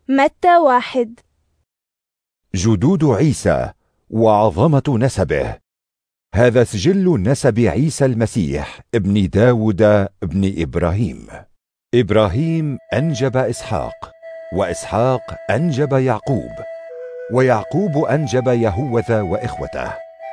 متى 1. جدود عيسى وعظمة نسبه. هذا سجل نسب عيسى المسيح ابن داود ابن إبراهيم. إبراهيم أنجب إسحاق، وإسحاق أنجب يعقوب، ويعقوب أنجب يهوذا وإخوته،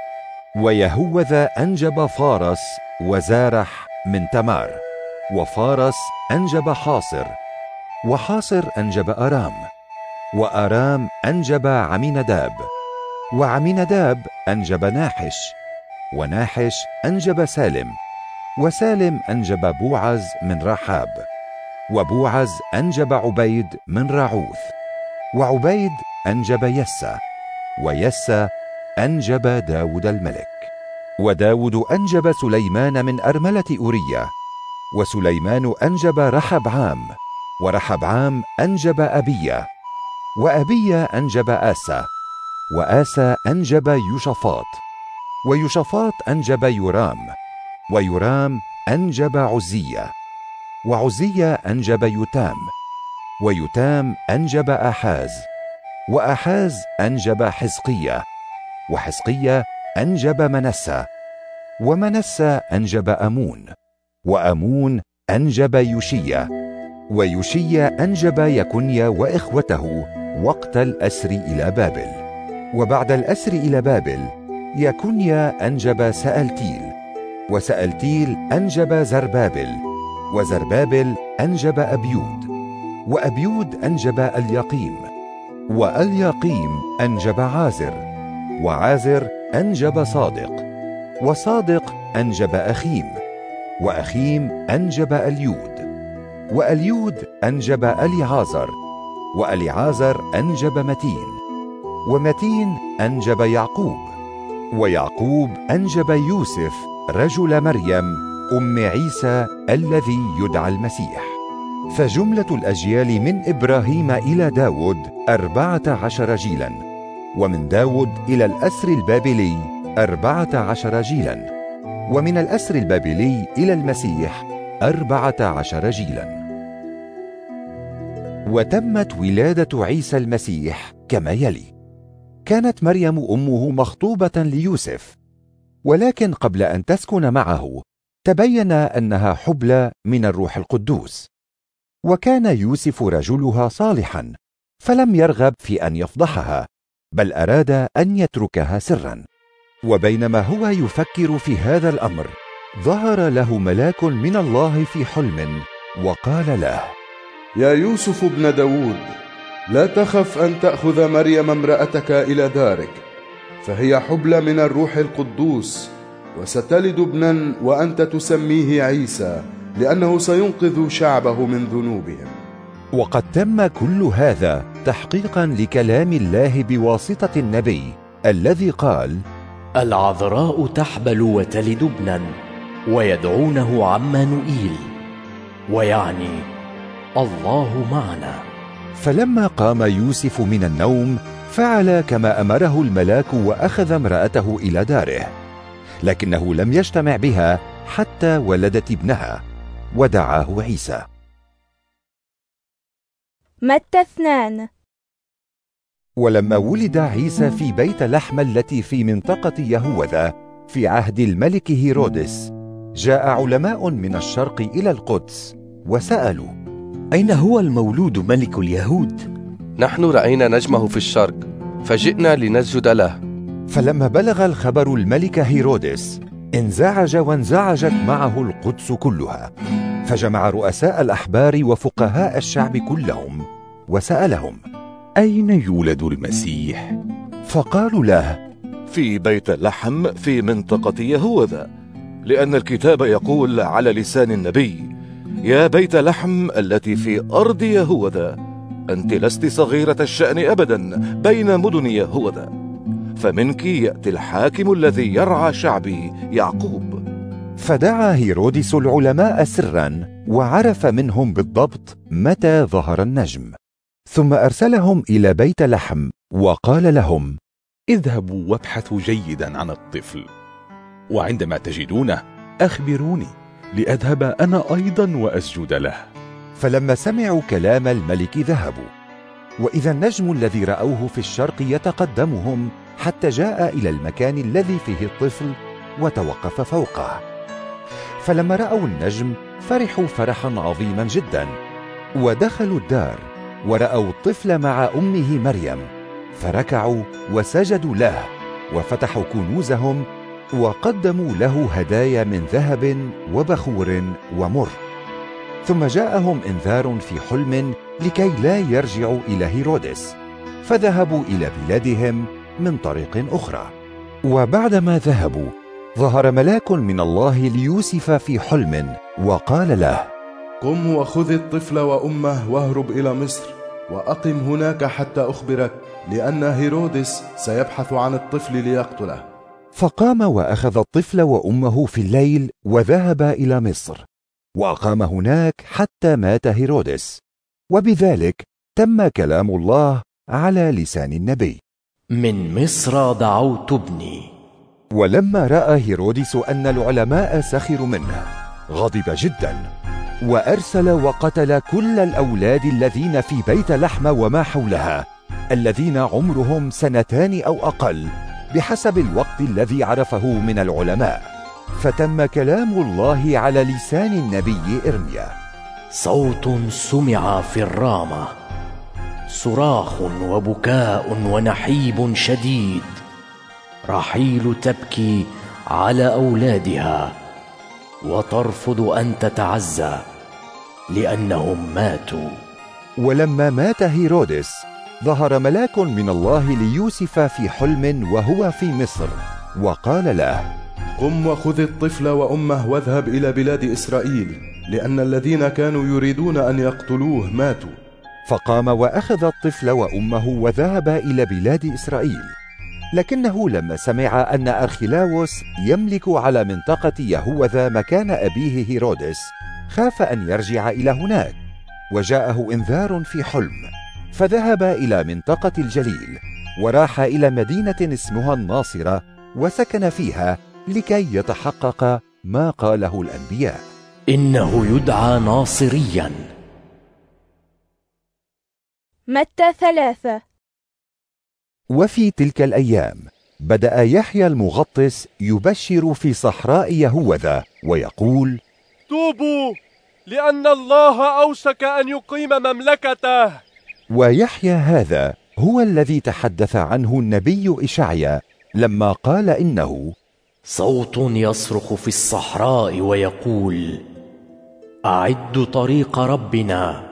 ويهوذا أنجب فارس وزارح من تمار، وفارس أنجب حاصر، وحاصر أنجب أرام، وأرام أنجب عميناداب، وعميناداب أنجب ناحش، وناحش أنجب سالم، وسالم أنجب بوعز من رحاب، وبوعز أنجب عبيد من راعوث، وعبيد أنجب يسى، ويسى أنجب داود الملك. وداود أنجب سليمان من أرملة أورية، وسليمان أنجب رحبعام، ورحبعام أنجب أبية، وأبية أنجب آسى، وآسى أنجب يوشافاط، ويوشافاط أنجب يورام، ويورام أنجب عزية، وعزية أنجب يتام، ويتام أنجب آحاز، وآحاز أنجب حزقية، وحزقية أنجب منسى، ومنسى أنجب أمون، وأمون أنجب يوشية، ويوشية أنجب يكونيا وإخوته وقت الأسر إلى بابل. وبعد الأسر إلى بابل يكونيا أنجب سألتيل، وسألتيل أنجب زربابل، وزربابل أنجب أبيود، وأبيود أنجب اليقيم، واليقيم أنجب عازر، وعازر أنجب صادق، وصادق أنجب أخيم، وأخيم أنجب أليود، وأليود أنجب أليعازر، وأليعازر أنجب متين، ومتين أنجب يعقوب، ويعقوب أنجب يوسف رجل مريم أم عيسى الذي يدعى المسيح. فجملة الأجيال من إبراهيم إلى داود 14 جيلا، ومن داود إلى الأسر البابلي 14 جيلا، ومن الأسر البابلي إلى المسيح 14 جيلا. وتمت ولادة عيسى المسيح كما يلي: كانت مريم أمه مخطوبة ليوسف، ولكن قبل أن تسكن معه تبين أنها حبلى من الروح القدوس، وكان يوسف رجلها صالحا، فلم يرغب في أن يفضحها، بل أراد أن يتركها سرا. وبينما هو يفكر في هذا الأمر، ظهر له ملاك من الله في حلم وقال له: يا يوسف ابن داود، لا تخف أن تأخذ مريم امرأتك إلى دارك، فهي حبلى من الروح القدوس، وستلد ابنا وأنت تسميه عيسى، لأنه سينقذ شعبه من ذنوبهم. وقد تم كل هذا تحقيقا لكلام الله بواسطة النبي الذي قال: العذراء تحبل وتلد ابنا ويدعونه عمانوئيل، ويعني الله معنا. فلما قام يوسف من النوم فعل كما أمره الملاك، وأخذ امرأته إلى داره، لكنه لم يجتمع بها حتى ولدت ابنها، ودعاه عيسى. متى 2. ولما ولد عيسى في بيت لحم التي في منطقة يهوذا في عهد الملك هيرودس، جاء علماء من الشرق إلى القدس وسألوا: أين هو المولود ملك اليهود؟ نحن رأينا نجمه في الشرق فجئنا لنسجد له. فلما بلغ الخبر الملك هيرودس انزعج، وانزعجت معه القدس كلها، فجمع رؤساء الأحبار وفقهاء الشعب كلهم وسألهم: أين يولد المسيح؟ فقالوا له: في بيت لحم في منطقة يهوذا، لأن الكتاب يقول على لسان النبي: يا بيت لحم التي في أرض يهوذا، أنت لست صغيرة الشأن أبدا بين مدن يهوذا، فمنك يأتي الحاكم الذي يرعى شعبي يعقوب. فدعا هيرودس العلماء سرا، وعرف منهم بالضبط متى ظهر النجم، ثم أرسلهم إلى بيت لحم وقال لهم: اذهبوا وابحثوا جيدا عن الطفل، وعندما تجدونه أخبروني لأذهب أنا أيضا وأسجد له. فلما سمعوا كلام الملك ذهبوا، وإذا النجم الذي رأوه في الشرق يتقدمهم حتى جاء إلى المكان الذي فيه الطفل وتوقف فوقه. فلما رأوا النجم فرحوا فرحا عظيما جدا، ودخلوا الدار ورأوا الطفل مع أمه مريم، فركعوا وسجدوا له وفتحوا كنوزهم وقدموا له هدايا من ذهب وبخور ومر. ثم جاءهم إنذار في حلم لكي لا يرجعوا إلى هيرودس، فذهبوا إلى بلادهم من طريق أخرى. وبعدما ذهبوا ظهر ملاك من الله ليوسف في حلم وقال له: قم وخذ الطفل وأمه واهرب إلى مصر، وأقم هناك حتى أخبرك، لأن هيرودس سيبحث عن الطفل ليقتله. فقام وأخذ الطفل وأمه في الليل وذهب إلى مصر، وأقام هناك حتى مات هيرودس. وبذلك تم كلام الله على لسان النبي: من مصر دعوت ابني. ولما رأى هيرودس أن العلماء سخروا منه غضب جدا، وأرسل وقتل كل الأولاد الذين في بيت لحم وما حولها، الذين عمرهم 2 أو أقل بحسب الوقت الذي عرفه من العلماء. فتم كلام الله على لسان النبي إرميا: صوت سمع في الرامة، صراخ وبكاء ونحيب شديد، رحيل تبكي على أولادها وترفض أن تتعزى لأنهم ماتوا. ولما مات هيرودس ظهر ملاك من الله ليوسف في حلم وهو في مصر وقال له: قم وخذ الطفل وأمه واذهب إلى بلاد إسرائيل، لأن الذين كانوا يريدون أن يقتلوه ماتوا. فقام وأخذ الطفل وأمه وذهب إلى بلاد إسرائيل. لكنه لما سمع أن أرخلاوس يملك على منطقة يهوذا مكان أبيه هيرودس خاف أن يرجع إلى هناك، وجاءه إنذار في حلم، فذهب إلى منطقة الجليل وراح إلى مدينة اسمها الناصرة وسكن فيها لكي يتحقق ما قاله الأنبياء: إنه يدعى ناصريا. متى 3. وفي تلك الأيام بدأ يحيى المغطس يبشر في صحراء يهوذا ويقول: توبوا، لأن الله أوشك أن يقيم مملكته. ويحيى هذا هو الذي تحدث عنه النبي إشعيا لما قال: إنه صوت يصرخ في الصحراء ويقول: أعدوا طريق ربنا،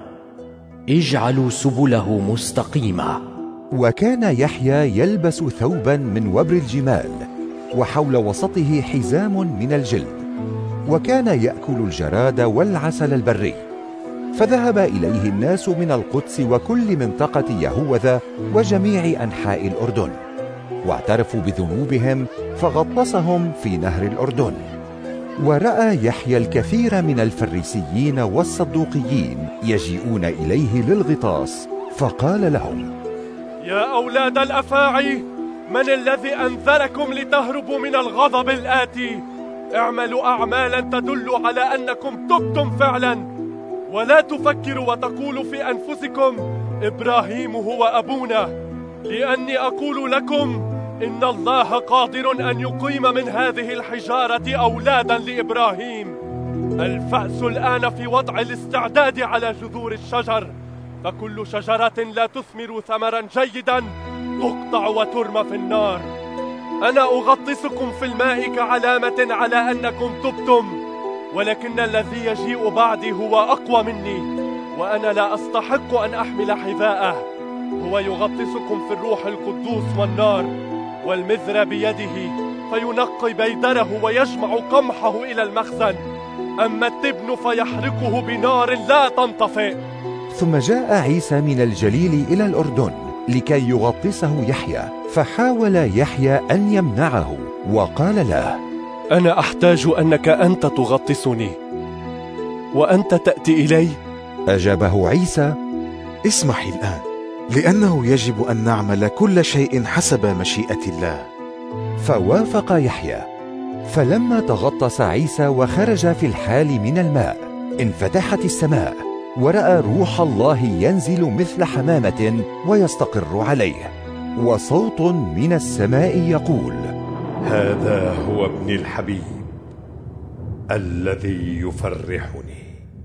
اجعلوا سبله مستقيمة. وكان يحيى يلبس ثوبا من وبر الجمال، وحول وسطه حزام من الجلد، وكان يأكل الجراد والعسل البري. فذهب إليه الناس من القدس وكل منطقة يهوذا وجميع أنحاء الأردن، واعترفوا بذنوبهم فغطسهم في نهر الأردن. ورأى يحيى الكثير من الفريسيين والصدوقيين يجيئون إليه للغطاس، فقال لهم: يا أولاد الأفاعي، من الذي أنذركم لتهربوا من الغضب الآتي؟ اعملوا أعمالا تدل على أنكم تبتم فعلا، ولا تفكروا وتقولوا في أنفسكم: إبراهيم هو أبونا، لأني أقول لكم إن الله قادر أن يقيم من هذه الحجارة أولادا لإبراهيم. الفأس الآن في وضع الاستعداد على جذور الشجر، فكل شجرة لا تثمر ثمرا جيدا تقطع وترمى في النار. أنا أغطسكم في الماء كعلامة على أنكم تبتم، ولكن الذي يجيء بعدي هو أقوى مني، وأنا لا أستحق أن أحمل حذاءه. هو يغطسكم في الروح القدوس والنار، والمذر بيده فينقي بيدره ويجمع قمحه إلى المخزن، أما التبن فيحرقه بنار لا تنطفئ. ثم جاء عيسى من الجليل إلى الأردن لكي يغطسه يحيى، فحاول يحيى أن يمنعه وقال له: أنا أحتاج أنك أنت تغطسني، وأنت تأتي إلي؟ أجابه عيسى: اسمح الآن، لأنه يجب أن نعمل كل شيء حسب مشيئة الله. فوافق يحيى. فلما تغطس عيسى وخرج في الحال من الماء، انفتحت السماء ورأى روح الله ينزل مثل حمامة ويستقر عليه، وصوت من السماء يقول: هذا هو ابن الحبيب الذي يفرحني.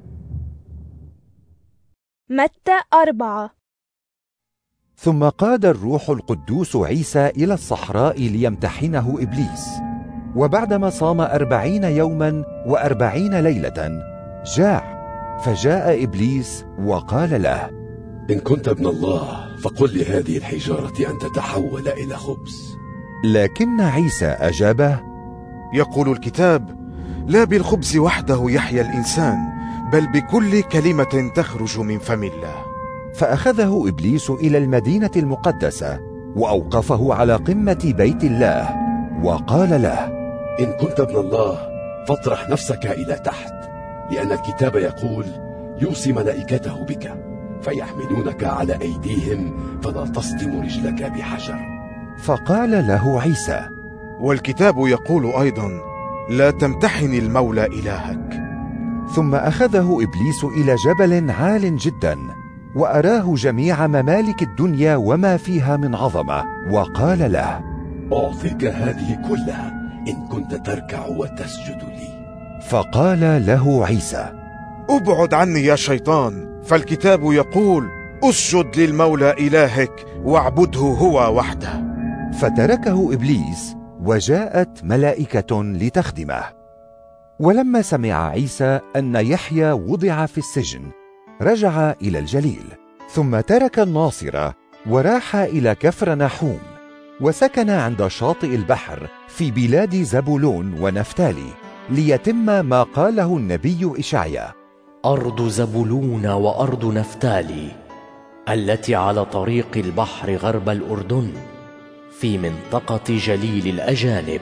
متى 4. ثم قاد الروح القدوس عيسى إلى الصحراء ليمتحنه إبليس، وبعدما صام 40 يوما و40 ليلة جاع، فجاء إبليس وقال له: إن كنت ابن الله فقل لهذه الحجارة أن تتحول إلى خبز. لكن عيسى أجابه: يقول الكتاب: لا بالخبز وحده يحيا الإنسان، بل بكل كلمة تخرج من فم الله. فأخذه إبليس إلى المدينة المقدسة وأوقفه على قمة بيت الله وقال له: إن كنت ابن الله فاطرح نفسك إلى تحت، لأن الكتاب يقول: يوصي ملائكته بك فيحملونك على أيديهم فلا تصدم رجلك بحجر. فقال له عيسى: والكتاب يقول أيضا: لا تمتحن المولى إلهك. ثم أخذه إبليس إلى جبل عال جدا وأراه جميع ممالك الدنيا وما فيها من عظمة، وقال له: أعطيك هذه كلها إن كنت تركع وتسجد لي. فقال له عيسى: ابعد عني يا شيطان، فالكتاب يقول: اسجد للمولى إلهك واعبده هو وحده. فتركه إبليس وجاءت ملائكة لتخدمه. ولما سمع عيسى أن يحيى وضع في السجن رجع إلى الجليل، ثم ترك الناصرة وراح إلى كفرنحوم، وسكن عند شاطئ البحر في بلاد زبولون ونفتالي، ليتم ما قاله النبي إشعيا: أرض زبولون وأرض نفتالي التي على طريق البحر غرب الأردن في منطقة جليل الأجانب.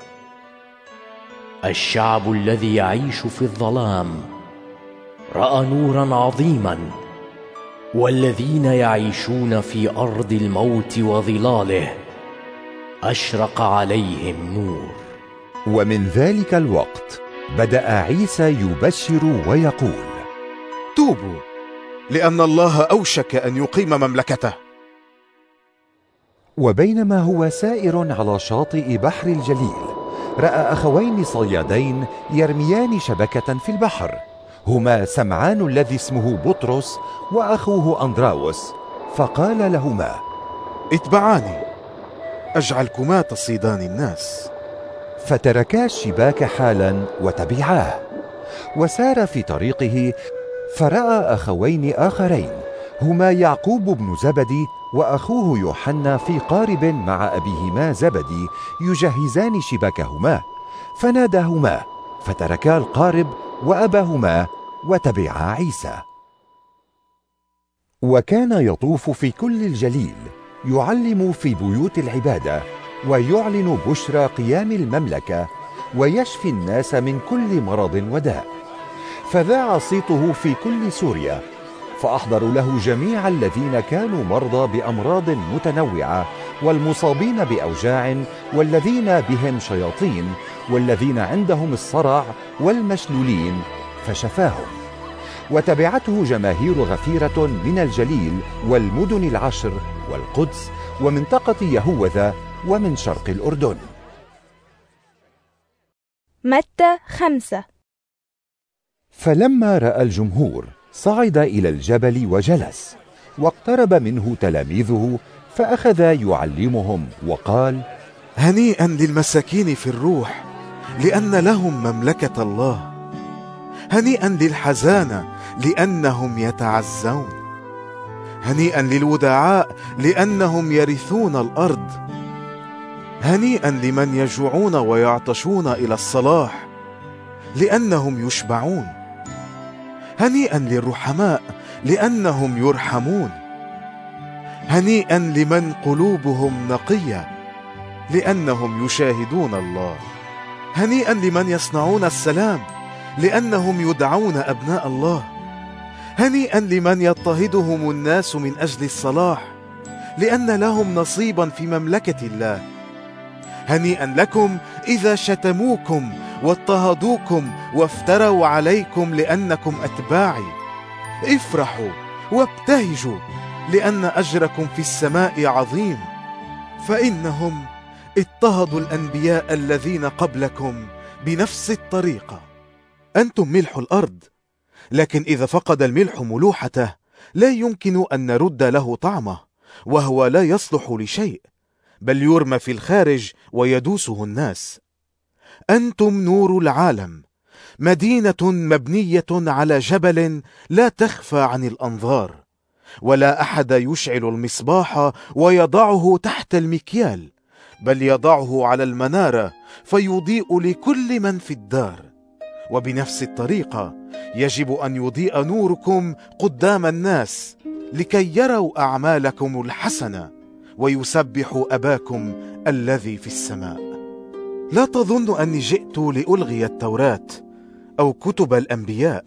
الشعب الذي يعيش في الظلام رأى نورا عظيما، والذين يعيشون في أرض الموت وظلاله أشرق عليهم نور. ومن ذلك الوقت بدأ عيسى يبشر ويقول: توبوا، لأن الله أوشك أن يقيم مملكته. وبينما هو سائر على شاطئ بحر الجليل رأى أخوين صيادين يرميان شبكة في البحر، هما سمعان الذي اسمه بطرس وأخوه أندراوس، فقال لهما: اتبعاني أجعلكما تصيدان الناس. فتركا الشباك حالا وتبعاه. وسار في طريقه فرأى أخوين آخرين هما يعقوب بن زبدي وأخوه يوحنا في قارب مع أبيهما زبدي يجهزان شباكهما، فناداهما فتركا القارب وأباهما وتبعا عيسى. وكان يطوف في كل الجليل يعلم في بيوت العبادة ويعلن بشرى قيام المملكة ويشفي الناس من كل مرض وداء. فذاع صيته في كل سوريا، فأحضروا له جميع الذين كانوا مرضى بأمراض متنوعة والمصابين بأوجاع والذين بهم شياطين والذين عندهم الصرع والمشلولين، فشفاهم. وتبعته جماهير غفيرة من الجليل والمدن العشر والقدس ومنطقة يهوذا ومن شرق الأردن. متى 5. فلما رأى الجمهور صعد إلى الجبل وجلس، واقترب منه تلاميذه فأخذ يعلمهم وقال: هنيئا للمساكين في الروح، لأن لهم مملكة الله. هنيئا للحزانة، لأنهم يتعزون. هنيئا للودعاء، لأنهم يرثون الأرض. هنيئا لمن يجوعون ويعطشون إلى الصلاح، لأنهم يشبعون. هنيئا للرحماء، لأنهم يرحمون. هنيئا لمن قلوبهم نقية، لأنهم يشاهدون الله. هنيئا لمن يصنعون السلام، لأنهم يدعون أبناء الله. هنيئا لمن يضطهدهم الناس من أجل الصلاح، لأن لهم نصيبا في مملكة الله. هنيئا لكم إذا شتموكم واضطهدوكم وافتروا عليكم لأنكم أتباعي. افرحوا وابتهجوا، لأن أجركم في السماء عظيم، فإنهم اضطهدوا الأنبياء الذين قبلكم بنفس الطريقة. أنتم ملح الأرض، لكن إذا فقد الملح ملوحته لا يمكن أن نرد له طعمه، وهو لا يصلح لشيء، بل يرمى في الخارج ويدوسه الناس. أنتم نور العالم، مدينة مبنية على جبل لا تخفى عن الأنظار، ولا أحد يشعل المصباح ويضعه تحت المكيال، بل يضعه على المنارة فيضيء لكل من في الدار. وبنفس الطريقة يجب أن يضيء نوركم قدام الناس، لكي يروا أعمالكم الحسنة ويسبحوا أباكم الذي في السماء. لا تظن أني جئت لألغي التوراة أو كتب الأنبياء.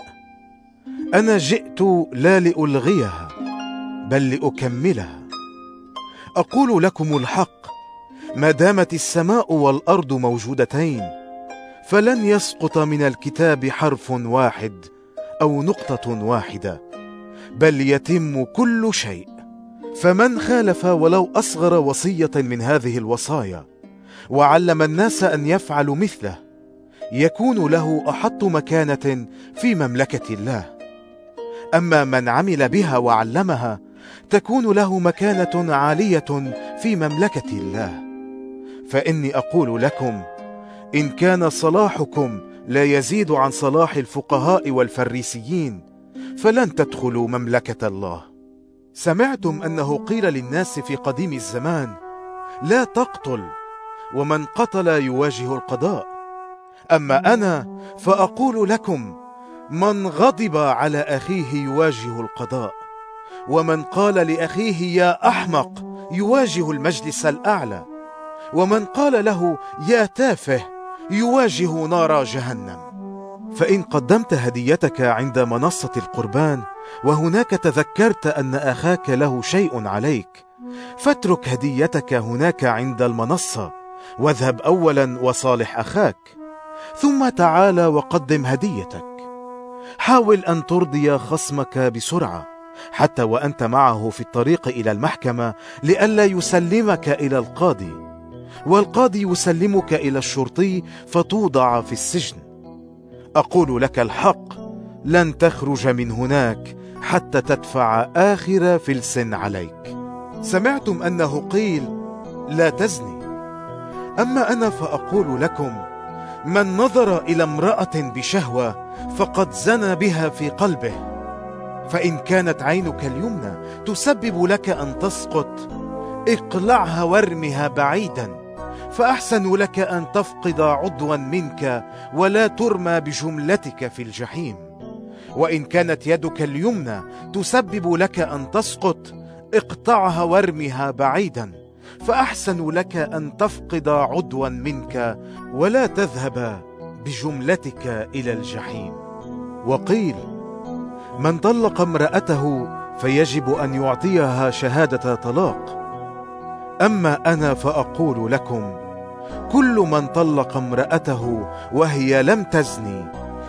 أنا جئت لا لألغيها بل لأكملها. أقول لكم الحق، ما دامت السماء والأرض موجودتين فلن يسقط من الكتاب حرف واحد أو نقطة واحدة، بل يتم كل شيء. فمن خالف ولو أصغر وصية من هذه الوصايا وعلم الناس أن يفعلوا مثله يكون له أحط مكانة في مملكة الله. أما من عمل بها وعلمها تكون له مكانة عالية في مملكة الله. فإني أقول لكم، إن كان صلاحكم لا يزيد عن صلاح الفقهاء والفريسيين فلن تدخلوا مملكة الله. سمعتم أنه قيل للناس في قديم الزمان: لا تقتل، ومن قتل يواجه القضاء. أما أنا فأقول لكم، من غضب على أخيه يواجه القضاء، ومن قال لأخيه يا أحمق يواجه المجلس الأعلى، ومن قال له يا تافه يواجه نار جهنم. فإن قدمت هديتك عند منصة القربان وهناك تذكرت أن أخاك له شيء عليك، فاترك هديتك هناك عند المنصة واذهب أولا وصالح أخاك، ثم تعال وقدم هديتك. حاول أن ترضي خصمك بسرعة حتى وأنت معه في الطريق إلى المحكمة، لئلا يسلمك إلى القاضي، والقاضي يسلمك إلى الشرطي فتوضع في السجن. أقول لك الحق، لن تخرج من هناك حتى تدفع آخر فلس عليك. سمعتم أنه قيل: لا تزني. أما أنا فأقول لكم، من نظر إلى امرأة بشهوة فقد زنى بها في قلبه. فإن كانت عينك اليمنى تسبب لك أن تسقط، اقلعها وارمها بعيدا، فأحسن لك أن تفقد عضوا منك ولا ترمى بجملتك في الجحيم. وإن كانت يدك اليمنى تسبب لك أن تسقط، اقطعها وارمها بعيدا، فأحسن لك أن تفقد عضوا منك ولا تذهب بجملتك إلى الجحيم. وقيل: من طلق امرأته فيجب أن يعطيها شهادة طلاق. أما أنا فأقول لكم، كل من طلق امرأته وهي لم تزني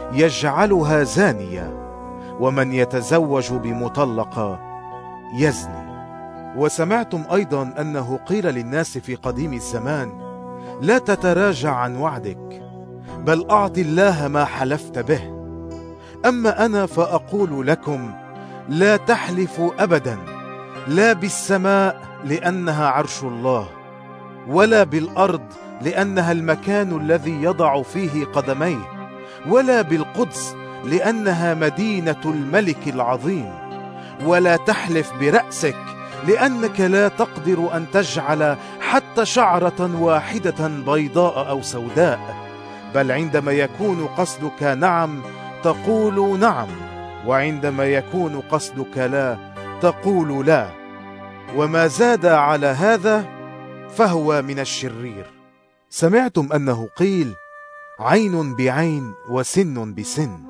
يجعلها زانية، ومن يتزوج بمطلقة يزني. وسمعتم أيضا أنه قيل للناس في قديم الزمان: لا تتراجع عن وعدك، بل أعط الله ما حلفت به. أما أنا فأقول لكم، لا تحلفوا أبدا، لا بالسماء لأنها عرش الله، ولا بالأرض لأنها المكان الذي يضع فيه قدميه، ولا بالقدس لأنها مدينة الملك العظيم، ولا تحلف برأسك لأنك لا تقدر أن تجعل حتى شعرة واحدة بيضاء أو سوداء، بل عندما يكون قصدك نعم تقول نعم، وعندما يكون قصدك لا تقول لا، وما زاد على هذا فهو من الشرير. سمعتم أنه قيل: عين بعين وسن بسن.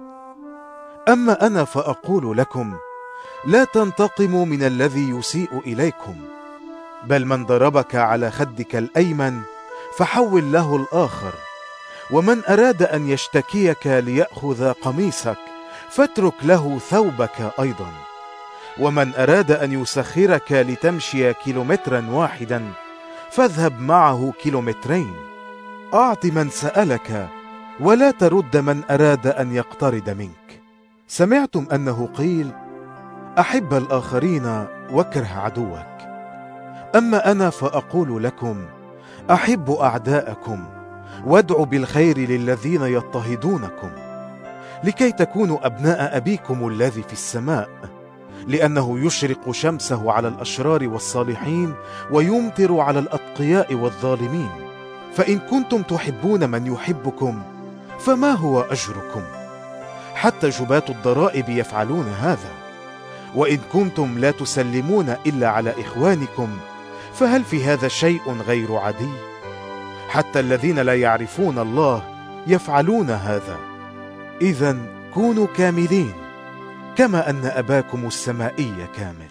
أما أنا فأقول لكم، لا تنتقموا من الذي يسيء إليكم، بل من ضربك على خدك الأيمن فحول له الآخر، ومن أراد أن يشتكيك ليأخذ قميصك فاترك له ثوبك أيضا. ومن أراد أن يسخرك لتمشي كيلومترا واحدا فاذهب معه كيلومترين. أعط من سألك ولا ترد من أراد أن يقترض منك. سمعتم أنه قيل: أحب الآخرين واكره عدوك. أما أنا فأقول لكم: أحبوا أعداءكم وادعوا بالخير للذين يضطهدونكم، لكي تكونوا أبناء أبيكم الذي في السماء، لأنه يشرق شمسه على الأشرار والصالحين ويمطر على الأتقياء والظالمين. فإن كنتم تحبون من يحبكم فما هو أجركم؟ حتى جباة الضرائب يفعلون هذا. وإن كنتم لا تسلمون إلا على إخوانكم فهل في هذا شيء غير عادي؟ حتى الذين لا يعرفون الله يفعلون هذا. إذن كونوا كاملين كما أن أباكم السمائي كامل.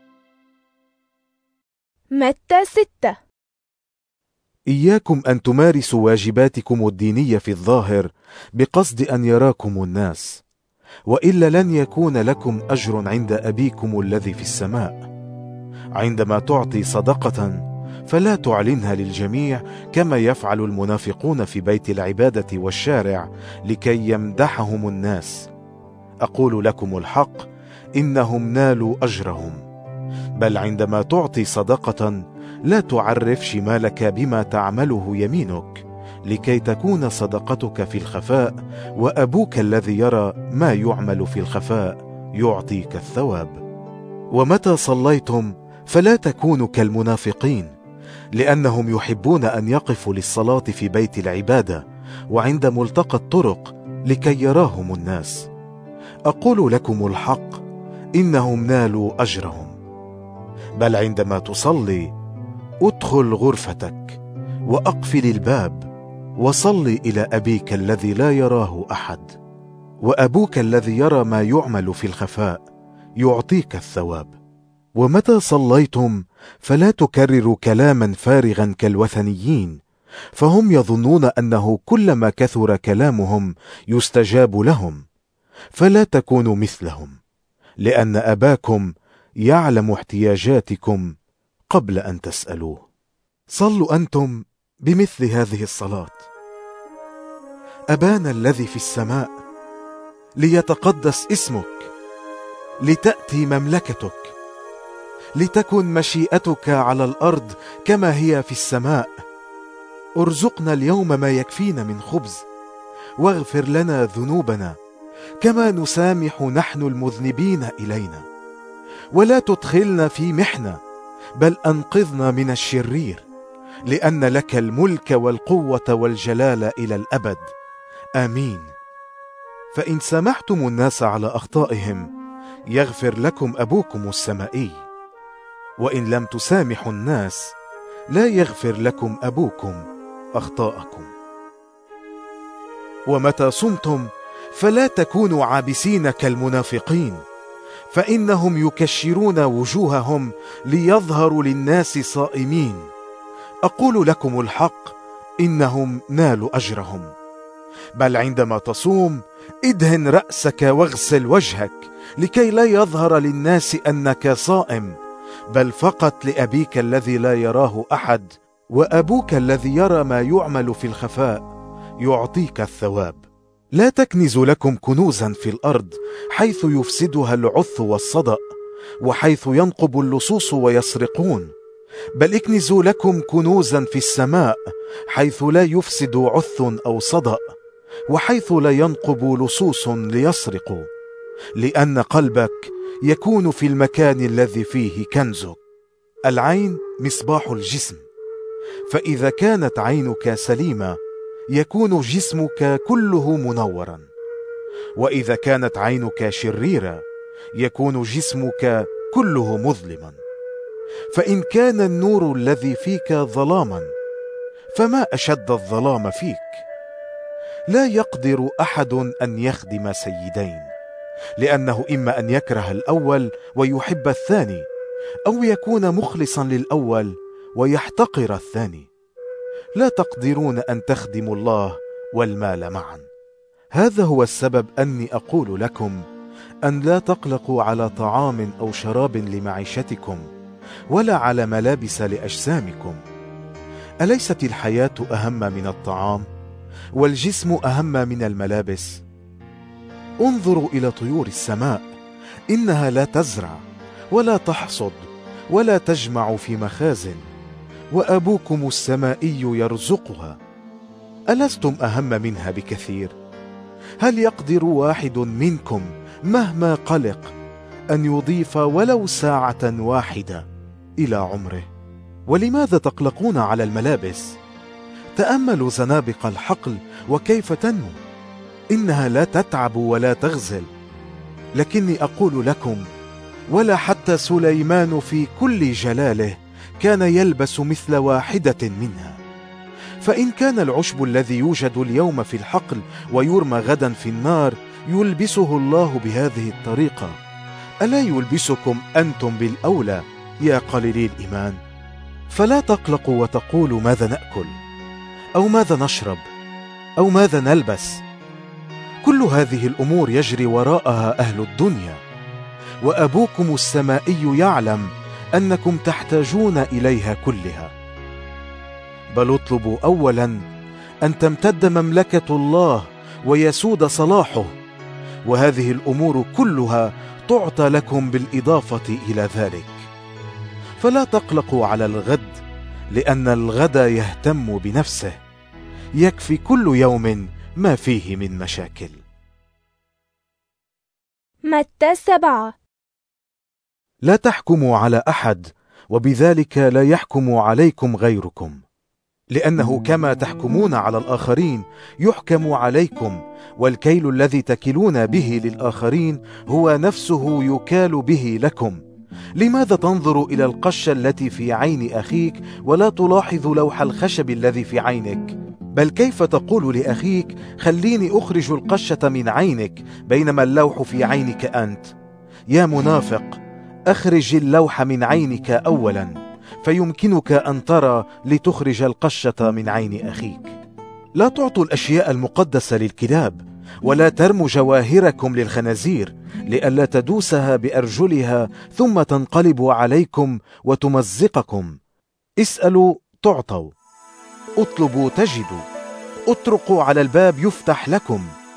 متى 6. إياكم أن تمارسوا واجباتكم الدينية في الظاهر بقصد أن يراكم الناس، وإلا لن يكون لكم أجر عند أبيكم الذي في السماء. عندما تعطي صدقة فلا تعلنها للجميع كما يفعل المنافقون في بيت العبادة والشارع لكي يمدحهم الناس. أقول لكم الحق، إنهم نالوا أجرهم. بل عندما تعطي صدقة لا تعرف شمالك بما تعمله يمينك، لكي تكون صدقتك في الخفاء، وأبوك الذي يرى ما يعمل في الخفاء يعطيك الثواب. ومتى صليتم فلا تكونوا كالمنافقين، لأنهم يحبون أن يقفوا للصلاة في بيت العبادة وعند ملتقى الطرق لكي يراهم الناس. أقول لكم الحق، إنهم نالوا أجرهم. بل عندما تصلي ادخل غرفتك وأقفل الباب وصلي إلى أبيك الذي لا يراه أحد، وأبوك الذي يرى ما يعمل في الخفاء يعطيك الثواب. ومتى صليتم فلا تكرروا كلاما فارغا كالوثنيين، فهم يظنون أنه كلما كثر كلامهم يستجاب لهم. فلا تكونوا مثلهم، لأن أباكم يعلم احتياجاتكم قبل أن تسألوه. صلوا أنتم بمثل هذه الصلاة: أبانا الذي في السماء، ليتقدس اسمك، لتأتي مملكتك، لتكن مشيئتك على الأرض كما هي في السماء. ارزقنا اليوم ما يكفينا من خبز، واغفر لنا ذنوبنا كما نسامح نحن المذنبين إلينا، ولا تدخلنا في محنة بل أنقذنا من الشرير، لأن لك الملك والقوة والجلال إلى الأبد. آمين. فإن سامحتم الناس على أخطائهم يغفر لكم أبوكم السمائي، وإن لم تسامحوا الناس لا يغفر لكم أبوكم أخطاءكم. ومتى صمتم فلا تكونوا عابسين كالمنافقين، فإنهم يكشرون وجوههم ليظهروا للناس صائمين. أقول لكم الحق، إنهم نالوا أجرهم. بل عندما تصوم ادهن رأسك واغسل وجهك، لكي لا يظهر للناس أنك صائم، بل فقط لأبيك الذي لا يراه أحد، وأبوك الذي يرى ما يعمل في الخفاء يعطيك الثواب. لا تكنزوا لكم كنوزا في الأرض، حيث يفسدها العث والصدأ، وحيث ينقب اللصوص ويسرقون، بل اكنزوا لكم كنوزا في السماء، حيث لا يفسد عث أو صدأ، وحيث لا ينقب لصوص ليسرقوا، لأن قلبك يكون في المكان الذي فيه كنزك. العين مصباح الجسم، فإذا كانت عينك سليمة يكون جسمك كله منورا، وإذا كانت عينك شريرة يكون جسمك كله مظلما. فإن كان النور الذي فيك ظلاما فما أشد الظلام فيك. لا يقدر أحد أن يخدم سيدين، لأنه إما أن يكره الأول ويحب الثاني، أو يكون مخلصا للأول ويحتقر الثاني. لا تقدرون أن تخدموا الله والمال معا. هذا هو السبب أني أقول لكم أن لا تقلقوا على طعام أو شراب لمعيشتكم، ولا على ملابس لأجسامكم. أليست الحياة أهم من الطعام، والجسم أهم من الملابس؟ انظروا إلى طيور السماء، إنها لا تزرع ولا تحصد ولا تجمع في مخازن، وأبوكم السمائي يرزقها. ألستم أهم منها بكثير؟ هل يقدر واحد منكم مهما قلق أن يضيف ولو ساعة واحدة إلى عمره؟ ولماذا تقلقون على الملابس؟ تأملوا زنابق الحقل وكيف تنمو، إنها لا تتعب ولا تغزل. لكني أقول لكم، ولا حتى سليمان في كل جلاله كان يلبس مثل واحدة منها. فإن كان العشب الذي يوجد اليوم في الحقل ويرمى غدا في النار يلبسه الله بهذه الطريقة، ألا يلبسكم أنتم بالأولى يا قليلي الإيمان؟ فلا تقلقوا وتقولوا ماذا نأكل أو ماذا نشرب أو ماذا نلبس. كل هذه الأمور يجري وراءها أهل الدنيا، وأبوكم السمائي يعلم أنكم تحتاجون إليها كلها. بل اطلبوا أولا أن تمتد مملكة الله ويسود صلاحه، وهذه الأمور كلها تعطى لكم بالإضافة إلى ذلك. فلا تقلقوا على الغد، لأن الغد يهتم بنفسه، يكفي كل يوم ما فيه من مشاكل. متى 7. لا تحكموا على أحد، وبذلك لا يحكم عليكم غيركم، لأنه كما تحكمون على الآخرين يحكم عليكم، والكيل الذي تكلون به للآخرين هو نفسه يكال به لكم. لماذا تنظر إلى القشة التي في عين أخيك ولا تلاحظ لوح الخشب الذي في عينك؟ بل كيف تقول لأخيك خليني أخرج القشة من عينك بينما اللوح في عينك أنت؟ يا منافق، أخرج اللوح من عينك أولا، فيمكنك أن ترى لتخرج القشة من عين أخيك. لا تعطوا الأشياء المقدسة للكلاب، ولا ترموا جواهركم للخنازير، لئلا تدوسها بأرجلها ثم تنقلب عليكم وتمزقكم. اسألوا تعطوا، اطلبوا تجدوا، اطرقوا على الباب يفتح لكم،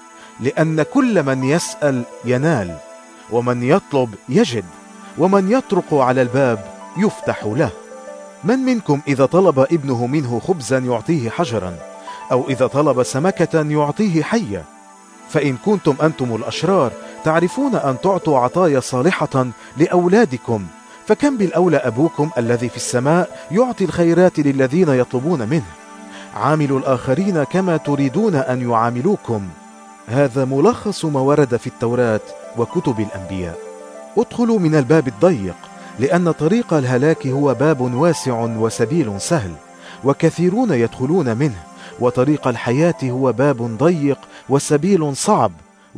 لأن كل من يسأل ينال، ومن يطلب يجد، ومن يطرق على الباب يفتح له. من منكم إذا طلب ابنه منه خبزا يعطيه حجرا، أو إذا طلب سمكة يعطيه حية؟ فإن كنتم أنتم الأشرار تعرفون أن تعطوا عطايا صالحة لأولادكم، فكم بالأولى أبوكم الذي في السماء يعطي الخيرات للذين يطلبون منه. عاملوا الآخرين كما تريدون أن يعاملوكم. هذا ملخص ما ورد في التوراة وكتب الأنبياء. ادخلوا من الباب الضيق، لأن طريق الهلاك هو باب واسع وسبيل سهل، وكثيرون يدخلون منه، وطريق الحياة هو باب ضيق وسبيل صعب،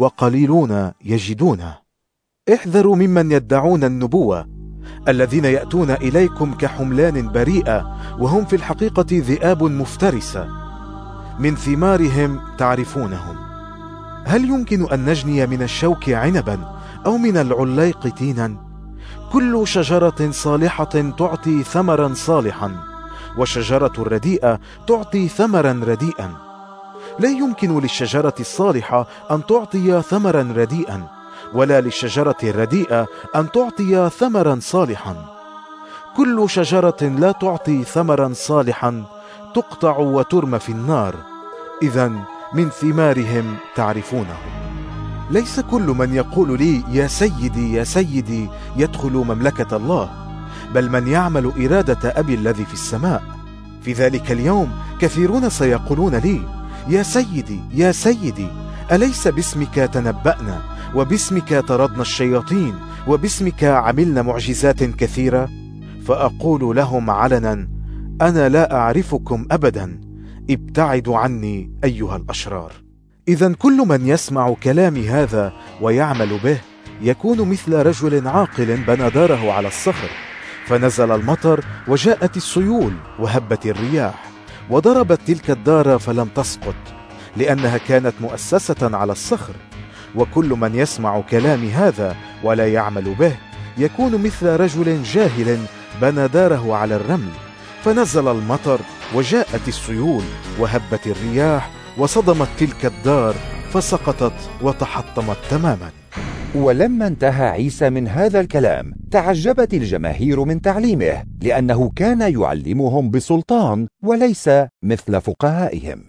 وقليلون يجدونه. احذروا ممن يدعون النبوة، الذين يأتون إليكم كحملان بريئة، وهم في الحقيقة ذئاب مفترسة. من ثمارهم تعرفونهم. هل يمكن أن نجني من الشوك عنبا أو من العليق تينا؟ كل شجرة صالحة تعطي ثمرا صالحا، وشجرة الرديئة تعطي ثمرا رديئا. لا يمكن للشجرة الصالحة أن تعطي ثمرا رديئا، ولا للشجرة الرديئة أن تعطي ثمرا صالحا. كل شجرة لا تعطي ثمرا صالحا تقطع وترمى في النار. إذن من ثمارهم تعرفونهم. ليس كل من يقول لي يا سيدي يا سيدي يدخل مملكة الله، بل من يعمل إرادة أبي الذي في السماء. في ذلك اليوم كثيرون سيقولون لي يا سيدي يا سيدي، أليس باسمك تنبأنا، وباسمك طردنا الشياطين، وباسمك عملنا معجزات كثيرة؟ فأقول لهم علنا أنا لا أعرفكم أبدا، ابتعدوا عني أيها الأشرار. إذن كل من يسمع كلامي هذا ويعمل به يكون مثل رجل عاقل بنى داره على الصخر، فنزل المطر وجاءت السيول وهبت الرياح وضربت تلك الدار فلم تسقط، لأنها كانت مؤسسة على الصخر، وكل من يسمع كلامي هذا ولا يعمل به يكون مثل رجل جاهل بنى داره على الرمل، فنزل المطر وجاءت السيول وهبت الرياح وصدمت تلك الدار فسقطت وتحطمت تماما. ولما انتهى عيسى من هذا الكلام تعجبت الجماهير من تعليمه، لأنه كان يعلمهم بسلطان وليس مثل فقهائهم.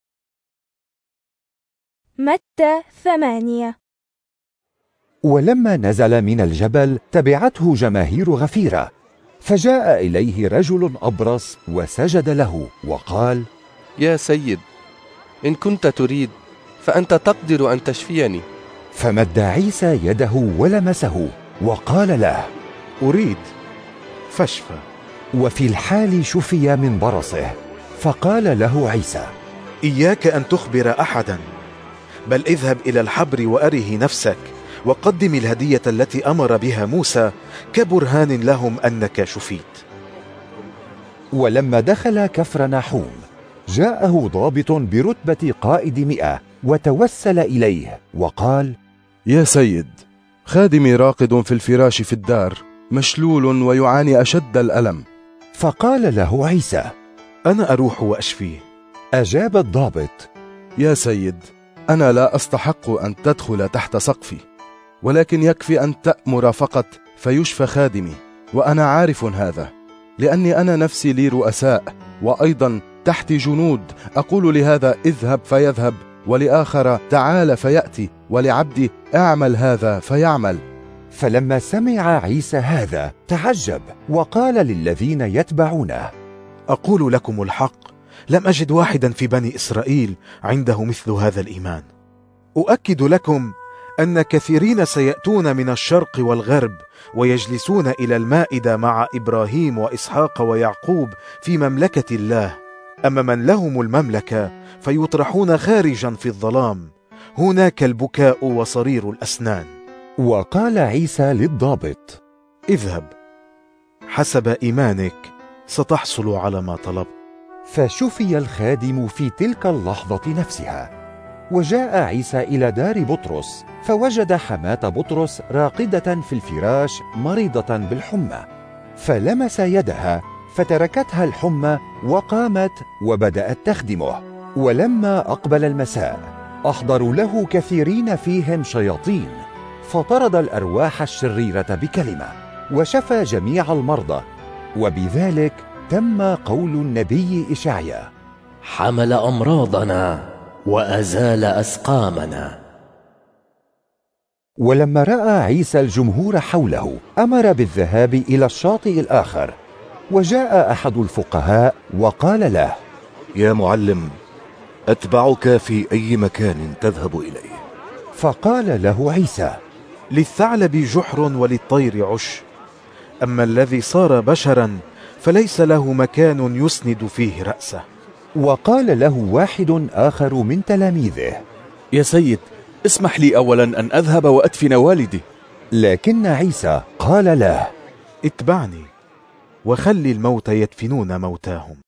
متى 8. ولما نزل من الجبل تبعته جماهير غفيرة، فجاء إليه رجل أبرص وسجد له وقال: يا سيد، إن كنت تريد فأنت تقدر أن تشفيني. فمد عيسى يده ولمسه وقال له: أريد، فاشفى. وفي الحال شفي من برصه. فقال له عيسى: إياك أن تخبر أحدا، بل اذهب إلى الحبر وأره نفسك، وقدم الهدية التي أمر بها موسى كبرهان لهم أنك شفيت. ولما دخل كفر نحوم جاءه ضابط برتبة قائد 100 وتوسل إليه وقال: يا سيد، خادمي راقد في الفراش في الدار، مشلول ويعاني أشد الألم. فقال له عيسى: أنا أروح وأشفيه. أجاب الضابط: يا سيد، أنا لا أستحق أن تدخل تحت سقفي، ولكن يكفي أن تأمر فقط فيشفى خادمي، وأنا عارف هذا، لأني أنا نفسي لي رؤساء، وأيضا تحتي جنود، أقول لهذا اذهب فيذهب، ولآخر تعال فيأتي، ولعبدي اعمل هذا فيعمل. فلما سمع عيسى هذا تعجب وقال للذين يتبعونه: أقول لكم الحق، لم أجد واحدا في بني إسرائيل عنده مثل هذا الإيمان. أؤكد لكم أن كثيرين سيأتون من الشرق والغرب ويجلسون إلى المائدة مع إبراهيم وإسحاق ويعقوب في مملكة الله، أما من لهم المملكة فيطرحون خارجا في الظلام، هناك البكاء وصرير الأسنان. وقال عيسى للضابط: اذهب، حسب إيمانك ستحصل على ما طلبت. فشفي الخادم في تلك اللحظة نفسها. وجاء عيسى إلى دار بطرس فوجد حماة بطرس راقدة في الفراش مريضة بالحمى، فلمس يدها فتركتها الحمى وقامت وبدأت تخدمه. ولما أقبل المساء أحضروا له كثيرين فيهم شياطين، فطرد الأرواح الشريرة بكلمة وشفى جميع المرضى، وبذلك تم قول النبي إشعياء: حمل أمراضنا وأزال أسقامنا. ولما رأى عيسى الجمهور حوله أمر بالذهاب إلى الشاطئ الآخر، وجاء أحد الفقهاء وقال له: يا معلم، أتبعك في أي مكان تذهب إليه. فقال له عيسى: للثعلب جحر وللطير عش، أما الذي صار بشرا فليس له مكان يسند فيه رأسه. وقال له واحد آخر من تلاميذه: يا سيد، اسمح لي أولا أن أذهب وأدفن والدي. لكن عيسى قال له: اتبعني وخلي الموت يدفنون موتاهم.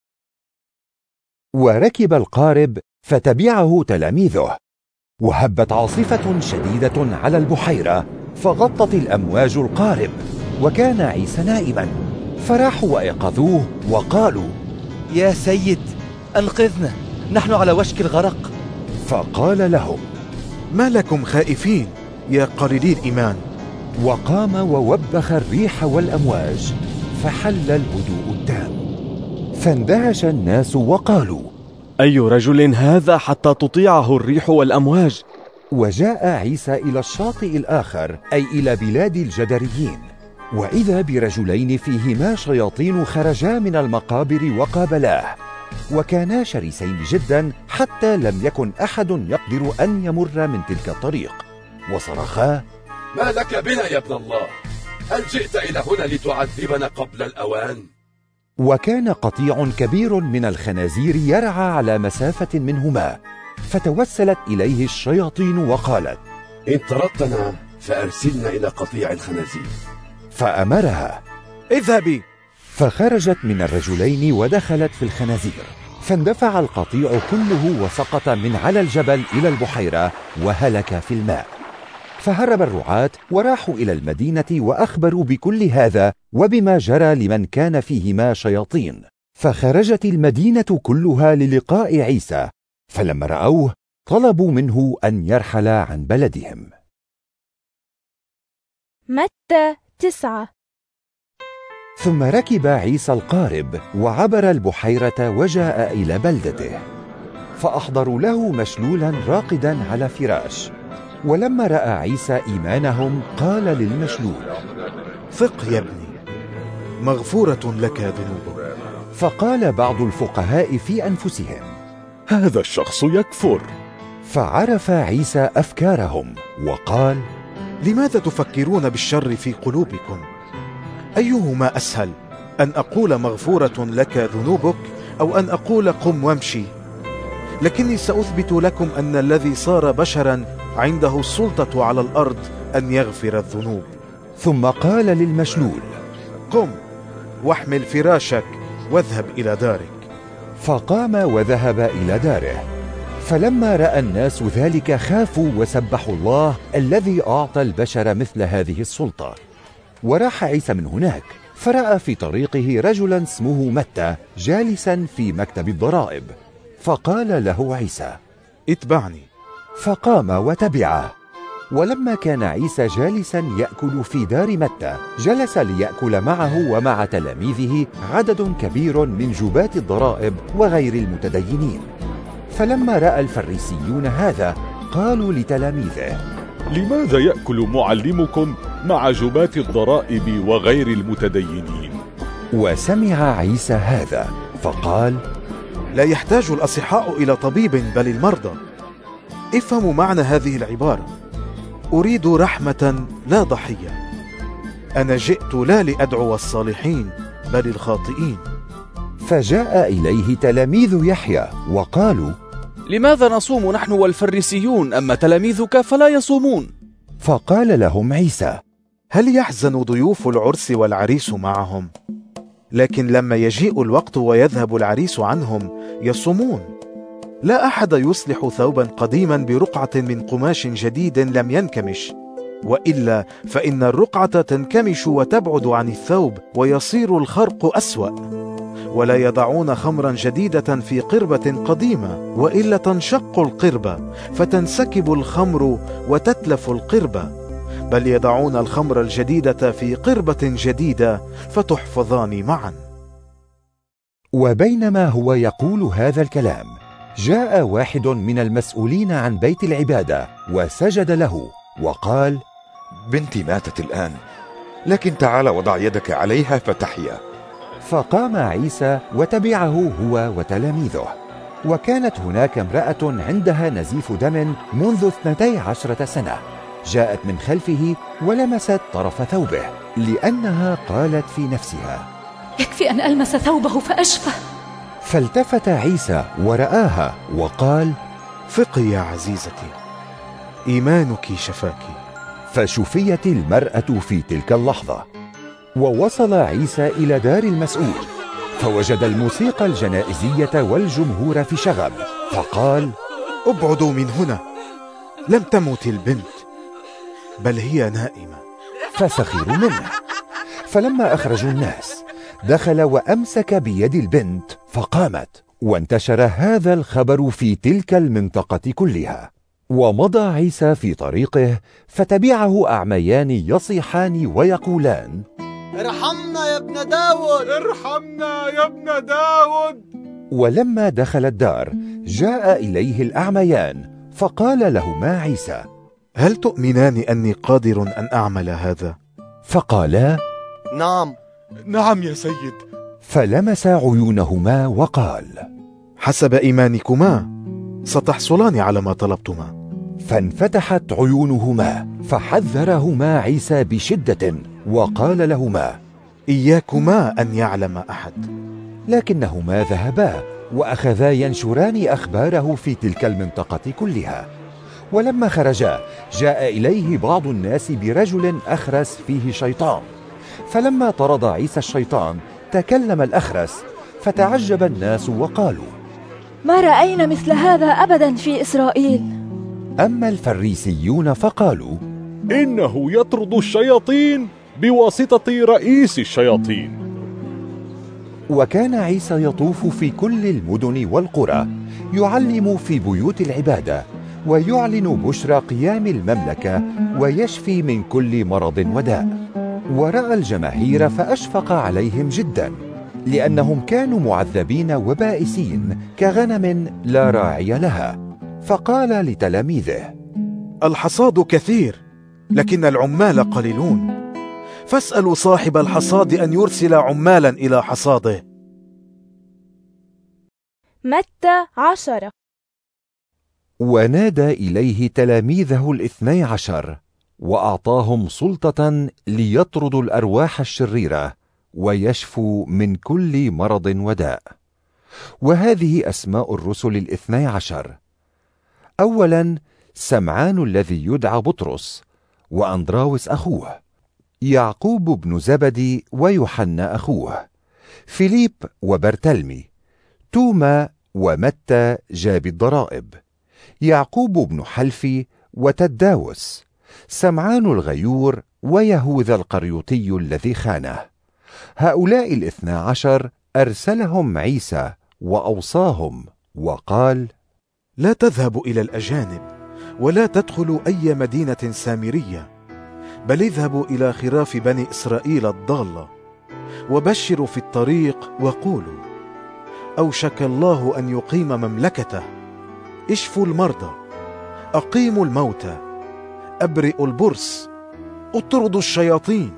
وركب القارب فتبعه تلاميذه، وهبت عاصفة شديدة على البحيرة فغطت الأمواج القارب، وكان عيسى نائما، فراحوا وأيقظوه وقالوا: يا سيد، أنقذنا، نحن على وشك الغرق. فقال لهم: ما لكم خائفين يا قليلي الإيمان؟ وقام ووبخ الريح والأمواج فحل الهدوء التام. فاندهش الناس وقالوا: أي رجل هذا حتى تطيعه الريح والأمواج؟ وجاء عيسى إلى الشاطئ الآخر، أي إلى بلاد الجدريين، وإذا برجلين فيهما شياطين خرجا من المقابر وقابلاه، وكانا شرسين جدا حتى لم يكن أحد يقدر أن يمر من تلك الطريق، وصرخا: ما لك بنا يا ابن الله؟ هل جئت إلى هنا لتعذبنا قبل الأوان؟ وكان قطيع كبير من الخنازير يرعى على مسافة منهما، فتوسلت إليه الشياطين وقالت: إن طردتنا فأرسلنا إلى قطيع الخنازير. فأمرها: اذهبي. فخرجت من الرجلين ودخلت في الخنازير، فاندفع القطيع كله وسقط من على الجبل إلى البحيرة وهلك في الماء. فهرب الرعاة وراحوا إلى المدينة وأخبروا بكل هذا وبما جرى لمن كان فيهما شياطين. فخرجت المدينة كلها للقاء عيسى، فلما رأوه طلبوا منه أن يرحل عن بلدهم. متى 9. ثم ركب عيسى القارب وعبر البحيرة وجاء إلى بلدته، فأحضروا له مشلولا راقدا على فراش. ولما رأى عيسى إيمانهم قال للمشلول: ثق يا ابني، مغفورة لك ذنوبك. فقال بعض الفقهاء في أنفسهم: هذا الشخص يكفر. فعرف عيسى أفكارهم وقال: لماذا تفكرون بالشر في قلوبكم؟ أيهما أسهل، أن أقول مغفورة لك ذنوبك أو أن أقول قم وامشي؟ لكني سأثبت لكم أن الذي صار بشرا عنده السلطة على الأرض أن يغفر الذنوب. ثم قال للمشلول: قم واحمل فراشك واذهب إلى دارك. فقام وذهب إلى داره. فلما رأى الناس ذلك خافوا وسبحوا الله الذي أعطى البشر مثل هذه السلطة. وراح عيسى من هناك، فرأى في طريقه رجلا اسمه متى جالسا في مكتب الضرائب، فقال له عيسى: اتبعني. فقام وتبعه. ولما كان عيسى جالسا يأكل في دار متى، جلس ليأكل معه ومع تلاميذه عدد كبير من جباة الضرائب وغير المتدينين. فلما رأى الفريسيون هذا قالوا لتلاميذه: لماذا يأكل معلمكم مع جباة الضرائب وغير المتدينين؟ وسمع عيسى هذا فقال: لا يحتاج الأصحاء إلى طبيب بل المرضى. افهموا معنى هذه العبارة: أريد رحمة لا ضحية. أنا جئت لا لأدعو الصالحين بل الخاطئين. فجاء إليه تلاميذ يحيى وقالوا: لماذا نصوم نحن والفريسيون أما تلاميذك فلا يصومون؟ فقال لهم عيسى: هل يحزن ضيوف العرس والعريس معهم؟ لكن لما يجيء الوقت ويذهب العريس عنهم يصومون. لا أحد يصلح ثوبا قديما برقعة من قماش جديد لم ينكمش، وإلا فإن الرقعة تنكمش وتبعد عن الثوب ويصير الخرق أسوأ. ولا يضعون خمرا جديدة في قربة قديمة، وإلا تنشق القربة فتنسكب الخمر وتتلف القربة، بل يضعون الخمر الجديدة في قربة جديدة فتحفظان معا. وبينما هو يقول هذا الكلام جاء واحد من المسؤولين عن بيت العبادة وسجد له وقال: بنتي ماتت الآن، لكن تعال وضع يدك عليها فتحيا. فقام عيسى وتبعه هو وتلاميذه. وكانت هناك امرأة عندها نزيف دم منذ 12 سنة، جاءت من خلفه ولمست طرف ثوبه، لأنها قالت في نفسها: يكفي أن ألمس ثوبه فأشفى. فالتفت عيسى ورآها وقال: ثقي يا عزيزتي، إيمانك شفاك. فشفيت المرأة في تلك اللحظة. ووصل عيسى إلى دار المسؤول، فوجد الموسيقى الجنائزية والجمهور في شغب، فقال: ابعدوا من هنا، لم تمت البنت بل هي نائمة. فسخروا منه. فلما أخرجوا الناس دخل وأمسك بيد البنت فقامت، وانتشر هذا الخبر في تلك المنطقة كلها. ومضى عيسى في طريقه فتبعه أعميان يصيحان ويقولان: ارحمنا يا ابن داود، ارحمنا يا ابن داود. ولما دخل الدار جاء إليه الأعميان فقال لهما عيسى: هل تؤمنان أني قادر أن أعمل هذا؟ فقالا: نعم يا سيد. فلمس عيونهما وقال: حسب إيمانكما ستحصلان على ما طلبتما. فانفتحت عيونهما فحذرهما عيسى بشدة وقال لهما: إياكما أن يعلم أحد. لكنهما ذهبا وأخذا ينشران أخباره في تلك المنطقة كلها. ولما خرجا جاء إليه بعض الناس برجل أخرس فيه شيطان، فلما طرد عيسى الشيطان تكلم الأخرس، فتعجب الناس وقالوا: ما رأينا مثل هذا أبدا في إسرائيل. أما الفريسيون فقالوا: إنه يطرد الشياطين بواسطة رئيس الشياطين. وكان عيسى يطوف في كل المدن والقرى يعلم في بيوت العبادة ويعلن بشرى قيام المملكة ويشفي من كل مرض وداء. ورأى الجماهير فأشفق عليهم جدا، لأنهم كانوا معذبين وبائسين كغنم لا راعي لها، فقال لتلاميذه: الحصاد كثير لكن العمال قليلون، فاسألوا صاحب الحصاد أن يرسل عمالا إلى حصاده. متى 10. ونادى إليه تلاميذه 12 وأعطاهم سلطة ليطردوا الأرواح الشريرة ويشفوا من كل مرض وداء. وهذه أسماء الرسل 12: أولا سمعان الذي يدعى بطرس، وأندراوس أخوه، يعقوب بن زبدي ويوحنا أخوه، فيليب وبرتلمي، توما ومتى جاب الضرائب، يعقوب بن حلفي وتداوس، سمعان الغيور ويهوذا القريوطي الذي خانه. هؤلاء 12 أرسلهم عيسى وأوصاهم وقال: لا تذهبوا إلى الأجانب ولا تدخلوا أي مدينة سامرية، بل اذهبوا إلى خراف بني إسرائيل الضالة، وبشروا في الطريق وقولوا: أوشك الله أن يقيم مملكته، اشفوا المرضى، أقيموا الموتى، أبرئوا البرص، اطردوا الشياطين،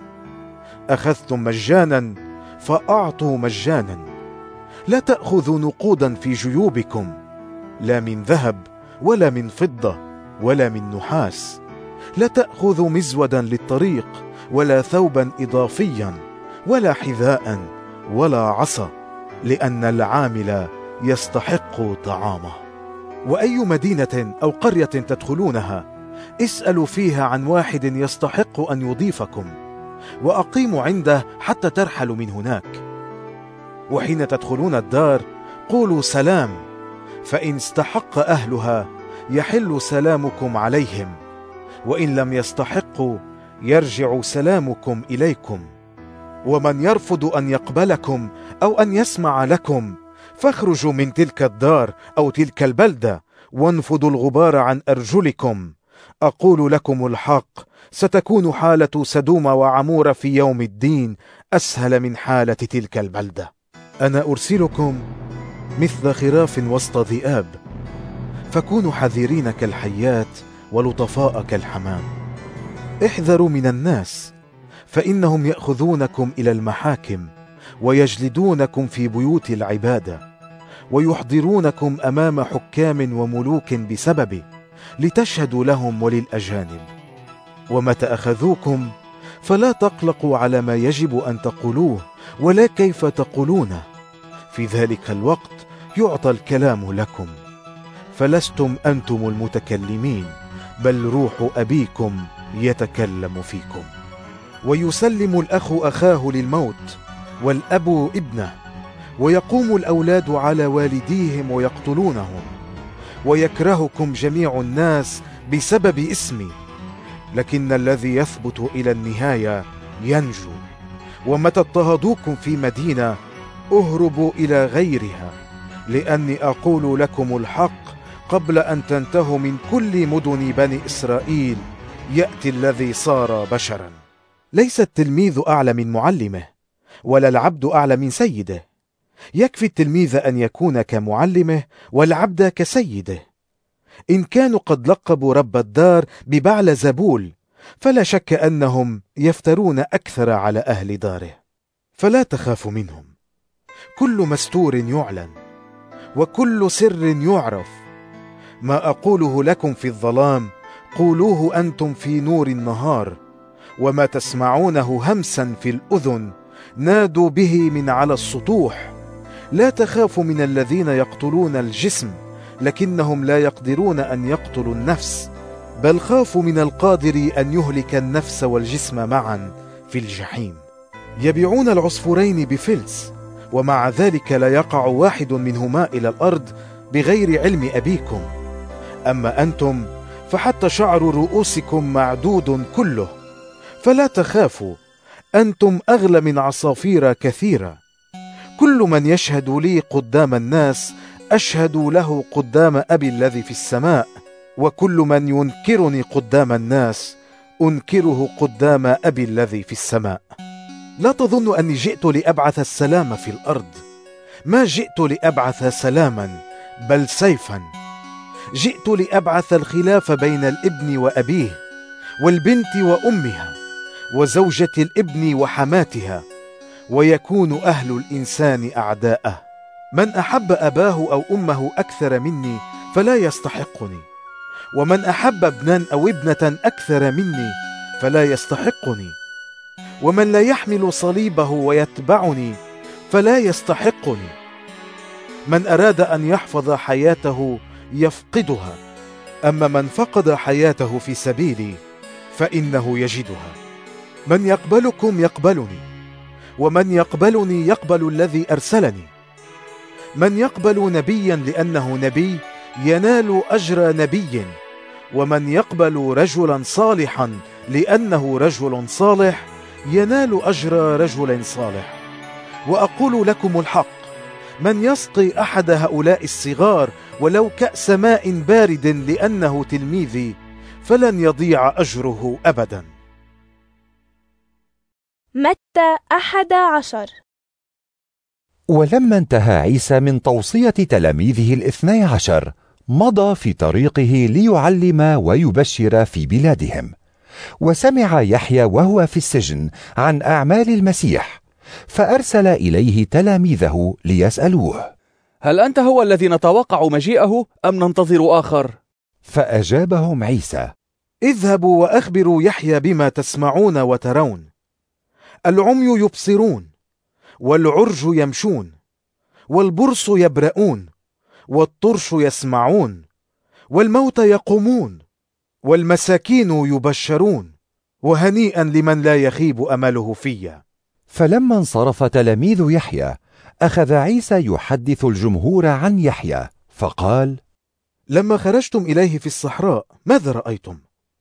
أخذتم مجانا فأعطوا مجانا، لا تأخذوا نقودا في جيوبكم، لا من ذهب ولا من فضة ولا من نحاس، لا تأخذوا مزودا للطريق ولا ثوبا إضافيا ولا حذاء ولا عصا، لأن العامل يستحق طعامه. وأي مدينة أو قرية تدخلونها اسألوا فيها عن واحد يستحق أن يضيفكم، وأقيموا عنده حتى ترحلوا من هناك. وحين تدخلون الدار قولوا سلام، فإن استحق أهلها يحل سلامكم عليهم، وإن لم يستحقوا يرجع سلامكم إليكم. ومن يرفض أن يقبلكم أو أن يسمع لكم فاخرجوا من تلك الدار أو تلك البلدة وانفضوا الغبار عن أرجلكم. أقول لكم الحق، ستكون حالة سدوم وعمور في يوم الدين أسهل من حالة تلك البلدة. أنا أرسلكم مثل خراف وسط ذئاب، فكونوا حذرين كالحيات ولطفاء كالحمام. احذروا من الناس، فإنهم يأخذونكم إلى المحاكم ويجلدونكم في بيوت العبادة ويحضرونكم أمام حكام وملوك بسببي لتشهدوا لهم وللأجانب. ومتى أخذوكم فلا تقلقوا على ما يجب أن تقولوه ولا كيف تقولونه، في ذلك الوقت يعطى الكلام لكم، فلستم أنتم المتكلمين بل روح أبيكم يتكلم فيكم. ويسلم الأخ أخاه للموت والأب ابنه، ويقوم الأولاد على والديهم ويقتلونهم، ويكرهكم جميع الناس بسبب اسمي، لكن الذي يثبت إلى النهاية ينجو. ومتى اضطهدوكم في مدينة اهربوا إلى غيرها، لأني أقول لكم الحق، قبل أن تنتهوا من كل مدن بني إسرائيل يأتي الذي صار بشرا. ليس التلميذ أعلى من معلمه، ولا العبد أعلى من سيده. يكفي التلميذ أن يكون كمعلمه والعبد كسيده. إن كانوا قد لقبوا رب الدار ببعل زبول، فلا شك أنهم يفترون أكثر على أهل داره. فلا تخافوا منهم، كل مستور يعلن وكل سر يعرف. ما أقوله لكم في الظلام قولوه أنتم في نور النهار، وما تسمعونه همسا في الأذن نادوا به من على السطوح. لا تخافوا من الذين يقتلون الجسم، لكنهم لا يقدرون أن يقتلوا النفس، بل خافوا من القادر أن يهلك النفس والجسم معا في الجحيم. يبيعون العصفورين بفلس، ومع ذلك لا يقع واحد منهما إلى الأرض بغير علم أبيكم. أما أنتم فحتى شعر رؤوسكم معدود كله، فلا تخافوا، أنتم أغلى من عصافير كثيرة. كل من يشهد لي قدام الناس أشهد له قدام أبي الذي في السماء، وكل من ينكرني قدام الناس أنكره قدام أبي الذي في السماء. لا تظن أني جئت لأبعث السلام في الأرض، ما جئت لأبعث سلاما بل سيفا. جئت لأبعث الخلاف بين الابن وأبيه، والبنت وأمها، وزوجة الابن وحماتها، ويكون أهل الإنسان أعداءه. من أحب أباه أو أمه أكثر مني فلا يستحقني، ومن أحب ابنا أو ابنة أكثر مني فلا يستحقني، ومن لا يحمل صليبه ويتبعني فلا يستحقني. من أراد أن يحفظ حياته يفقدها، أما من فقد حياته في سبيلي فإنه يجدها. من يقبلكم يقبلني، ومن يقبلني يقبل الذي أرسلني. من يقبل نبيا لأنه نبي ينال أجر نبي، ومن يقبل رجلا صالحا لأنه رجل صالح ينال أجر رجل صالح. وأقول لكم الحق، من يسقي أحد هؤلاء الصغار ولو كأس ماء بارد لأنه تلميذي فلن يضيع أجره أبدا. متى 11. ولما انتهى عيسى من توصية تلاميذه 12 مضى في طريقه ليعلم ويبشر في بلادهم. وسمع يحيى وهو في السجن عن أعمال المسيح، فأرسل إليه تلاميذه ليسألوه: هل أنت هو الذي نتوقع مجيئه أم ننتظر آخر؟ فأجابهم عيسى: اذهبوا وأخبروا يحيى بما تسمعون وترون. العمي يبصرون، والعرج يمشون، والبرص يبرؤون، والطرش يسمعون، والموتى يقومون، والمساكين يبشرون، وهنيئا لمن لا يخيب أمله فيا. فلما انصرف تلاميذ يحيى أخذ عيسى يحدث الجمهور عن يحيى، فقال: لما خرجتم إليه في الصحراء ماذا رأيتم؟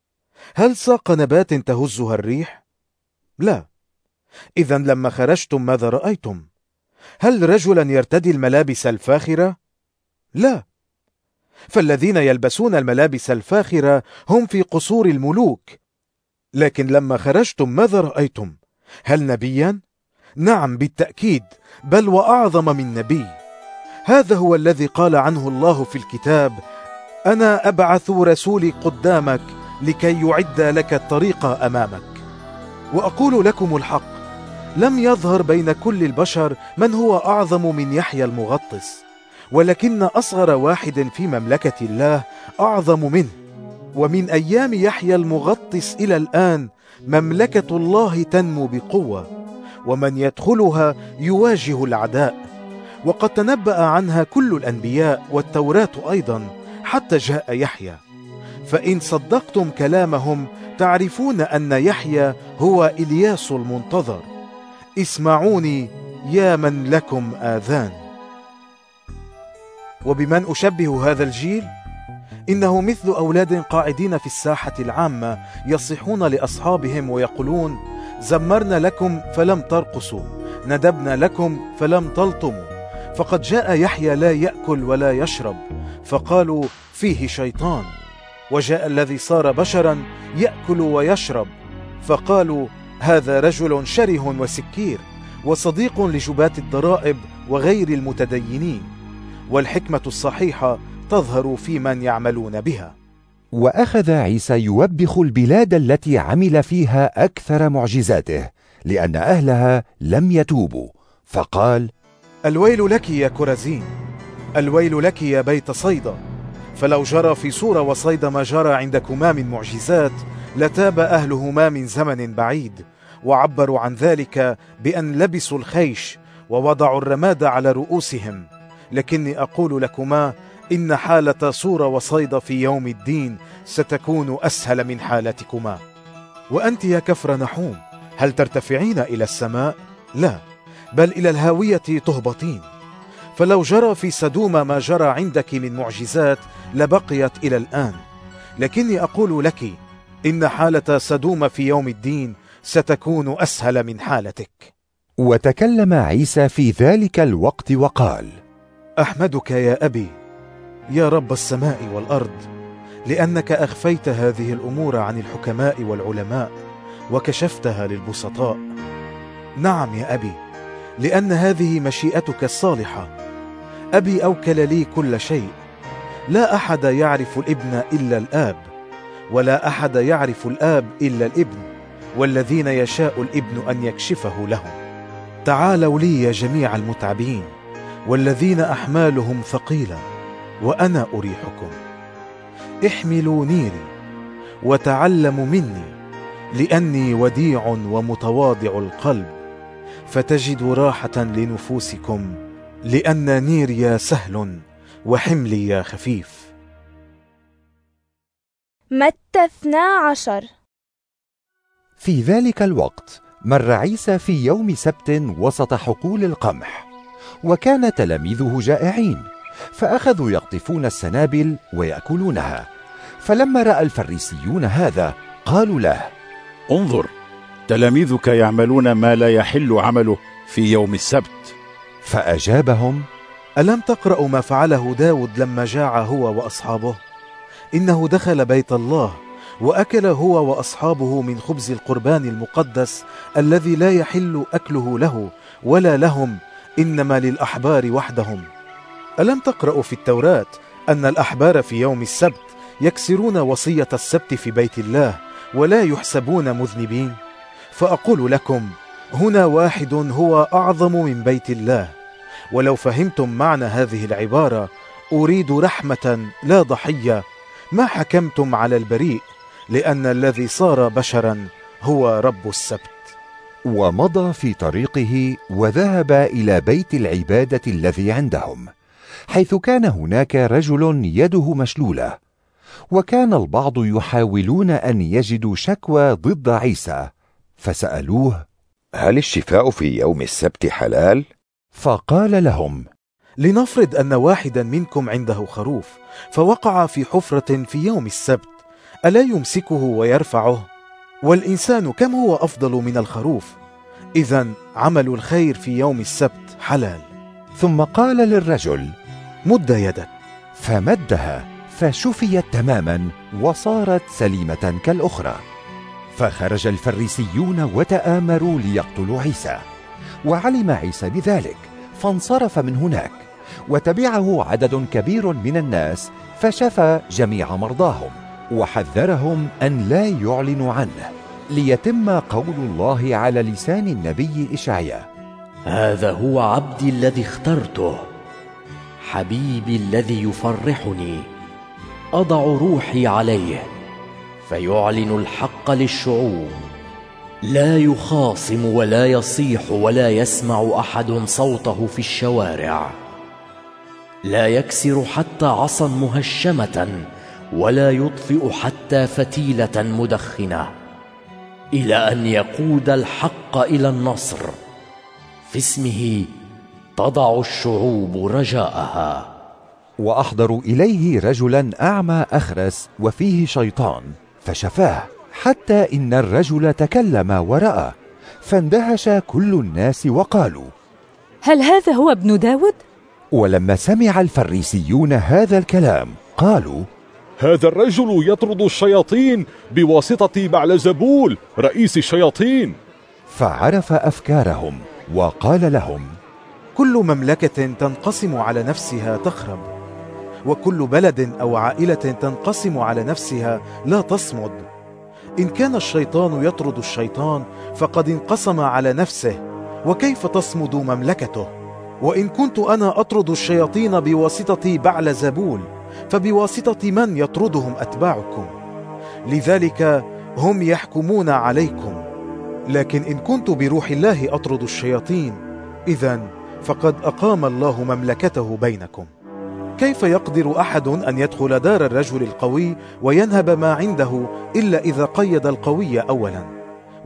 هل ساق نبات تهزها الريح؟ لا. إذن لما خرجتم ماذا رأيتم؟ هل رجلا يرتدي الملابس الفاخرة؟ لا. فالذين يلبسون الملابس الفاخرة هم في قصور الملوك. لكن لما خرجتم ماذا رأيتم؟ هل نبيا؟ نعم بالتأكيد، بل وأعظم من نبي. هذا هو الذي قال عنه الله في الكتاب: أنا أبعث رسولي قدامك لكي يعد لك الطريق أمامك. وأقول لكم الحق، لم يظهر بين كل البشر من هو أعظم من يحيى المغطس، ولكن أصغر واحد في مملكة الله أعظم منه. ومن أيام يحيى المغطس إلى الآن مملكة الله تنمو بقوة، ومن يدخلها يواجه الأعداء، وقد تنبأ عنها كل الأنبياء والتوراة أيضا حتى جاء يحيى. فإن صدقتم كلامهم تعرفون أن يحيى هو إلياس المنتظر. اسمعوني يا من لكم آذان. وبمن أشبه هذا الجيل؟ إنه مثل أولاد قاعدين في الساحة العامة يصيحون لأصحابهم ويقولون: زمرنا لكم فلم ترقصوا، ندبنا لكم فلم تلطموا. فقد جاء يحيى لا يأكل ولا يشرب، فقالوا: فيه شيطان. وجاء الذي صار بشرا يأكل ويشرب، فقالوا: هذا رجل شره وسكير، وصديق لجباة الضرائب وغير المتدينين. والحكمة الصحيحة تظهر في من يعملون بها. وأخذ عيسى يوبخ البلاد التي عمل فيها أكثر معجزاته، لأن أهلها لم يتوبوا، فقال: الويل لك يا كرزين، الويل لك يا بيت صيدا، فلو جرى في صورة وصيدا ما جرى عندكما من معجزات لتاب أهلهما من زمن بعيد، وعبروا عن ذلك بأن لبسوا الخيش ووضعوا الرماد على رؤوسهم. لكني أقول لكما إن حالة صورة وصيدا في يوم الدين ستكون أسهل من حالتكما. وأنت يا كفر نحوم، هل ترتفعين إلى السماء؟ لا، بل إلى الهاوية تهبطين. فلو جرى في سدوم ما جرى عندك من معجزات لبقيت إلى الآن، لكني أقول لك إن حالة سدوم في يوم الدين ستكون أسهل من حالتك. وتكلم عيسى في ذلك الوقت وقال: أحمدك يا أبي يا رب السماء والأرض، لأنك أخفيت هذه الأمور عن الحكماء والعلماء وكشفتها للبسطاء. نعم يا أبي، لأن هذه مشيئتك الصالحة. أبي أوكل لي كل شيء، لا أحد يعرف الابن إلا الآب، ولا أحد يعرف الآب إلا الابن، والذين يشاء الابن أن يكشفه لهم. تعالوا لي يا جميع المتعبين والذين أحمالهم ثقيلة، وأنا أريحكم. احملوا نيري وتعلموا مني، لأني وديع ومتواضع القلب، فتجدوا راحة لنفوسكم، لأن نيري سهل وحملي خفيف. متى 12. في ذلك الوقت مر عيسى في يوم سبت وسط حقول القمح، وكان تلاميذه جائعين، فأخذوا يقطفون السنابل ويأكلونها. فلما رأى الفريسيون هذا قالوا له: انظر، تلاميذك يعملون ما لا يحل عمله في يوم السبت. فأجابهم: ألم تقرأوا ما فعله داود لما جاع هو وأصحابه؟ إنه دخل بيت الله وأكل هو وأصحابه من خبز القربان المقدس الذي لا يحل أكله له ولا لهم، إنما للأحبار وحدهم. ألم تقرأوا في التوراة أن الأحبار في يوم السبت يكسرون وصية السبت في بيت الله ولا يحسبون مذنبين؟ فأقول لكم، هنا واحد هو أعظم من بيت الله. ولو فهمتم معنى هذه العبارة، أريد رحمة لا ضحية، ما حكمتم على البريء، لأن الذي صار بشرا هو رب السبت. ومضى في طريقه وذهب إلى بيت العبادة الذي عندهم، حيث كان هناك رجل يده مشلولة. وكان البعض يحاولون أن يجدوا شكوى ضد عيسى، فسألوه: هل الشفاء في يوم السبت حلال؟ فقال لهم: لنفرض أن واحدا منكم عنده خروف فوقع في حفرة في يوم السبت، ألا يمسكه ويرفعه؟ والإنسان كم هو أفضل من الخروف؟ إذن عمل الخير في يوم السبت حلال. ثم قال للرجل: مد يدك. فمدها فشفيت تماما وصارت سليمة كالأخرى. فخرج الفريسيون وتآمروا ليقتلوا عيسى، وعلم عيسى بذلك فانصرف من هناك، وتبعه عدد كبير من الناس، فشفى جميع مرضاهم، وحذرهم أن لا يعلنوا عنه، ليتم قول الله على لسان النبي إشعياء: هذا هو عبدي الذي اخترته، حبيبي الذي يفرحني، أضع روحي عليه فيعلن الحق للشعوب. لا يخاصم ولا يصيح ولا يسمع أحد صوته في الشوارع. لا يكسر حتى عصا مهشمة، ولا يطفئ حتى فتيلة مدخنة، إلى أن يقود الحق إلى النصر. في اسمه تضع الشعوب رجاءها. وأحضروا إليه رجلا أعمى أخرس وفيه شيطان، فشفاه، حتى إن الرجل تكلم ورأى، فاندهش كل الناس وقالوا: هل هذا هو ابن داود؟ ولما سمع الفريسيون هذا الكلام قالوا: هذا الرجل يطرد الشياطين بواسطة بعلزبول رئيس الشياطين. فعرف أفكارهم وقال لهم: كل مملكة تنقسم على نفسها تخرب، وكل بلد أو عائلة تنقسم على نفسها لا تصمد. إن كان الشيطان يطرد الشيطان فقد انقسم على نفسه، وكيف تصمد مملكته؟ وإن كنت أنا أطرد الشياطين بواسطة بعلزبول، فبواسطة من يطردهم أتباعكم؟ لذلك هم يحكمون عليكم. لكن إن كنت بروح الله أطرد الشياطين، إذن فقد أقام الله مملكته بينكم. كيف يقدر أحد أن يدخل دار الرجل القوي وينهب ما عنده إلا إذا قيد القوي أولا؟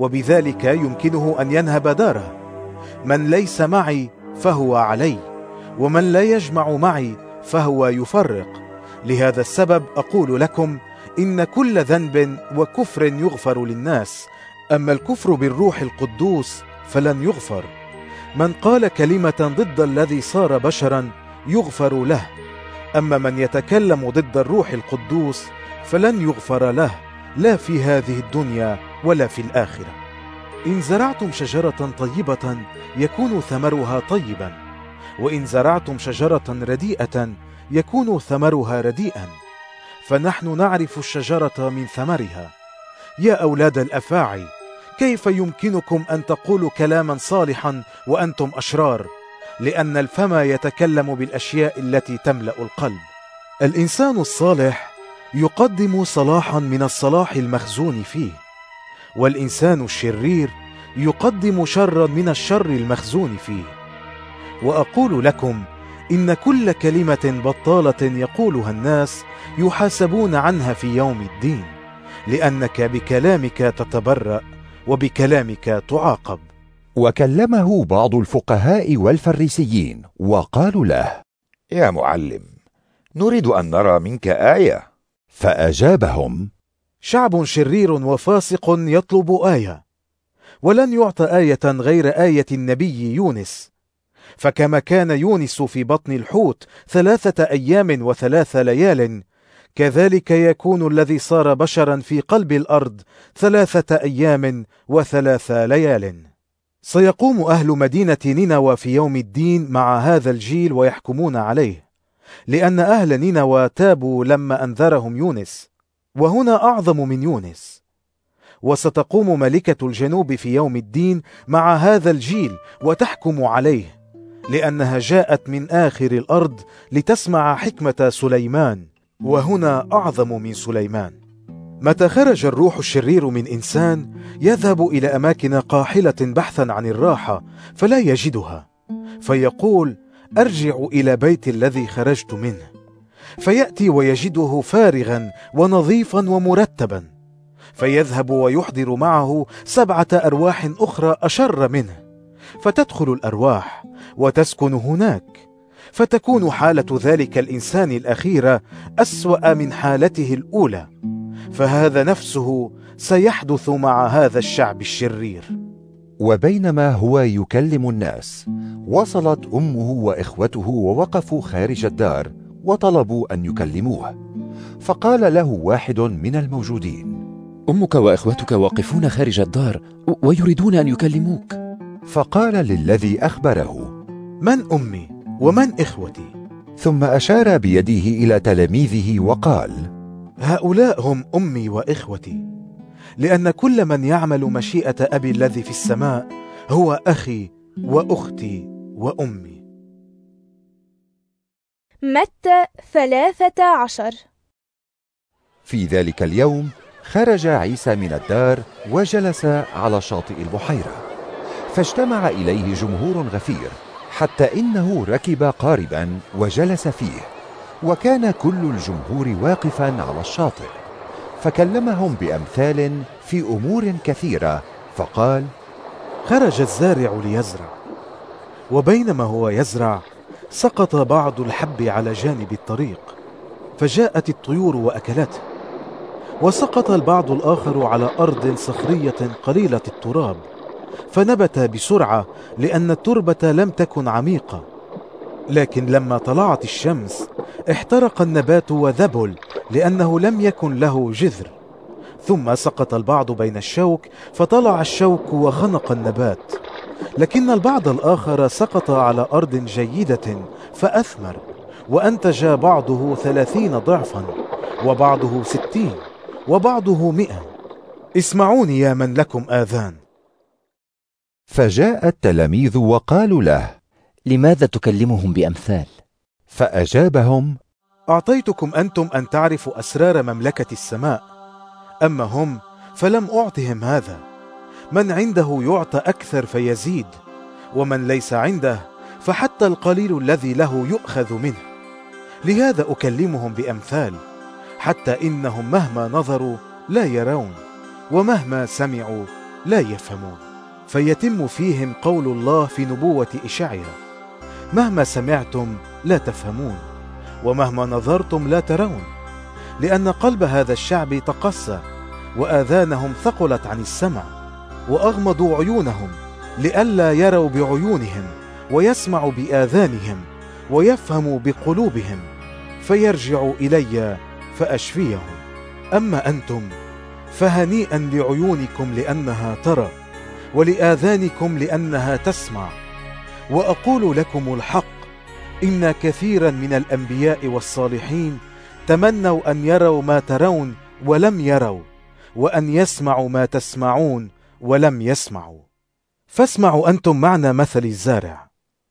وبذلك يمكنه أن ينهب داره. من ليس معي فهو علي، ومن لا يجمع معي فهو يفرق. لهذا السبب أقول لكم إن كل ذنب وكفر يغفر للناس، أما الكفر بالروح القدوس فلن يغفر. من قال كلمة ضد الذي صار بشرا يغفر له، أما من يتكلم ضد الروح القدوس فلن يغفر له، لا في هذه الدنيا ولا في الآخرة. إن زرعتم شجرة طيبة يكون ثمرها طيبا، وإن زرعتم شجرة رديئة يكون ثمرها رديئا، فنحن نعرف الشجرة من ثمرها. يا أولاد الأفاعي، كيف يمكنكم أن تقولوا كلاما صالحا وأنتم أشرار؟ لأن الفم يتكلم بالأشياء التي تملأ القلب. الإنسان الصالح يقدم صلاحا من الصلاح المخزون فيه، والإنسان الشرير يقدم شرا من الشر المخزون فيه. وأقول لكم إن كل كلمة بطالة يقولها الناس يحاسبون عنها في يوم الدين، لأنك بكلامك تتبرأ وبكلامك تعاقب. وكلمه بعض الفقهاء والفريسيين وقالوا له: يا معلم، نريد أن نرى منك آية. فأجابهم: شعب شرير وفاسق يطلب آية، ولن يعطى آية غير آية النبي يونس. فكما كان يونس في بطن الحوت 3 أيام و3 ليال، كذلك يكون الذي صار بشرا في قلب الأرض 3 أيام و3 ليال. سيقوم أهل مدينة نينوى في يوم الدين مع هذا الجيل ويحكمون عليه، لأن أهل نينوى تابوا لما أنذرهم يونس، وهنا أعظم من يونس. وستقوم ملكة الجنوب في يوم الدين مع هذا الجيل وتحكم عليه، لأنها جاءت من آخر الأرض لتسمع حكمة سليمان، وهنا أعظم من سليمان. متى خرج الروح الشرير من إنسان يذهب إلى أماكن قاحلة بحثا عن الراحة فلا يجدها، فيقول: أرجع إلى بيت الذي خرجت منه. فيأتي ويجده فارغا ونظيفا ومرتبا، فيذهب ويحضر معه 7 أرواح أخرى أشر منه، فتدخل الأرواح وتسكن هناك، فتكون حالة ذلك الإنسان الأخيرة أسوأ من حالته الأولى. فهذا نفسه سيحدث مع هذا الشعب الشرير. وبينما هو يكلم الناس، وصلت أمه وإخوته ووقفوا خارج الدار وطلبوا أن يكلموه. فقال له واحد من الموجودين: أمك وإخوتك واقفون خارج الدار ويريدون أن يكلموك. فقال للذي أخبره: من أمي ومن إخوتي؟ ثم أشار بيده إلى تلاميذه وقال: هؤلاء هم أمي وإخوتي، لأن كل من يعمل مشيئة أبي الذي في السماء هو أخي وأختي وأمي. متى 13. في ذلك اليوم خرج عيسى من الدار وجلس على شاطئ البحيرة، فاجتمع إليه جمهور غفير، حتى إنه ركب قاربا وجلس فيه، وكان كل الجمهور واقفا على الشاطئ. فكلمهم بأمثال في أمور كثيرة، فقال: خرج الزارع ليزرع، وبينما هو يزرع سقط بعض الحب على جانب الطريق، فجاءت الطيور وأكلته. وسقط البعض الآخر على أرض صخرية قليلة التراب، فنبت بسرعة لأن التربة لم تكن عميقة. لكن لما طلعت الشمس احترق النبات وذبل، لأنه لم يكن له جذر. ثم سقط البعض بين الشوك، فطلع الشوك وخنق النبات. لكن البعض الآخر سقط على أرض جيدة فأثمر، وأنتج بعضه 30 ضعفا، وبعضه 60، وبعضه 100. اسمعوني يا من لكم آذان. فجاء التلاميذ وقالوا له: لماذا تكلمهم بأمثال؟ فأجابهم: أعطيتكم أنتم أن تعرفوا أسرار مملكة السماء، أما هم فلم أعطهم هذا. من عنده يعطى أكثر فيزيد، ومن ليس عنده فحتى القليل الذي له يؤخذ منه. لهذا أكلمهم بأمثال، حتى إنهم مهما نظروا لا يرون، ومهما سمعوا لا يفهمون. فيتم فيهم قول الله في نبوة إشعيا: مهما سمعتم لا تفهمون، ومهما نظرتم لا ترون، لأن قلب هذا الشعب تقسى، وآذانهم ثقلت عن السمع، وأغمضوا عيونهم لئلا يروا بعيونهم، ويسمعوا بآذانهم، ويفهموا بقلوبهم، فيرجعوا إلي فأشفيهم. أما أنتم فهنيئا لعيونكم لأنها ترى، ولآذانكم لأنها تسمع. وأقول لكم الحق، إن كثيرا من الأنبياء والصالحين تمنوا أن يروا ما ترون ولم يروا، وأن يسمعوا ما تسمعون ولم يسمعوا. فاسمعوا أنتم معنا مثل الزارع.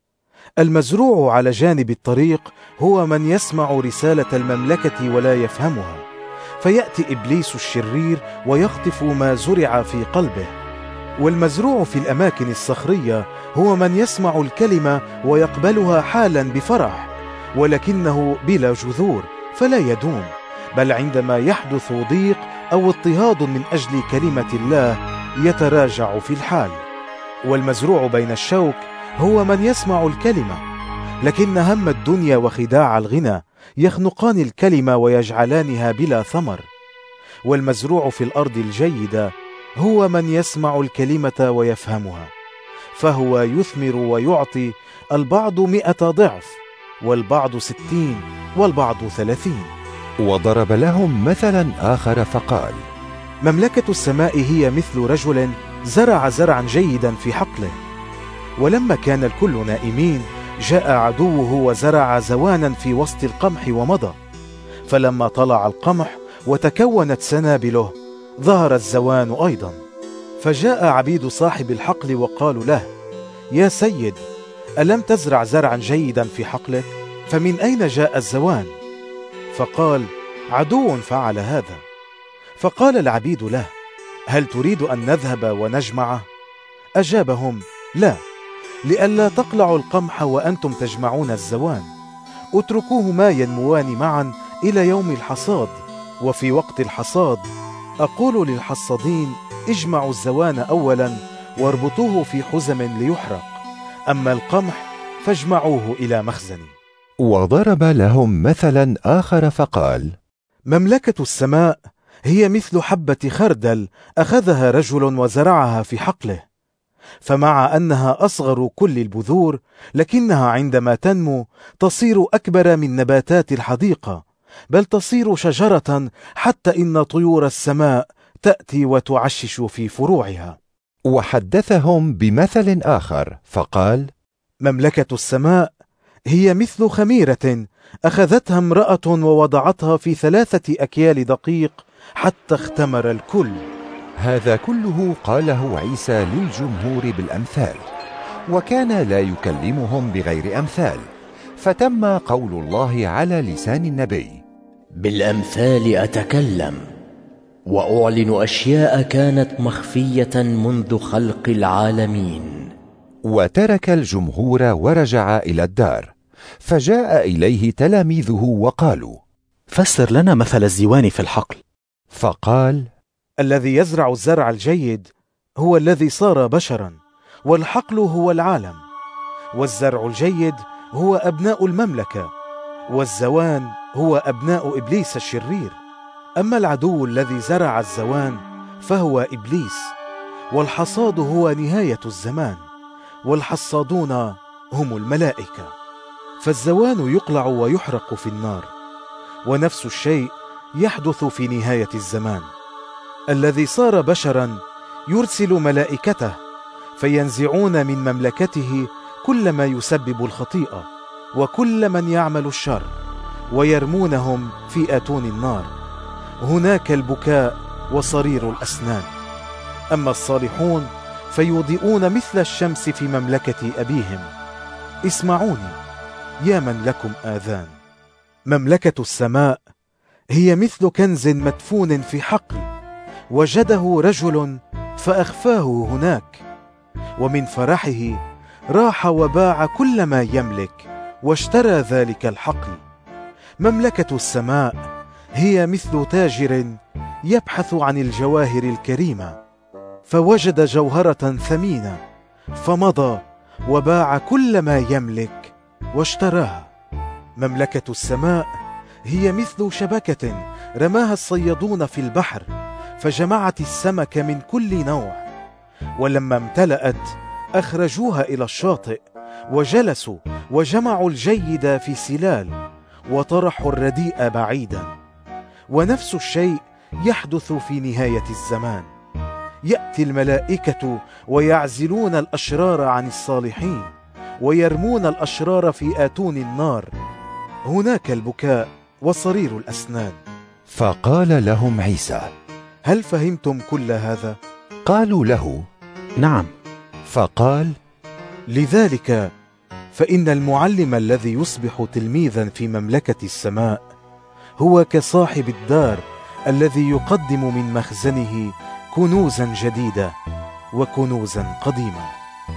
المزروع على جانب الطريق هو من يسمع رسالة المملكة ولا يفهمها، فيأتي إبليس الشرير ويخطف ما زرع في قلبه. والمزروع في الأماكن الصخرية هو من يسمع الكلمة ويقبلها حالا بفرح، ولكنه بلا جذور فلا يدوم، بل عندما يحدث ضيق أو اضطهاد من أجل كلمة الله يتراجع في الحال. والمزروع بين الشوك هو من يسمع الكلمة، لكن هم الدنيا وخداع الغنى يخنقان الكلمة ويجعلانها بلا ثمر. والمزروع في الأرض الجيدة هو من يسمع الكلمة ويفهمها، فهو يثمر ويعطي، البعض 100 ضعف، والبعض 60، والبعض 30. وضرب لهم مثلا آخر فقال: مملكة السماء هي مثل رجل زرع زرعا جيدا في حقله، ولما كان الكل نائمين جاء عدوه وزرع زوانا في وسط القمح ومضى. فلما طلع القمح وتكونت سنابله ظهر الزوان أيضا. فجاء عبيد صاحب الحقل وقالوا له: يا سيد، ألم تزرع زرعا جيدا في حقلك؟ فمن أين جاء الزوان؟ فقال: عدو فعل هذا. فقال العبيد له: هل تريد أن نذهب ونجمعه؟ أجابهم: لا، لئلا تقلعوا القمح وأنتم تجمعون الزوان، اتركوهما ينموان معا إلى يوم الحصاد، وفي وقت الحصاد أقول للحصادين: اجمعوا الزوان أولا واربطوه في حزم ليحرق، أما القمح فاجمعوه إلى مخزن. وضرب لهم مثلا آخر فقال: مملكة السماء هي مثل حبة خردل أخذها رجل وزرعها في حقله، فمع أنها أصغر كل البذور، لكنها عندما تنمو تصير أكبر من نباتات الحديقة، بل تصير شجرة، حتى إن طيور السماء تأتي وتعشش في فروعها. وحدثهم بمثل آخر فقال: مملكة السماء هي مثل خميرة أخذتها امرأة ووضعتها في 3 أكيال دقيق حتى اختمر الكل. هذا كله قاله عيسى للجمهور بالأمثال، وكان لا يكلمهم بغير أمثال، فتم قول الله على لسان النبي: بالأمثال أتكلم وأعلن أشياء كانت مخفية منذ خلق العالمين. وترك الجمهور ورجع إلى الدار، فجاء إليه تلاميذه وقالوا: فسر لنا مثل الزوان في الحقل. فقال: الذي يزرع الزرع الجيد هو الذي صار بشرا، والحقل هو العالم، والزرع الجيد هو أبناء المملكة، والزوان هو أبناء إبليس الشرير. أما العدو الذي زرع الزوان فهو إبليس، والحصاد هو نهاية الزمان، والحصادون هم الملائكة. فالزوان يقلع ويحرق في النار، ونفس الشيء يحدث في نهاية الزمان. الذي صار بشرا يرسل ملائكته فينزعون من مملكته كل ما يسبب الخطيئة وكل من يعمل الشر، ويرمونهم في آتون النار، هناك البكاء وصرير الأسنان. أما الصالحون فيضيئون مثل الشمس في مملكة أبيهم. اسمعوني يا من لكم آذان. مملكة السماء هي مثل كنز مدفون في حقل، وجده رجل فأخفاه هناك، ومن فرحه راح وباع كل ما يملك واشترى ذلك الحقل. مملكة السماء هي مثل تاجر يبحث عن الجواهر الكريمة، فوجد جوهرة ثمينة، فمضى وباع كل ما يملك واشتراها. مملكة السماء هي مثل شبكة رماها الصيادون في البحر، فجمعت السمك من كل نوع، ولما امتلأت أخرجوها إلى الشاطئ، وجلسوا وجمعوا الجيد في سلال، وطرحوا الرديء بعيدا. ونفس الشيء يحدث في نهاية الزمان. يأتي الملائكة ويعزلون الأشرار عن الصالحين، ويرمون الأشرار في آتون النار. هناك البكاء وصرير الأسنان. فقال لهم عيسى: هل فهمتم كل هذا؟ قالوا له: نعم. فقال: لذلك فإن المعلم الذي يصبح تلميذا في مملكة السماء هو كصاحب الدار الذي يقدم من مخزنه كنوزا جديدة وكنوزا قديمة.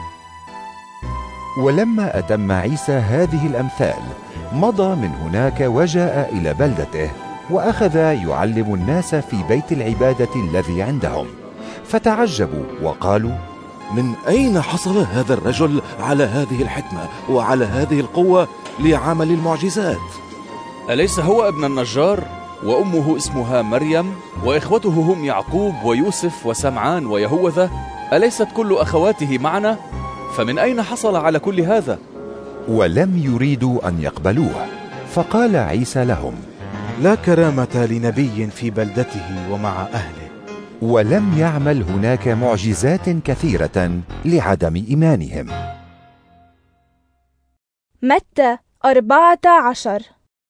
ولما أتم عيسى هذه الأمثال مضى من هناك وجاء إلى بلدته، وأخذ يعلم الناس في بيت العبادة الذي عندهم، فتعجبوا وقالوا: من أين حصل هذا الرجل على هذه الحكمة وعلى هذه القوة لعمل المعجزات؟ أليس هو ابن النجار؟ وأمه اسمها مريم، وإخوته هم يعقوب ويوسف وسمعان ويهوذا؟ أليست كل أخواته معنا؟ فمن أين حصل على كل هذا؟ ولم يريدوا أن يقبلوه. فقال عيسى لهم: لا كرامة لنبي في بلدته ومع أهله. ولم يعمل هناك معجزات كثيرة لعدم إيمانهم. متى 14.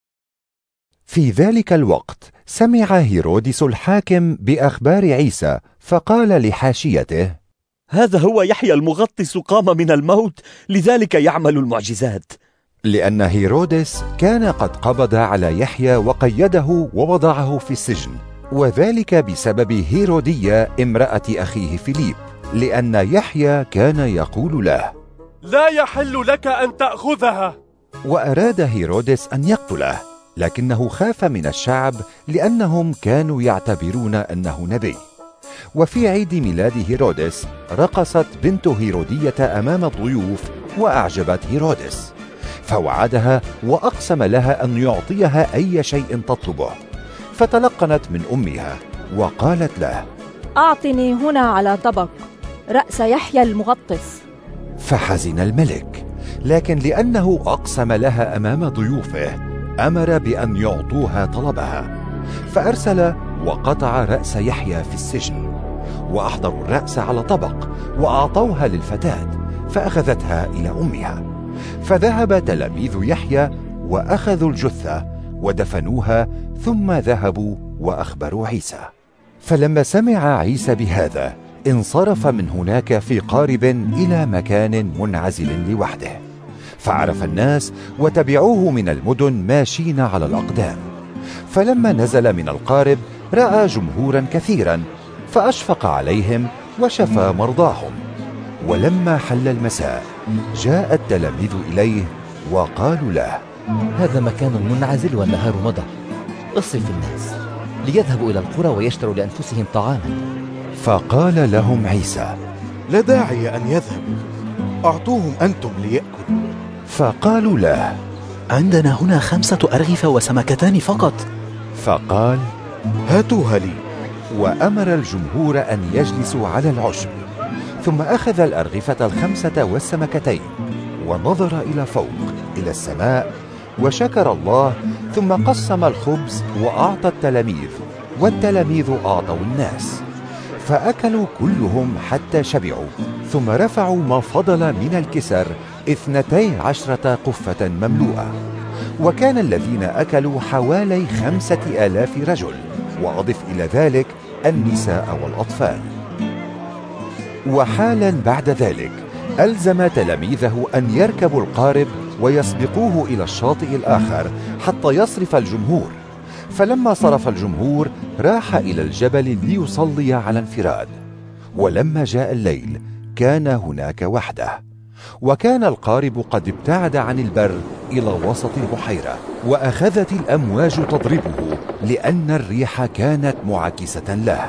في ذلك الوقت سمع هيرودس الحاكم بأخبار عيسى، فقال لحاشيته: هذا هو يحيى المغطس قام من الموت، لذلك يعمل المعجزات. لأن هيرودس كان قد قبض على يحيى وقيده ووضعه في السجن، وذلك بسبب هيرودية امرأة أخيه فيليب، لأن يحيى كان يقول له: لا يحل لك أن تأخذها. وأراد هيرودس أن يقتله، لكنه خاف من الشعب لأنهم كانوا يعتبرون أنه نبي. وفي عيد ميلاد هيرودس رقصت بنت هيرودية أمام الضيوف وأعجبت هيرودس، فوعدها وأقسم لها أن يعطيها أي شيء تطلبه. فتلقنت من أمها وقالت له: أعطني هنا على طبق رأس يحيى المغطس. فحزن الملك، لكن لأنه أقسم لها أمام ضيوفه أمر بأن يعطوها طلبها، فأرسل وقطع رأس يحيى في السجن، وأحضروا الرأس على طبق وأعطوها للفتاة، فأخذتها إلى أمها. فذهب تلاميذ يحيى وأخذوا الجثة ودفنوها، ثم ذهبوا وأخبروا عيسى. فلما سمع عيسى بهذا انصرف من هناك في قارب إلى مكان منعزل لوحده، فعرف الناس وتبعوه من المدن ماشين على الأقدام. فلما نزل من القارب رأى جمهورا كثيرا، فأشفق عليهم وشفى مرضاهم. ولما حل المساء جاء التلاميذ إليه وقالوا له: هذا مكان منعزل والنهار مضى، اصرف الناس ليذهبوا إلى القرى ويشتروا لأنفسهم طعاما. فقال لهم عيسى: لا داعي أن يذهبوا، أعطوهم أنتم ليأكلوا. فقالوا له: عندنا هنا 5 أرغفة وسمكتان فقط. فقال: هاتوها لي. وأمر الجمهور أن يجلسوا على العشب، ثم أخذ الأرغفة 5 والسمكتين، ونظر إلى فوق إلى السماء وشكر الله، ثم قسم الخبز وأعطى التلاميذ، والتلاميذ أعطوا الناس، فأكلوا كلهم حتى شبعوا. ثم رفعوا ما فضل من الكسر 12 قفة مملوءة، وكان الذين أكلوا حوالي 5000 رجل، وأضف إلى ذلك النساء والأطفال. وحالا بعد ذلك ألزم تلاميذه أن يركبوا القارب ويسبقوه إلى الشاطئ الآخر حتى يصرف الجمهور. فلما صرف الجمهور راح إلى الجبل ليصلي على انفراد. ولما جاء الليل كان هناك وحده، وكان القارب قد ابتعد عن البر إلى وسط البحيرة، وأخذت الأمواج تضربه لأن الريح كانت معاكسة له.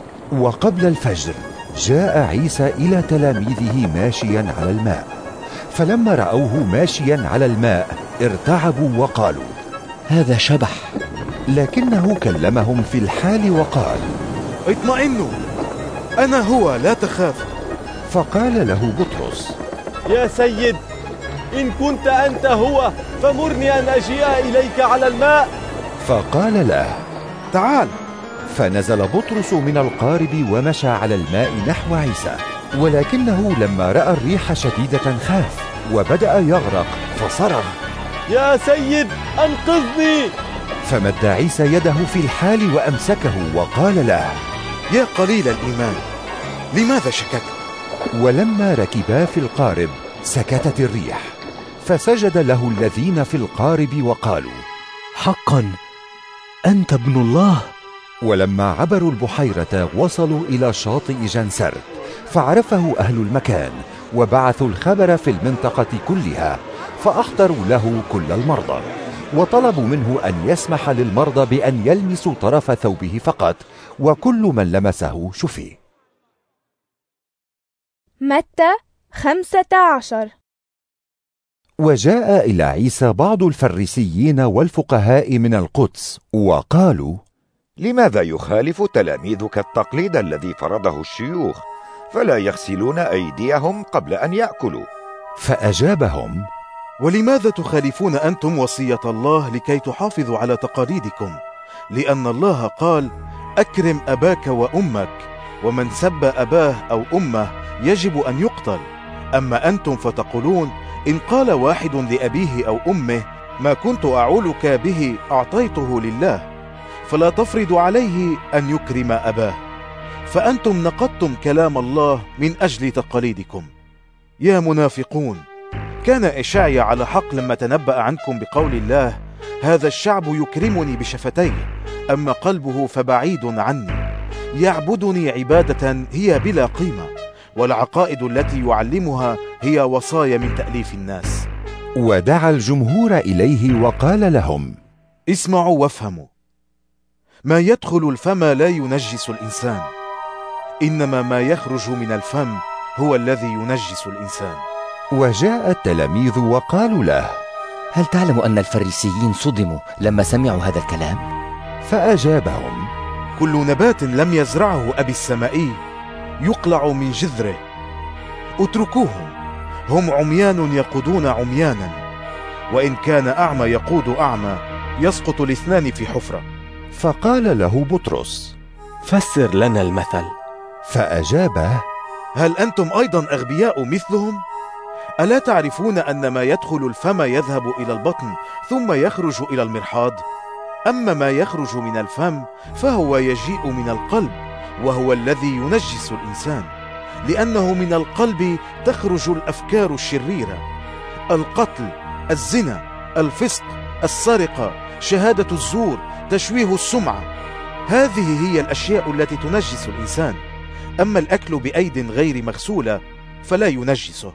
وقبل الفجر جاء عيسى إلى تلاميذه ماشيا على الماء، فلما رأوه ماشيا على الماء ارتعبوا وقالوا: هذا شبح. لكنه كلمهم في الحال وقال: اطمئنوا، أنا هو، لا تخافوا. فقال له بطرس: يا سيد، إن كنت أنت هو فمرني أن أجيء إليك على الماء. فقال له: تعال. فنزل بطرس من القارب ومشى على الماء نحو عيسى، ولكنه لما رأى الريح شديدة خاف وبدأ يغرق فصرخ: يا سيد أنقذني. فمد عيسى يده في الحال وأمسكه وقال له: يا قليل الإيمان، لماذا شككت؟ ولما ركبا في القارب سكتت الريح، فسجد له الذين في القارب وقالوا: حقا أنت ابن الله. ولما عبروا البحيرة وصلوا إلى شاطئ جنسرت، فعرفه أهل المكان وبعثوا الخبر في المنطقة كلها، فأحضروا له كل المرضى وطلبوا منه أن يسمح للمرضى بأن يلمسوا طرف ثوبه فقط، وكل من لمسه شفي. متى 15. وجاء إلى عيسى بعض الفريسيين والفقهاء من القدس وقالوا: لماذا يخالف تلاميذك التقليد الذي فرضه الشيوخ، فلا يغسلون أيديهم قبل أن يأكلوا؟ فأجابهم: ولماذا تخالفون أنتم وصية الله لكي تحافظوا على تقاليدكم؟ لأن الله قال: أكرم أباك وأمك، ومن سب أباه أو أمه يجب أن يقتل. أما أنتم فتقولون: إن قال واحد لأبيه أو أمه ما كنت أعولك به أعطيته لله، فلا تفرض عليه أن يكرم أباه. فأنتم نقضتم كلام الله من أجل تقاليدكم. يا منافقون، كان إشعيا على حق لما تنبأ عنكم بقول الله: هذا الشعب يكرمني بشفتيه، أما قلبه فبعيد عني، يعبدني عبادة هي بلا قيمة، والعقائد التي يعلمها هي وصايا من تأليف الناس. ودعا الجمهور إليه وقال لهم: اسمعوا وافهموا، ما يدخل الفم لا ينجس الإنسان، إنما ما يخرج من الفم هو الذي ينجس الإنسان. وجاء التلاميذ وقالوا له: هل تعلم أن الفريسيين صدموا لما سمعوا هذا الكلام؟ فأجابهم: كل نبات لم يزرعه أبي السمائي يقلع من جذره، اتركوهم، هم عميان يقودون عميانا، وإن كان أعمى يقود أعمى، يسقط الاثنان في حفرة. فقال له بطرس: فسر لنا المثل. فأجابه: هل أنتم أيضا أغبياء مثلهم؟ ألا تعرفون أن ما يدخل الفم يذهب إلى البطن ثم يخرج إلى المرحاض؟ أما ما يخرج من الفم فهو يجيء من القلب، وهو الذي ينجس الإنسان، لأنه من القلب تخرج الأفكار الشريرة: القتل، الزنا، الفسق، السرقة، شهادة الزور، تشويه السمعة. هذه هي الأشياء التي تنجس الإنسان، أما الأكل بأيد غير مغسولة فلا ينجسه.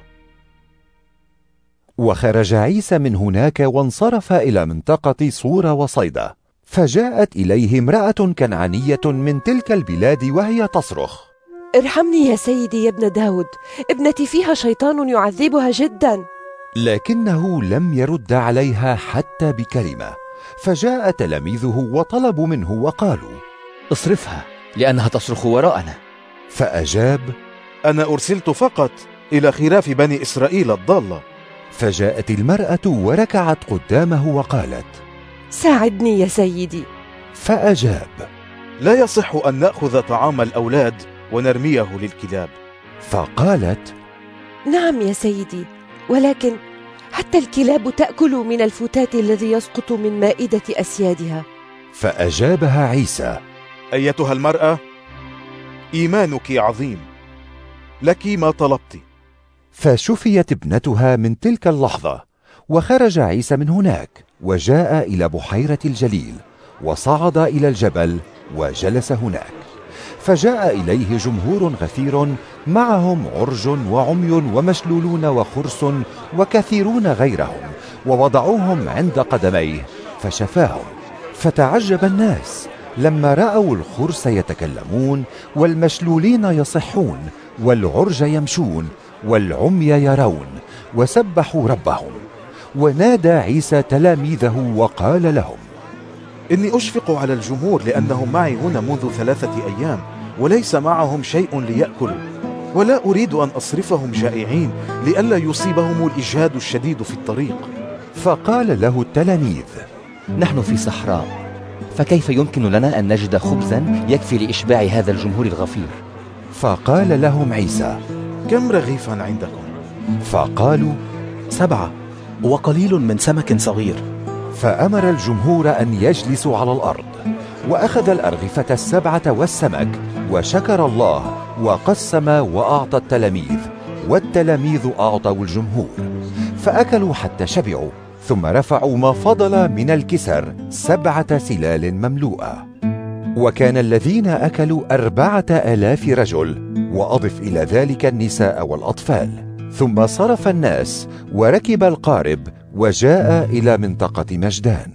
وخرج عيسى من هناك وانصرف إلى منطقة صور وصيدا، فجاءت إليه امرأة كنعانية من تلك البلاد وهي تصرخ: ارحمني يا سيدي يا ابن داود، ابنتي فيها شيطان يعذبها جدا. لكنه لم يرد عليها حتى بكلمة. فجاء تلاميذه وطلبوا منه وقالوا: اصرفها لأنها تصرخ وراءنا. فأجاب: أنا أرسلت فقط إلى خراف بني إسرائيل الضالة. فجاءت المرأة وركعت قدامه وقالت: ساعدني يا سيدي. فأجاب: لا يصح أن نأخذ طعام الأولاد ونرميه للكلاب. فقالت: نعم يا سيدي، ولكن حتى الكلاب تأكل من الفتات الذي يسقط من مائدة أسيادها. فأجابها عيسى: أيتها المرأة، إيمانك عظيم، لك ما طلبت. فشفيت ابنتها من تلك اللحظة. وخرج عيسى من هناك وجاء إلى بحيرة الجليل، وصعد إلى الجبل وجلس هناك. فجاء إليه جمهور غفير، معهم عرج وعمي ومشلولون وخرس وكثيرون غيرهم، ووضعوهم عند قدميه فشفاهم. فتعجب الناس لما رأوا الخرس يتكلمون والمشلولين يصحون والعرج يمشون والعمي يرون وسبحوا ربهم. ونادى عيسى تلاميذه وقال لهم: إني أشفق على الجمهور لأنهم معي هنا منذ 3 أيام وليس معهم شيء ليأكلوا، ولا أريد أن أصرفهم جائعين لئلا يصيبهم الإجهاد الشديد في الطريق. فقال له التلاميذ: نحن في صحراء، فكيف يمكن لنا أن نجد خبزا يكفي لإشباع هذا الجمهور الغفير؟ فقال لهم عيسى: كم رغيفا عندكم؟ فقالوا: 7 وقليل من سمك صغير. فأمر الجمهور أن يجلسوا على الأرض، وأخذ الأرغفة 7 والسمك، وشكر الله وقسم وأعطى التلاميذ، والتلاميذ أعطوا الجمهور، فأكلوا حتى شبعوا، ثم رفعوا ما فضل من الكسر 7 سلال مملوءة. وكان الذين أكلوا 4000 رجل، وأضف إلى ذلك النساء والأطفال. ثم صرف الناس وركب القارب وجاء إلى منطقة مجدان.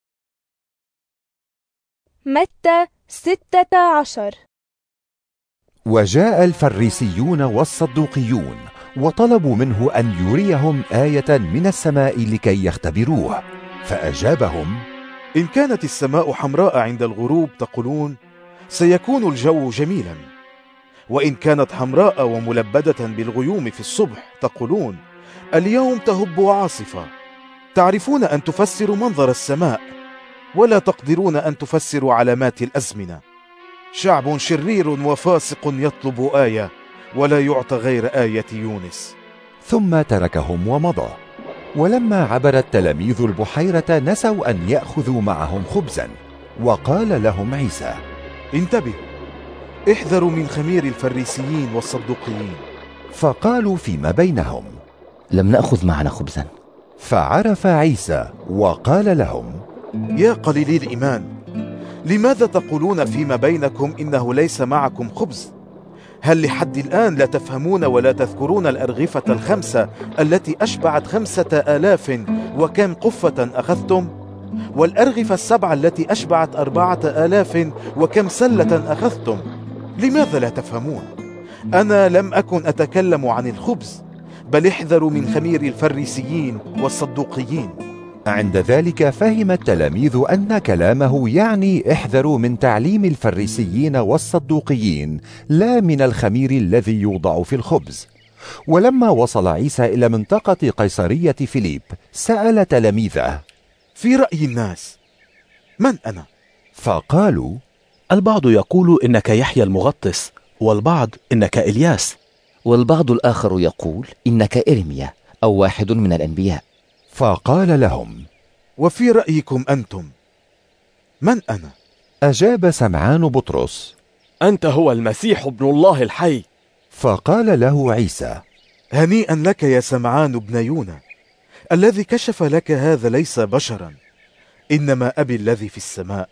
متى 16. وجاء الفريسيون والصدوقيون وطلبوا منه أن يريهم آية من السماء لكي يختبروه، فأجابهم: إن كانت السماء حمراء عند الغروب تقولون سيكون الجو جميلا، وإن كانت حمراء وملبدة بالغيوم في الصبح تقولون اليوم تهب عاصفة. تعرفون أن تفسروا منظر السماء ولا تقدرون أن تفسروا علامات الأزمنة. شعب شرير وفاسق يطلب آية ولا يعطى غير آية يونس. ثم تركهم ومضى. ولما عبر التلاميذ البحيرة نسوا أن يأخذوا معهم خبزا، وقال لهم عيسى: انتبهوا، احذروا من خمير الفريسيين والصدوقيين. فقالوا فيما بينهم: لم نأخذ معنا خبزا. فعرف عيسى وقال لهم: يا قليلي الإيمان، لماذا تقولون فيما بينكم إنه ليس معكم خبز؟ هل لحد الآن لا تفهمون ولا تذكرون الأرغفة 5 التي أشبعت 5000 وكم قفة أخذتم؟ والأرغفة 7 التي أشبعت 4000 وكم سلة أخذتم؟ لماذا لا تفهمون؟ أنا لم أكن أتكلم عن الخبز، بل احذروا من خمير الفريسيين والصدوقيين. عند ذلك فهم التلاميذ أن كلامه يعني احذروا من تعليم الفريسيين والصدوقيين، لا من الخمير الذي يوضع في الخبز. ولما وصل عيسى إلى منطقة قيصرية فيليب سأل تلاميذه: في رأي الناس من أنا؟ فقالوا: البعض يقول إنك يحيى المغطس، والبعض إنك إلياس، والبعض الآخر يقول إنك إرميا أو واحد من الأنبياء. فقال لهم: وفي رأيكم أنتم من أنا؟ أجاب سمعان بطرس: أنت هو المسيح ابن الله الحي. فقال له عيسى: هنيئا لك يا سمعان ابن يونا، الذي كشف لك هذا ليس بشرا إنما أبي الذي في السماء.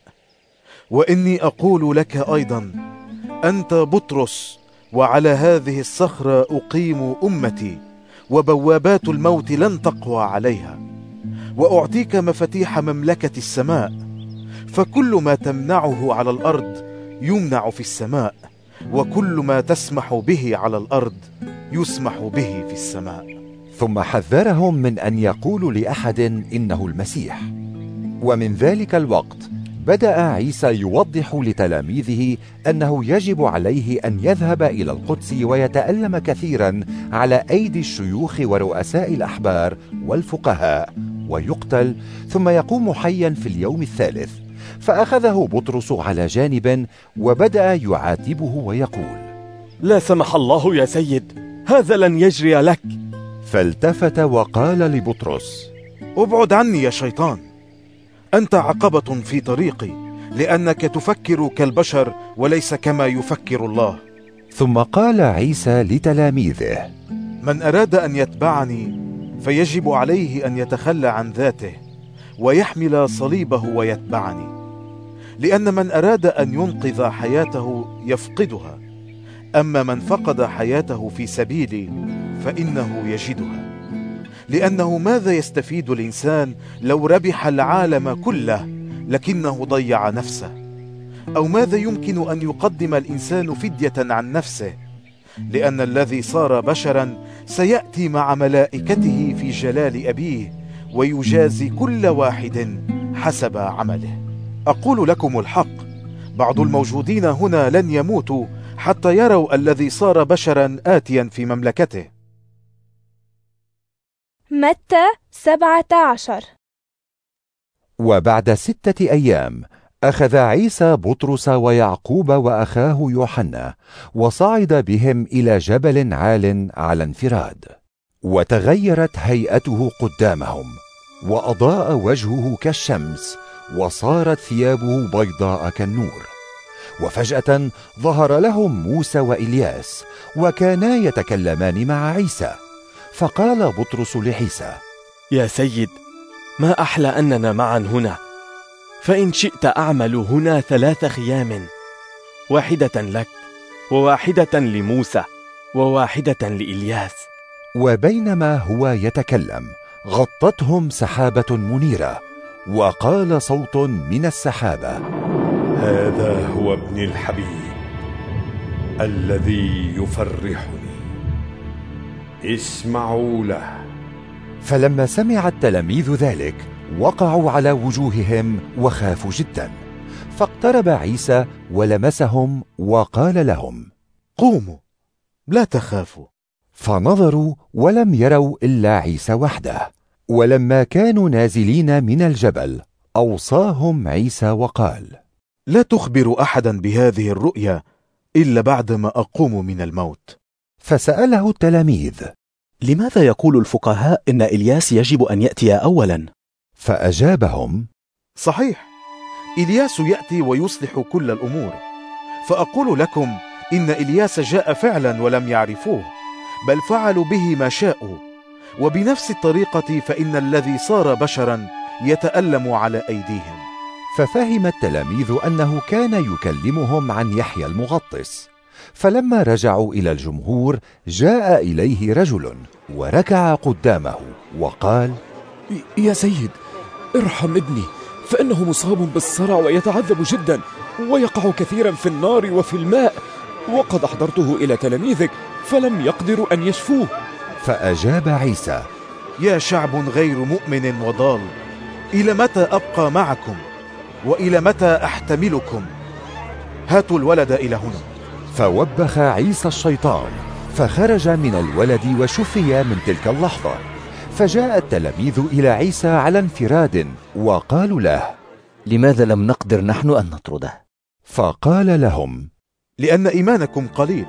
وإني أقول لك أيضا أنت بطرس، وعلى هذه الصخرة أقيم أمتي، وبوابات الموت لن تقوى عليها. وأعطيك مفاتيح مملكة السماء، فكل ما تمنعه على الأرض يمنع في السماء، وكل ما تسمح به على الأرض يسمح به في السماء. ثم حذرهم من أن يقولوا لأحد إنه المسيح. ومن ذلك الوقت بدأ عيسى يوضح لتلاميذه أنه يجب عليه أن يذهب إلى القدس ويتألم كثيرا على أيدي الشيوخ ورؤساء الأحبار والفقهاء، ويقتل، ثم يقوم حيا في اليوم الثالث. فأخذه بطرس على جانب وبدأ يعاتبه ويقول: لا سمح الله يا سيد، هذا لن يجري لك. فالتفت وقال لبطرس: ابعد عني يا شيطان، أنت عقبة في طريقي، لأنك تفكر كالبشر وليس كما يفكر الله. ثم قال عيسى لتلاميذه: من أراد أن يتبعني فيجب عليه أن يتخلى عن ذاته ويحمل صليبه ويتبعني، لأن من أراد أن ينقذ حياته يفقدها، أما من فقد حياته في سبيلي فإنه يجدها. لأنه ماذا يستفيد الإنسان لو ربح العالم كله لكنه ضيع نفسه؟ أو ماذا يمكن أن يقدم الإنسان فدية عن نفسه؟ لأن الذي صار بشرا سيأتي مع ملائكته في جلال أبيه ويجازي كل واحد حسب عمله. أقول لكم الحق، بعض الموجودين هنا لن يموتوا حتى يروا الذي صار بشرا آتيا في مملكته. متى 17. وبعد 6 أيام أخذ عيسى بطرس ويعقوب وأخاه يوحنا وصعد بهم إلى جبل عال على انفراد، وتغيرت هيئته قدامهم، وأضاء وجهه كالشمس، وصارت ثيابه بيضاء كالنور. وفجأة ظهر لهم موسى وإلياس، وكانا يتكلمان مع عيسى. فقال بطرس لعيسى: يا سيد، ما أحلى أننا معا هنا، فإن شئت أعمل هنا 3 خيام، واحدة لك وواحدة لموسى وواحدة لإلياس. وبينما هو يتكلم غطتهم سحابة منيرة، وقال صوت من السحابة: هذا هو ابني الحبيب الذي يفرحني، اسمعوا له. فلما سمع التلاميذ ذلك وقعوا على وجوههم وخافوا جدا. فاقترب عيسى ولمسهم وقال لهم: قوموا، لا تخافوا. فنظروا ولم يروا إلا عيسى وحده. ولما كانوا نازلين من الجبل أوصاهم عيسى وقال: لا تخبروا أحدا بهذه الرؤيا إلا بعدما أقوم من الموت. فسأله التلاميذ: لماذا يقول الفقهاء إن إلياس يجب أن يأتي أولا؟ فأجابهم: صحيح، إلياس يأتي ويصلح كل الأمور. فأقول لكم إن إلياس جاء فعلا ولم يعرفوه، بل فعلوا به ما شاءوا. وبنفس الطريقة فإن الذي صار بشرا يتألم على أيديهم. ففهم التلاميذ أنه كان يكلمهم عن يحيى المغطس. فلما رجعوا إلى الجمهور جاء إليه رجل وركع قدامه وقال: يا سيد، ارحم ابني، فإنه مصاب بالصرع ويتعذب جدا، ويقع كثيرا في النار وفي الماء، وقد أحضرته إلى تلاميذك فلم يقدروا أن يشفوه. فأجاب عيسى: يا شعب غير مؤمن وضال، إلى متى أبقى معكم؟ وإلى متى أحتملكم؟ هاتوا الولد إلى هنا. فوبخ عيسى الشيطان، فخرج من الولد وشفي من تلك اللحظة. فجاء التلاميذ إلى عيسى على انفراد وقالوا له: لماذا لم نقدر نحن أن نطرده؟ فقال لهم: لأن إيمانكم قليل.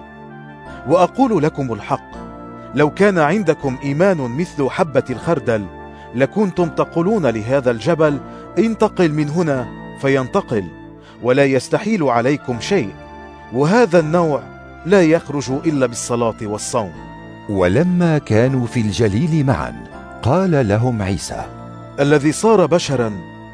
وأقول لكم الحق، لو كان عندكم إيمان مثل حبة الخردل لكنتم تقولون لهذا الجبل: انتقل من هنا فينتقل، ولا يستحيل عليكم شيء. وهذا النوع لا يخرج إلا بالصلاة والصوم. ولما كانوا في الجليل معا قال لهم عيسى: الذي صار بشرا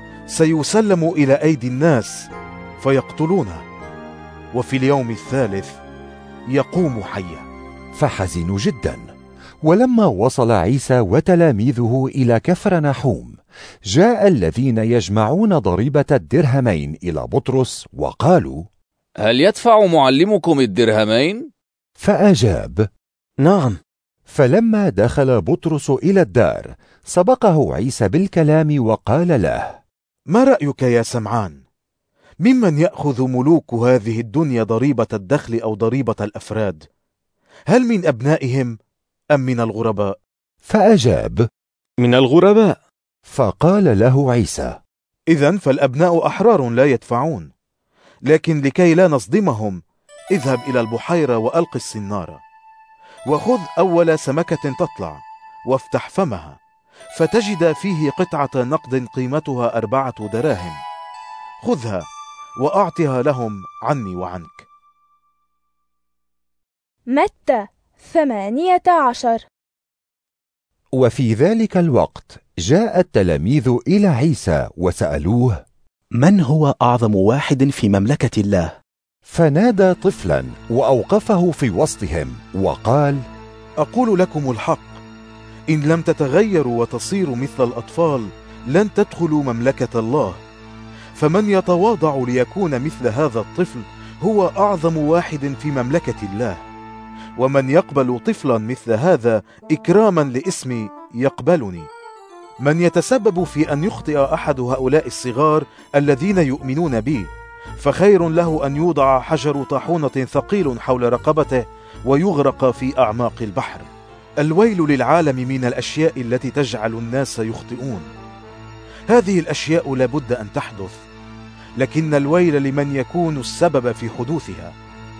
سيسلم إلى أيدي الناس فيقتلونه، وفي اليوم الثالث يقوم حيا. فحزنوا جدا. ولما وصل عيسى وتلاميذه إلى كفرنحوم جاء الذين يجمعون ضريبة الدرهمين إلى بطرس وقالوا: هل يدفع معلمكم الدرهمين؟ فأجاب: نعم. فلما دخل بطرس إلى الدار سبقه عيسى بالكلام وقال له: ما رأيك يا سمعان؟ ممن يأخذ ملوك هذه الدنيا ضريبة الدخل أو ضريبة الأفراد؟ هل من أبنائهم أم من الغرباء؟ فأجاب: من الغرباء. فقال له عيسى: إذن فالأبناء أحرار لا يدفعون. لكن لكي لا نصدمهم اذهب إلى البحيرة وألق الصنارة، وخذ أول سمكة تطلع وافتح فمها، فتجد فيه قطعة نقد قيمتها 4 دراهم. خذها وأعطها لهم عني وعنك. متى 18. وفي ذلك الوقت جاء التلاميذ إلى عيسى وسألوه: من هو أعظم واحد في مملكة الله؟ فنادى طفلا وأوقفه في وسطهم وقال: أقول لكم الحق، إن لم تتغيروا وتصيروا مثل الأطفال لن تدخلوا مملكة الله. فمن يتواضع ليكون مثل هذا الطفل هو أعظم واحد في مملكة الله. ومن يقبل طفلا مثل هذا إكراما لاسمي يقبلني. من يتسبب في أن يخطئ أحد هؤلاء الصغار الذين يؤمنون بي، فخير له أن يوضع حجر طاحونة ثقيل حول رقبته ويغرق في أعماق البحر. الويل للعالم من الأشياء التي تجعل الناس يخطئون. هذه الأشياء لابد أن تحدث، لكن الويل لمن يكون السبب في حدوثها.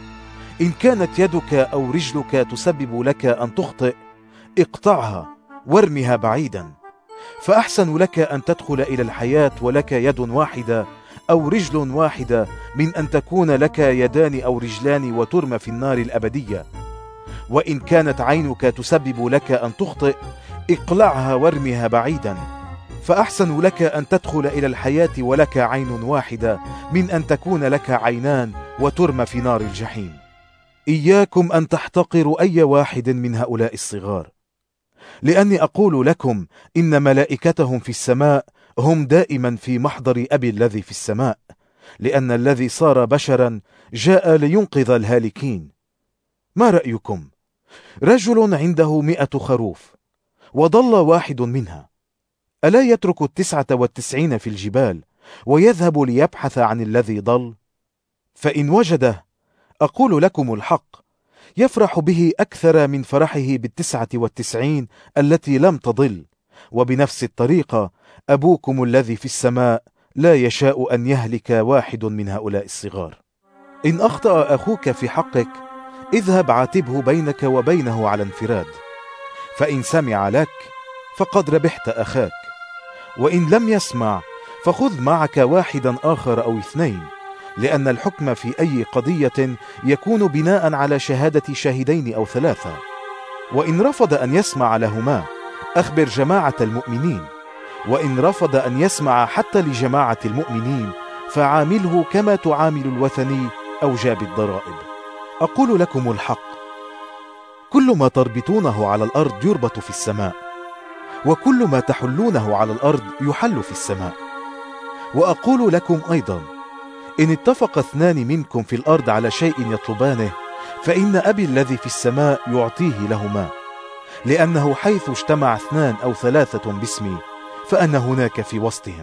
إن كانت يدك أو رجلك تسبب لك أن تخطئ، اقطعها وارمها بعيدا، فأحسن لك أن تدخل إلى الحياة ولك يد واحدة أو رجل واحدة من أن تكون لك يدان أو رجلان وترمى في النار الأبدية. وإن كانت عينك تسبب لك أن تخطئ، اقلعها وارمها بعيدا، فأحسن لك أن تدخل إلى الحياة ولك عين واحدة من أن تكون لك عينان وترمى في نار الجحيم. إياكم أن تحتقروا أي واحد من هؤلاء الصغار، لأني أقول لكم إن ملائكتهم في السماء هم دائما في محضر أبي الذي في السماء، لأن الذي صار بشرا جاء لينقذ الهالكين. ما رأيكم؟ رجل عنده 100 خروف وضل واحد منها، ألا يترك 99 في الجبال ويذهب ليبحث عن الذي ضل؟ فإن وجده، أقول لكم الحق، يفرح به أكثر من فرحه 99 التي لم تضل. وبنفس الطريقة أبوكم الذي في السماء لا يشاء أن يهلك واحد من هؤلاء الصغار. إن أخطأ أخوك في حقك، اذهب عاتبه بينك وبينه على انفراد، فإن سمع لك فقد ربحت أخاك، وإن لم يسمع فخذ معك واحدا آخر أو 2، لأن الحكم في أي قضية يكون بناء على شهادة شاهدين أو 3. وإن رفض أن يسمع لهما، أخبر جماعة المؤمنين، وإن رفض أن يسمع حتى لجماعة المؤمنين، فعامله كما تعامل الوثني أو جاب الضرائب. أقول لكم الحق، كل ما تربطونه على الأرض يربط في السماء، وكل ما تحلونه على الأرض يحل في السماء. وأقول لكم أيضا، إن اتفق 2 منكم في الأرض على شيء يطلبانه، فإن أبي الذي في السماء يعطيه لهما، لأنه حيث اجتمع 2 أو 3 باسمي فأنا هناك في وسطهم.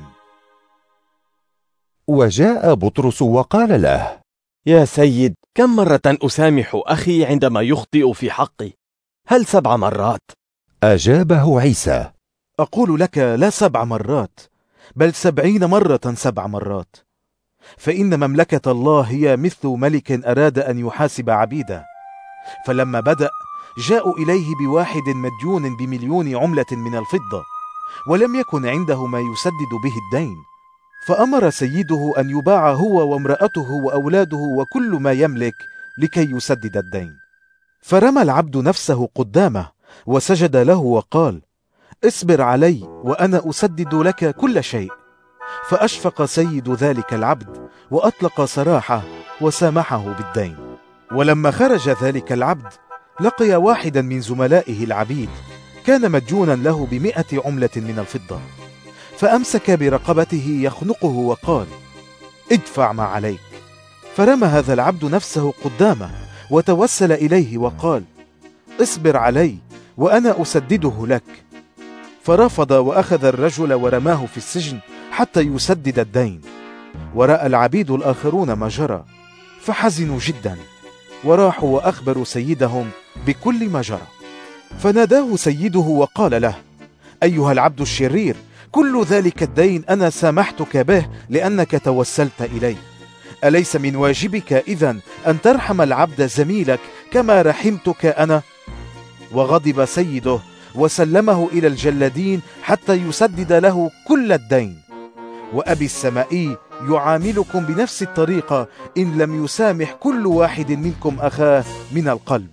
وجاء بطرس وقال له: يا سيد، كم مرة أسامح أخي عندما يخطئ في حقي؟ هل 7 مرات؟ أجابه عيسى: أقول لك لا 7 مرات، بل 70 مرة 7 مرات. فإن مملكة الله هي مثل ملك أراد أن يحاسب عبيده، فلما بدأ جاءوا إليه بواحد مديون ب1,000,000 عملة من الفضة، ولم يكن عنده ما يسدد به الدين، فأمر سيده أن يباع هو وامرأته وأولاده وكل ما يملك لكي يسدد الدين. فرمى العبد نفسه قدامه وسجد له وقال: اصبر علي وأنا أسدد لك كل شيء. فأشفق سيد ذلك العبد وأطلق سراحه وسامحه بالدين. ولما خرج ذلك العبد لقي واحدا من زملائه العبيد كان مديونا له ب100 عملة من الفضة، فأمسك برقبته يخنقه وقال: ادفع ما عليك. فرمى هذا العبد نفسه قدامه وتوسل إليه وقال: اصبر علي وأنا أسدده لك. فرفض وأخذ الرجل ورماه في السجن حتى يسدد الدين. ورأى العبيد الآخرون ما جرى فحزنوا جدا، وراحوا وأخبروا سيدهم بكل ما جرى. فناداه سيده وقال له: أيها العبد الشرير، كل ذلك الدين أنا سامحتك به لأنك توسلت إلي. أليس من واجبك إذن أن ترحم العبد زميلك كما رحمتك أنا؟ وغضب سيده وسلمه إلى الجلادين حتى يسدد له كل الدين. وأبي السمائي يعاملكم بنفس الطريقة إن لم يسامح كل واحد منكم أخاه من القلب.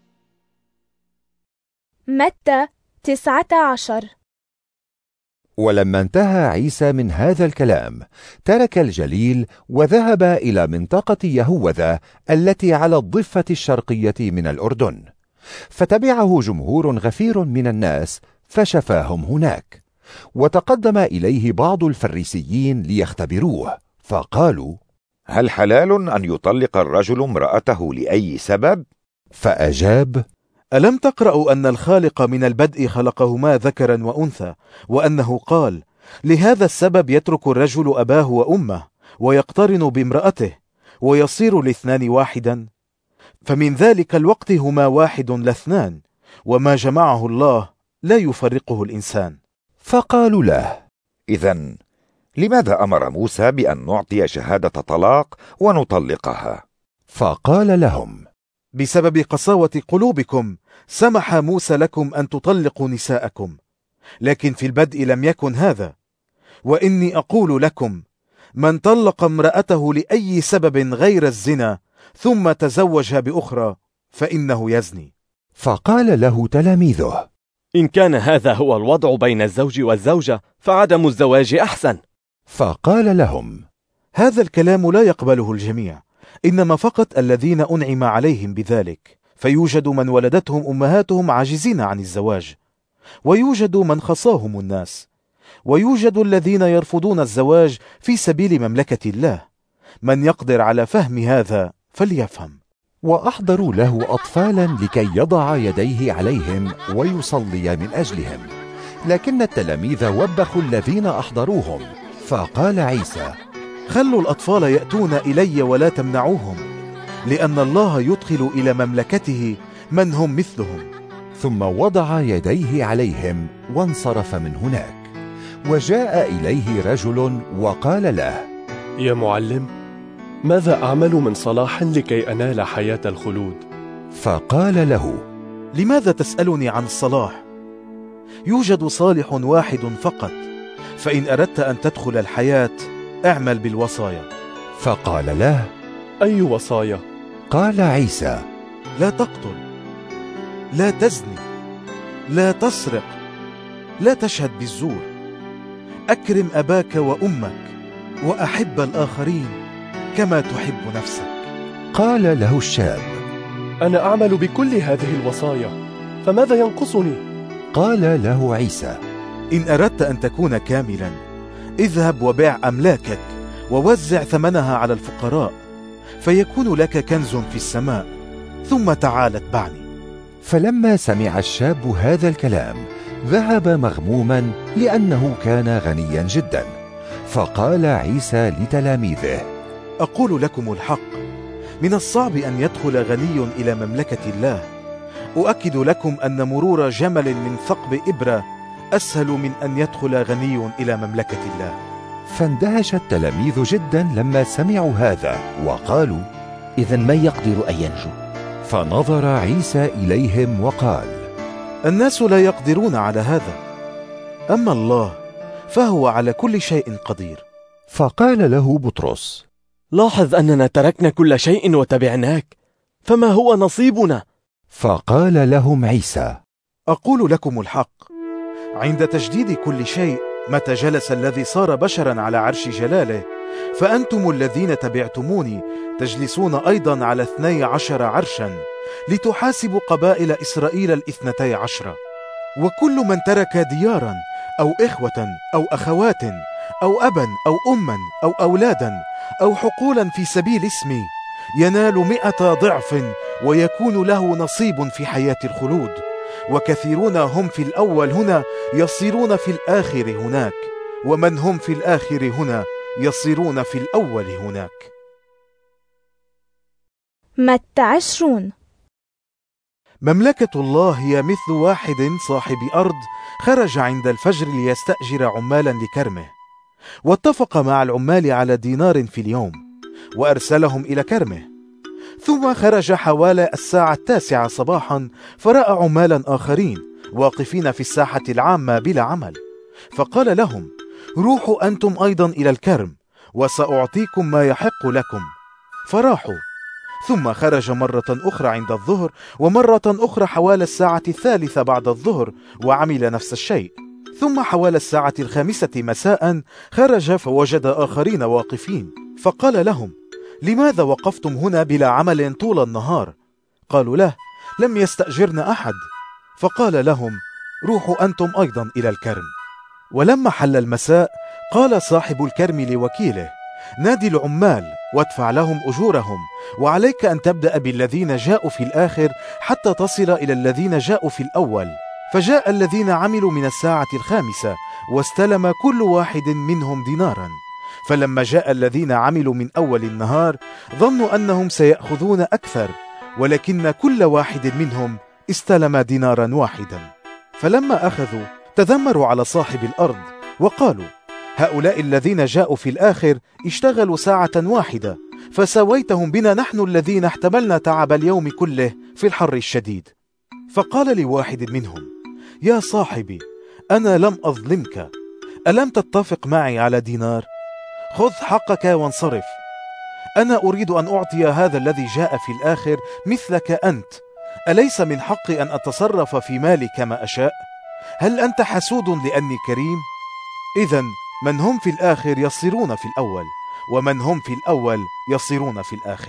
متى 19. ولما انتهى عيسى من هذا الكلام ترك الجليل وذهب إلى منطقة يهوذا التي على الضفة الشرقية من الأردن، فتبعه جمهور غفير من الناس فشفاهم هناك. وتقدم إليه بعض الفريسيين ليختبروه، فقالوا: هل حلال أن يطلق الرجل امرأته لأي سبب؟ فأجاب: ألم تقرأوا أن الخالق من البدء خلقهما ذكرا وأنثى، وأنه قال: لهذا السبب يترك الرجل أباه وأمه ويقترن بامرأته ويصير الاثنان واحدا؟ فمن ذلك الوقت هما واحد لا اثنان، وما جمعه الله لا يفرقه الإنسان. فقالوا له: إذن لماذا أمر موسى بأن نعطي شهادة طلاق ونطلقها؟ فقال لهم: بسبب قساوة قلوبكم سمح موسى لكم أن تطلقوا نساءكم، لكن في البدء لم يكن هذا. وإني أقول لكم: من طلق امرأته لأي سبب غير الزنا ثم تزوج بأخرى فإنه يزني. فقال له تلاميذه: إن كان هذا هو الوضع بين الزوج والزوجة فعدم الزواج أحسن. فقال لهم: هذا الكلام لا يقبله الجميع، إنما فقط الذين أنعم عليهم بذلك، فيوجد من ولدتهم أمهاتهم عاجزين عن الزواج، ويوجد من خصاهم الناس، ويوجد الذين يرفضون الزواج في سبيل مملكة الله. من يقدر على فهم هذا فليفهم. وأحضروا له أطفالا لكي يضع يديه عليهم ويصلي من أجلهم، لكن التلاميذ وبخوا الذين أحضروهم. فقال عيسى: خلوا الأطفال يأتون إلي ولا تمنعوهم، لأن الله يدخل إلى مملكته من هم مثلهم. ثم وضع يديه عليهم وانصرف من هناك. وجاء إليه رجل وقال له: يا معلم، ماذا أعمل من صلاح لكي أنال حياة الخلود؟ فقال له: لماذا تسألني عن الصلاح؟ يوجد صالح واحد فقط، فإن أردت أن تدخل الحياة اعمل بالوصايا. فقال له: أي وصايا؟ قال عيسى: لا تقتل، لا تزني، لا تسرق، لا تشهد بالزور، أكرم أباك وأمك، وأحب الآخرين كما تحب نفسك. قال له الشاب: أنا أعمل بكل هذه الوصايا، فماذا ينقصني؟ قال له عيسى: إن أردت أن تكون كاملا اذهب وبيع أملاكك ووزع ثمنها على الفقراء، فيكون لك كنز في السماء، ثم تعال اتبعني. فلما سمع الشاب هذا الكلام ذهب مغموما لأنه كان غنيا جدا. فقال عيسى لتلاميذه: أقول لكم الحق، من الصعب أن يدخل غني إلى مملكة الله. أؤكد لكم أن مرور جمل من ثقب إبرة أسهل من أن يدخل غني إلى مملكة الله. فاندهش التلاميذ جدا لما سمعوا هذا، وقالوا: إذن من يقدر أن ينجو؟ فنظر عيسى إليهم وقال: الناس لا يقدرون على هذا، أما الله فهو على كل شيء قدير. فقال له بطرس: لاحظ أننا تركنا كل شيء وتبعناك، فما هو نصيبنا؟ فقال لهم عيسى: أقول لكم الحق، عند تجديد كل شيء، متى جلس الذي صار بشرا على عرش جلاله، فأنتم الذين تبعتموني تجلسون أيضا على 12 عرشا، لتحاسبوا قبائل إسرائيل 12. وكل من ترك ديارا أو إخوة أو أخوات أو أبا أو أما أو أولادا أو حقولا في سبيل اسمي ينال 100 ضعف، ويكون له نصيب في حياة الخلود. وكثيرون هم في الأول هنا يصيرون في الآخر هناك، ومن هم في الآخر هنا يصيرون في الأول هناك. متى 20. مملكة الله هي مثل واحد صاحب أرض خرج عند الفجر ليستأجر عمالا لكرمه، واتفق مع العمال على دينار في اليوم، وأرسلهم إلى كرمه. ثم خرج حوالي 9:00 صباحا، فرأى عمالا آخرين واقفين في الساحة العامة بلا عمل، فقال لهم: روحوا أنتم أيضا إلى الكرم، وسأعطيكم ما يحق لكم. فراحوا. ثم خرج مرة أخرى عند الظهر، ومرة أخرى حوالي 3:00 بعد الظهر، وعمل نفس الشيء. ثم حوالي 5:00 مساء خرج فوجد آخرين واقفين، فقال لهم: لماذا وقفتم هنا بلا عمل طول النهار؟ قالوا له: لم يستأجرنا أحد. فقال لهم: روحوا أنتم أيضا إلى الكرم. ولما حل المساء قال صاحب الكرم لوكيله: نادي العمال وادفع لهم أجورهم، وعليك أن تبدأ بالذين جاءوا في الآخر حتى تصل إلى الذين جاءوا في الأول. فجاء الذين عملوا من الساعة 5 واستلم كل واحد منهم دينارا. فلما جاء الذين عملوا من أول النهار ظنوا أنهم سيأخذون أكثر، ولكن كل واحد منهم استلم دينارا واحدا. فلما أخذوا تذمروا على صاحب الأرض وقالوا: هؤلاء الذين جاءوا في الآخر اشتغلوا ساعة واحدة، فسويتهم بنا نحن الذين احتملنا تعب اليوم كله في الحر الشديد. فقال لواحد منهم: يا صاحبي، أنا لم أظلمك، ألم تتفق معي على دينار؟ خذ حقك وانصرف. أنا أريد أن أعطي هذا الذي جاء في الآخر مثلك أنت، أليس من حقي أن أتصرف في مالي كما أشاء؟ هل أنت حسود لأني كريم؟ إذن من هم في الآخر يصيرون في الأول، ومن هم في الأول يصيرون في الآخر.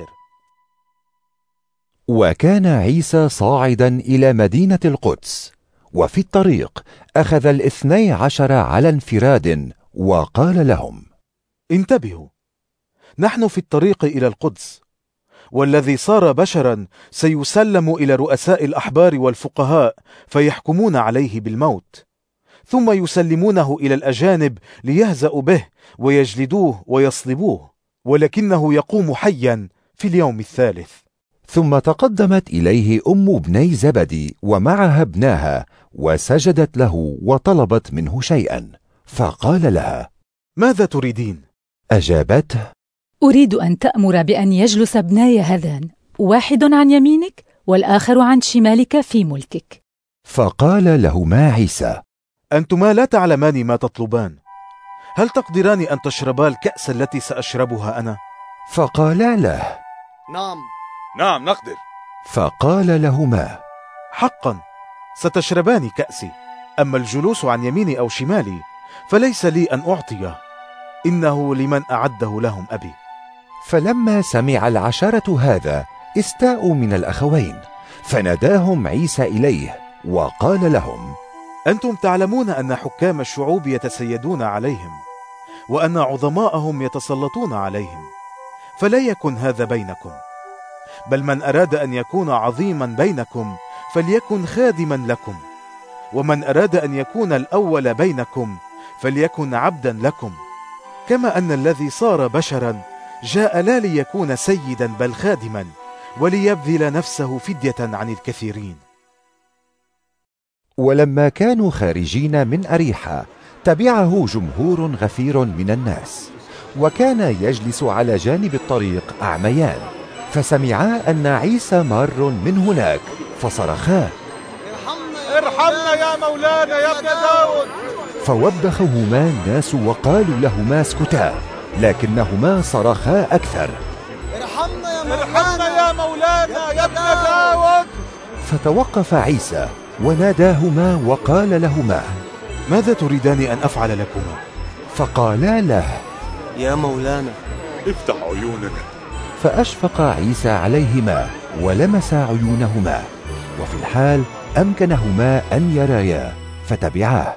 وكان عيسى صاعدا إلى مدينة القدس، وفي الطريق أخذ 12 على انفراد وقال لهم: انتبهوا، نحن في الطريق إلى القدس، والذي صار بشرا سيسلم إلى رؤساء الأحبار والفقهاء فيحكمون عليه بالموت، ثم يسلمونه إلى الأجانب ليهزأوا به ويجلدوه ويصلبوه، ولكنه يقوم حيا في اليوم الثالث. ثم تقدمت إليه أم ابني زبدي ومعها ابناها وسجدت له وطلبت منه شيئا، فقال لها: ماذا تريدين؟ أجابته: أريد أن تأمر بأن يجلس ابناي هذان، واحد عن يمينك والآخر عن شمالك في ملكك. فقال لهما عيسى: أنتما لا تعلمان ما تطلبان، هل تقدران أن تشربا الكأس التي سأشربها أنا؟ فقالا له: نعم نقدر. فقال لهما: حقا ستشربان كأسي، أما الجلوس عن يميني أو شمالي فليس لي أن أعطيه، إنه لمن أعده لهم أبي. فلما سمع 10 هذا استاءوا من الأخوين، فناداهم عيسى إليه وقال لهم: أنتم تعلمون أن حكام الشعوب يتسيدون عليهم، وأن عظماءهم يتسلطون عليهم، فلا يكن هذا بينكم، بل من أراد أن يكون عظيما بينكم فليكن خادما لكم، ومن أراد أن يكون الأول بينكم فليكن عبدا لكم، كما أن الذي صار بشرا جاء لا ليكون سيدا بل خادما، وليبذل نفسه فدية عن الكثيرين. ولما كانوا خارجين من أريحة تبعه جمهور غفير من الناس، وكان يجلس على جانب الطريق أعميان، فسمعا أن عيسى مار من هناك فصرخا: ارحمنا يا مولانا يا ابن داود. فوبخهما الناس وقالوا لهما اسكتا، لكنهما صرخا أكثر: ارحمنا يا مولانا يا ابن داود. فتوقف عيسى وناداهما وقال لهما: ماذا تريدان أن أفعل لكما؟ فقالا له: يا مولانا افتح عيوننا. فأشفق عيسى عليهما ولمس عيونهما، وفي الحال أمكنهما أن يرايا فتبعاه.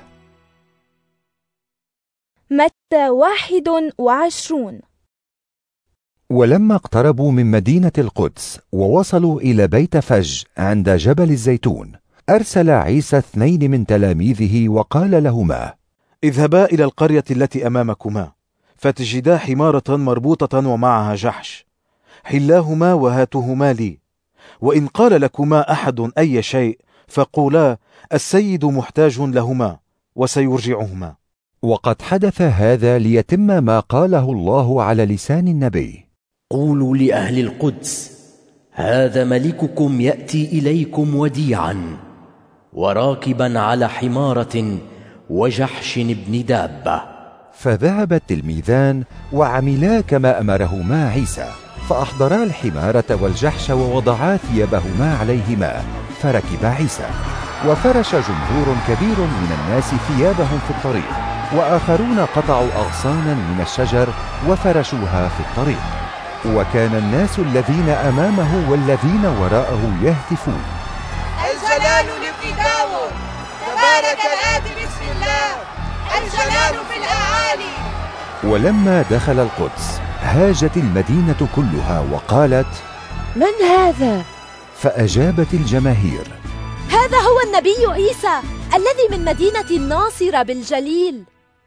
متى 21. ولما اقتربوا من مدينة القدس ووصلوا إلى بيت فج عند جبل الزيتون، أرسل عيسى 2 من تلاميذه وقال لهما: اذهبا إلى القرية التي أمامكما، فتجدا حمارة مربوطة ومعها جحش، حلاهما وهاتهما لي، وإن قال لكما أحد أي شيء فقولا: السيد محتاج لهما، وسيرجعهما. وقد حدث هذا ليتم ما قاله الله على لسان النبي: قولوا لأهل القدس: هذا ملككم يأتي إليكم وديعا وراكبا على حمارة وجحش ابن دابة. فذهب التلميذان وعملا كما أمرهما عيسى، فأحضرا الحمارة والجحش ووضعا ثيابهما عليهما، فركب عيسى. وفرش جمهور كبير من الناس ثيابهم في الطريق، وآخرون قطعوا أغصانا من الشجر وفرشوها في الطريق. وكان الناس الذين أمامه والذين وراءه يهتفون: الجلال لابن داود، تبارك الآتي باسم الله، الجلال في الأعالي. ولما دخل القدس هاجت المدينة كلها وقالت: من هذا؟ فأجابت الجماهير: هذا هو النبي عيسى الذي من مدينة الناصرة بالجليل.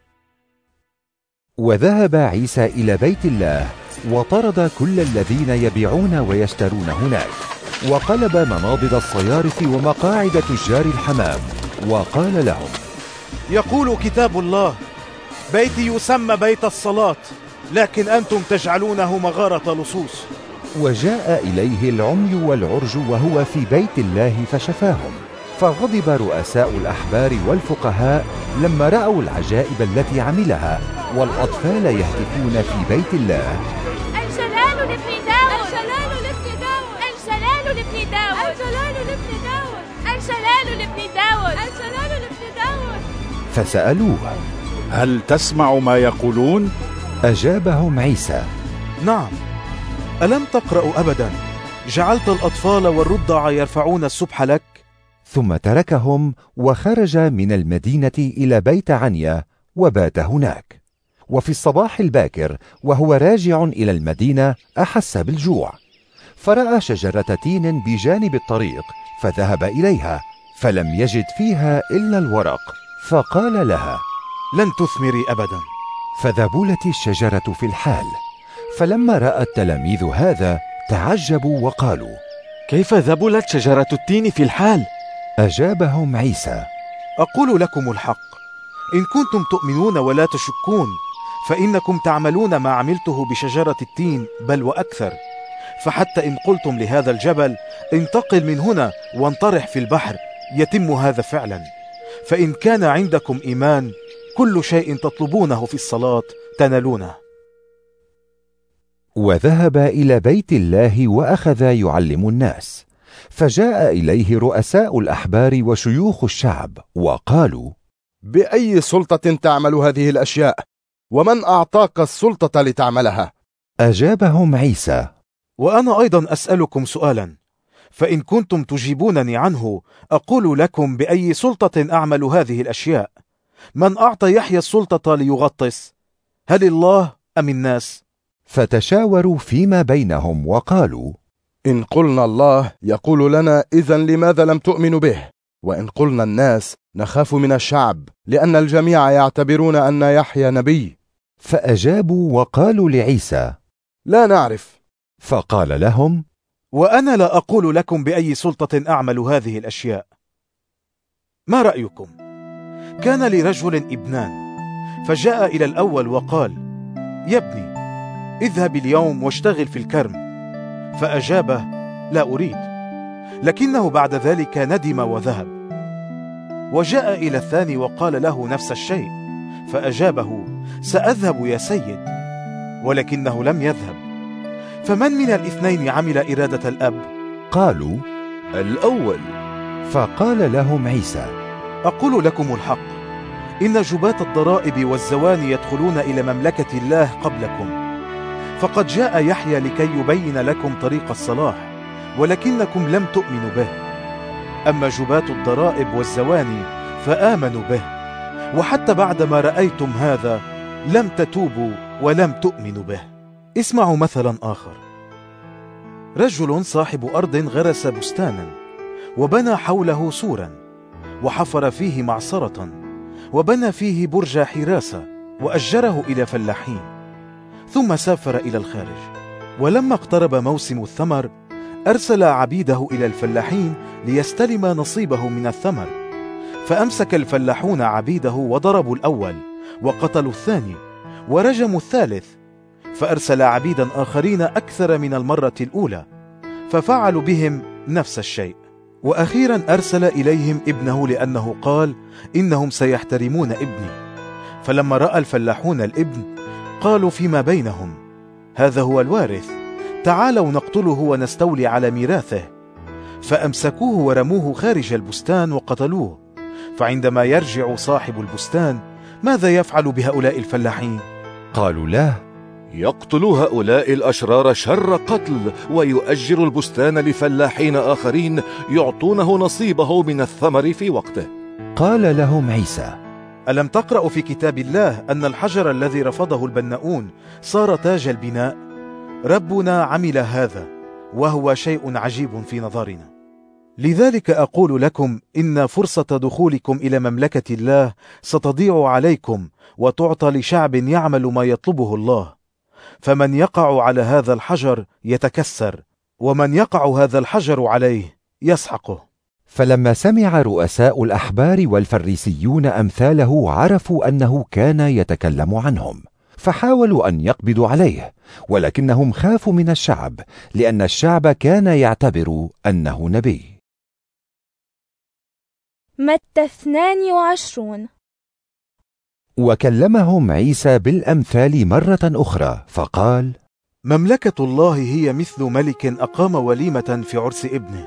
وذهب عيسى إلى بيت الله وطرد كل الذين يبيعون ويشترون هناك، وقلب مناضد الصيارف ومقاعد تجار الحمام، وقال لهم: يقول كتاب الله: بيتي يسمى بيت الصلاة، لكن أنتم تجعلونه مغارة لصوص. وجاء إليه العمي والعرج وهو في بيت الله فشفاهم، فغضب رؤساء الأحبار والفقهاء لما رأوا العجائب التي عملها والأطفال يهتفون في بيت الله: الجلال لابن داود، الجلال لابن داود، الجلال لابن داود، الجلال لابن داود، الجلال لابن داود، الجلال لابن داود. فسألوه: هل تسمع ما يقولون؟ أجابهم عيسى: نعم. ألم تقرأ أبدا: جعلت الأطفال والرضع يرفعون السبح لك؟ ثم تركهم وخرج من المدينة إلى بيت عنيا وبات هناك. وفي الصباح الباكر وهو راجع إلى المدينة أحس بالجوع، فرأى شجرة تين بجانب الطريق فذهب إليها، فلم يجد فيها إلا الورق، فقال لها: لن تثمري أبدا. فذبلت الشجرة في الحال. فلما رأى التلاميذ هذا تعجبوا وقالوا: كيف ذبلت شجرة التين في الحال؟ أجابهم عيسى: أقول لكم الحق، إن كنتم تؤمنون ولا تشكون فإنكم تعملون ما عملته بشجرة التين بل وأكثر. فحتى إن قلتم لهذا الجبل: انتقل من هنا وانطرح في البحر، يتم هذا فعلا. فإن كان عندكم إيمان، كل شيء تطلبونه في الصلاة تنالونه. وذهب إلى بيت الله وأخذ يعلم الناس، فجاء إليه رؤساء الأحبار وشيوخ الشعب وقالوا: بأي سلطة تعمل هذه الأشياء؟ ومن أعطاك السلطة لتعملها؟ أجابهم عيسى: وأنا أيضا أسألكم سؤالا، فإن كنتم تجيبونني عنه أقول لكم بأي سلطة أعمل هذه الأشياء. من أعطى يحيى السلطة ليغطس؟ هل الله أم الناس؟ فتشاوروا فيما بينهم وقالوا: إن قلنا الله يقول لنا: إذن لماذا لم تؤمنوا به؟ وإن قلنا الناس نخاف من الشعب، لأن الجميع يعتبرون أن يحيى نبي. فأجابوا وقالوا لعيسى: لا نعرف. فقال لهم: وأنا لا أقول لكم بأي سلطة أعمل هذه الأشياء. ما رأيكم؟ كان لرجل ابنان، فجاء إلى الأول وقال: يا ابني، اذهب اليوم واشتغل في الكرم. فأجابه: لا أريد. لكنه بعد ذلك ندم وذهب. وجاء إلى الثاني وقال له نفس الشيء، فأجابه: سأذهب يا سيد. ولكنه لم يذهب. فمن من الاثنين عمل إرادة الأب؟ قالوا: الأول. فقال لهم عيسى: أقول لكم الحق، إن جباة الضرائب والزواني يدخلون إلى مملكة الله قبلكم. فقد جاء يحيى لكي يبين لكم طريق الصلاح، ولكنكم لم تؤمنوا به. أما جباة الضرائب والزواني فآمنوا به، وحتى بعدما رأيتم هذا لم تتوبوا ولم تؤمنوا به. اسمعوا مثلا آخر. رجل صاحب أرض غرس بستانا، وبنى حوله سورا، وحفر فيه معصرة، وبنى فيه برج حراسة، وأجره إلى فلاحين، ثم سافر إلى الخارج. ولما اقترب موسم الثمر أرسل عبيده إلى الفلاحين ليستلم نصيبه من الثمر. فأمسك الفلاحون عبيده وضربوا الأول، وقتلوا الثاني، ورجموا الثالث. فأرسل عبيدا آخرين أكثر من المرة الأولى، ففعلوا بهم نفس الشيء. وأخيرا أرسل إليهم ابنه، لأنه قال: إنهم سيحترمون ابني. فلما رأى الفلاحون الابن قالوا فيما بينهم: هذا هو الوارث، تعالوا نقتله ونستولي على ميراثه. فأمسكوه ورموه خارج البستان وقتلوه. فعندما يرجع صاحب البستان ماذا يفعل بهؤلاء الفلاحين؟ قالوا له: يقتل هؤلاء الأشرار شر قتل، ويؤجر البستان لفلاحين آخرين يعطونه نصيبه من الثمر في وقته. قال لهم عيسى: ألم تقرأوا في كتاب الله أن الحجر الذي رفضه البناؤون صار تاج البناء؟ ربنا عمل هذا، وهو شيء عجيب في نظرنا. لذلك أقول لكم إن فرصة دخولكم إلى مملكة الله ستضيع عليكم وتعطى لشعب يعمل ما يطلبه الله. فمن يقع على هذا الحجر يتكسر، ومن يقع هذا الحجر عليه يسحقه. فلما سمع رؤساء الأحبار والفريسيون أمثاله عرفوا أنه كان يتكلم عنهم، فحاولوا أن يقبضوا عليه، ولكنهم خافوا من الشعب، لأن الشعب كان يعتبر أنه نبي. متى 22. وكلمهم عيسى بالأمثال مرة أخرى فقال: مملكة الله هي مثل ملك أقام وليمة في عرس ابنه،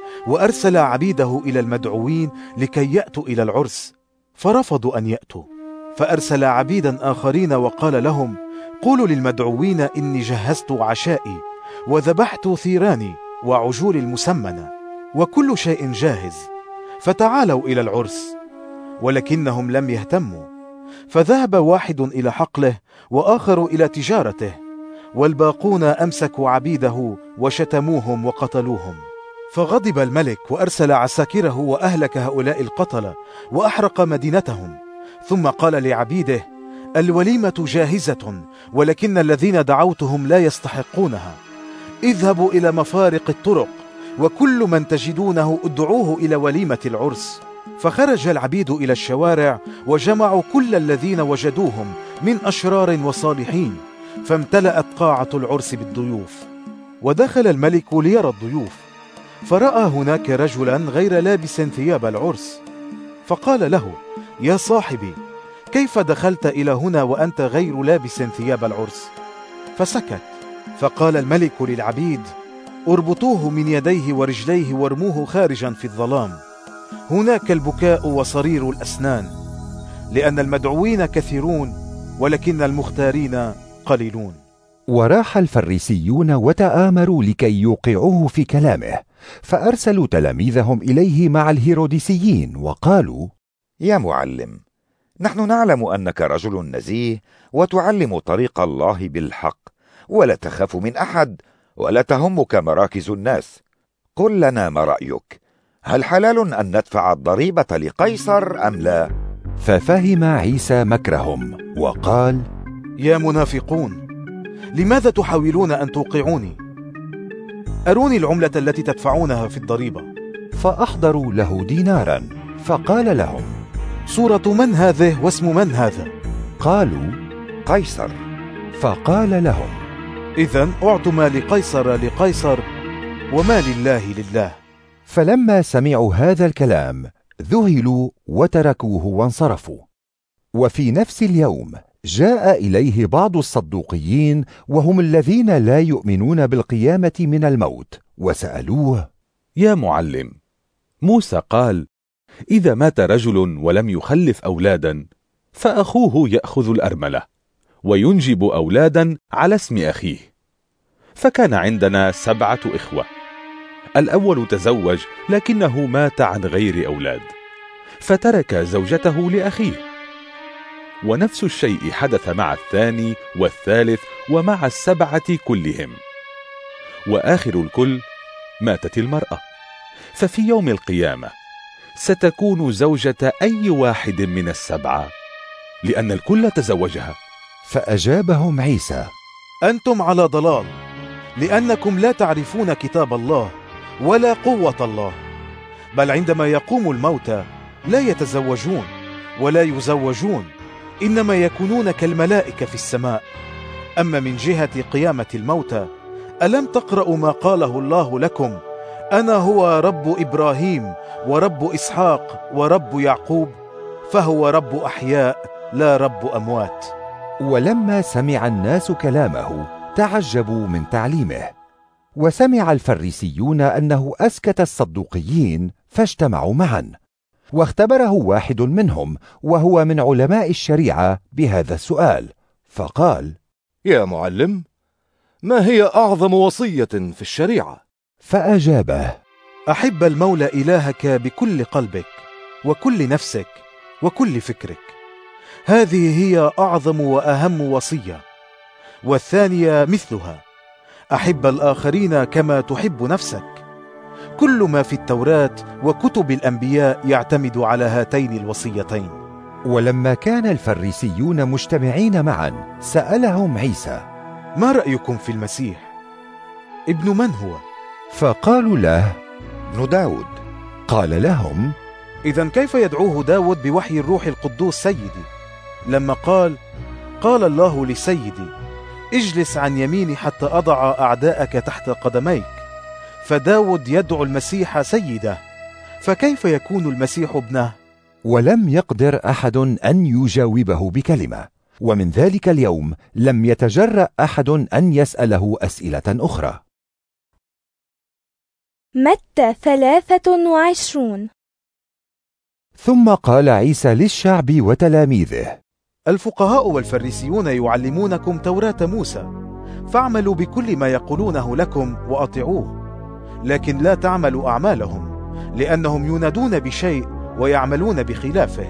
وأرسل عبيده إلى المدعوين لكي يأتوا إلى العرس، فرفضوا أن يأتوا. فأرسل عبيدا آخرين وقال لهم: قولوا للمدعوين إني جهزت عشائي، وذبحت ثيراني وعجول المسمنة، وكل شيء جاهز، فتعالوا إلى العرس. ولكنهم لم يهتموا، فذهب واحد إلى حقله وآخر إلى تجارته، والباقون أمسكوا عبيده وشتموهم وقتلوهم. فغضب الملك وأرسل عساكره وأهلك هؤلاء القتلة وأحرق مدينتهم. ثم قال لعبيده: الوليمة جاهزة، ولكن الذين دعوتهم لا يستحقونها. اذهبوا إلى مفارق الطرق، وكل من تجدونه ادعوه إلى وليمة العرس. فخرج العبيد إلى الشوارع وجمعوا كل الذين وجدوهم من أشرار وصالحين، فامتلأت قاعة العرس بالضيوف. ودخل الملك ليرى الضيوف، فرأى هناك رجلا غير لابس ثياب العرس، فقال له: يا صاحبي، كيف دخلت إلى هنا وأنت غير لابس ثياب العرس؟ فسكت. فقال الملك للعبيد: اربطوه من يديه ورجليه وارموه خارجا في الظلام، هناك البكاء وصرير الأسنان، لأن المدعوين كثيرون ولكن المختارين قليلون. وراح الفريسيون وتآمروا لكي يوقعوه في كلامه، فأرسلوا تلاميذهم إليه مع الهيروديسيين وقالوا: يا معلم، نحن نعلم أنك رجل نزيه وتعلم طريق الله بالحق، ولا تخاف من أحد، ولا تهمك مراكز الناس. قل لنا ما رأيك، هل حلال أن ندفع الضريبة لقيصر أم لا؟ ففهم عيسى مكرهم وقال: يا منافقون، لماذا تحاولون أن توقعوني؟ أروني العملة التي تدفعونها في الضريبة. فأحضروا له دينارا، فقال لهم: صورة من هذه واسم من هذا؟ قالوا: قيصر. فقال لهم: إذن أعطوا ما لقيصر لقيصر، وما لله لله. فلما سمعوا هذا الكلام ذهلوا وتركوه وانصرفوا. وفي نفس اليوم جاء إليه بعض الصدوقيين، وهم الذين لا يؤمنون بالقيامة من الموت، وسألوه: يا معلم، موسى قال: إذا مات رجل ولم يخلف أولادا فأخوه يأخذ الأرملة وينجب أولادا على اسم أخيه. فكان عندنا 7 إخوة، الأول تزوج لكنه مات عن غير أولاد، فترك زوجته لأخيه. ونفس الشيء حدث مع الثاني والثالث ومع 7 كلهم، وآخر الكل ماتت المرأة. ففي يوم القيامة ستكون زوجة أي واحد من 7، لأن الكل تزوجها. فأجابهم عيسى: أنتم على ضلال، لأنكم لا تعرفون كتاب الله ولا قوة الله، بل عندما يقوم الموتى لا يتزوجون ولا يزوجون، إنما يكونون كالملائكة في السماء. أما من جهة قيامة الموتى، ألم تقرأوا ما قاله الله لكم: أنا هو رب إبراهيم ورب إسحاق ورب يعقوب؟ فهو رب أحياء لا رب أموات. ولما سمع الناس كلامه تعجبوا من تعليمه. وسمع الفريسيون أنه أسكت الصدوقيين، فاجتمعوا معا، واختبره واحد منهم وهو من علماء الشريعة بهذا السؤال، فقال: يا معلم، ما هي أعظم وصية في الشريعة؟ فأجابه: أحب المولى إلهك بكل قلبك وكل نفسك وكل فكرك، هذه هي أعظم وأهم وصية. والثانية مثلها: أحب الآخرين كما تحب نفسك. كل ما في التوراة وكتب الأنبياء يعتمد على هاتين الوصيتين. ولما كان الفريسيون مجتمعين معا سألهم عيسى: ما رأيكم في المسيح؟ ابن من هو؟ فقالوا له: ابن داود. قال لهم: إذن كيف يدعوه داود بوحي الروح القدوس سيدي؟ لما قال الله لسيدي: اجلس عن يميني حتى أضع أعداءك تحت قدميك. فداود يدعو المسيح سيده، فكيف يكون المسيح ابنه؟ ولم يقدر أحد أن يجاوبه بكلمة، ومن ذلك اليوم لم يتجرأ أحد أن يسأله أسئلة أخرى. متى 23. ثم قال عيسى للشعب وتلاميذه: الفقهاء والفريسيون يعلمونكم توراة موسى، فاعملوا بكل ما يقولونه لكم وأطيعوه، لكن لا تعملوا أعمالهم، لأنهم ينادون بشيء ويعملون بخلافه.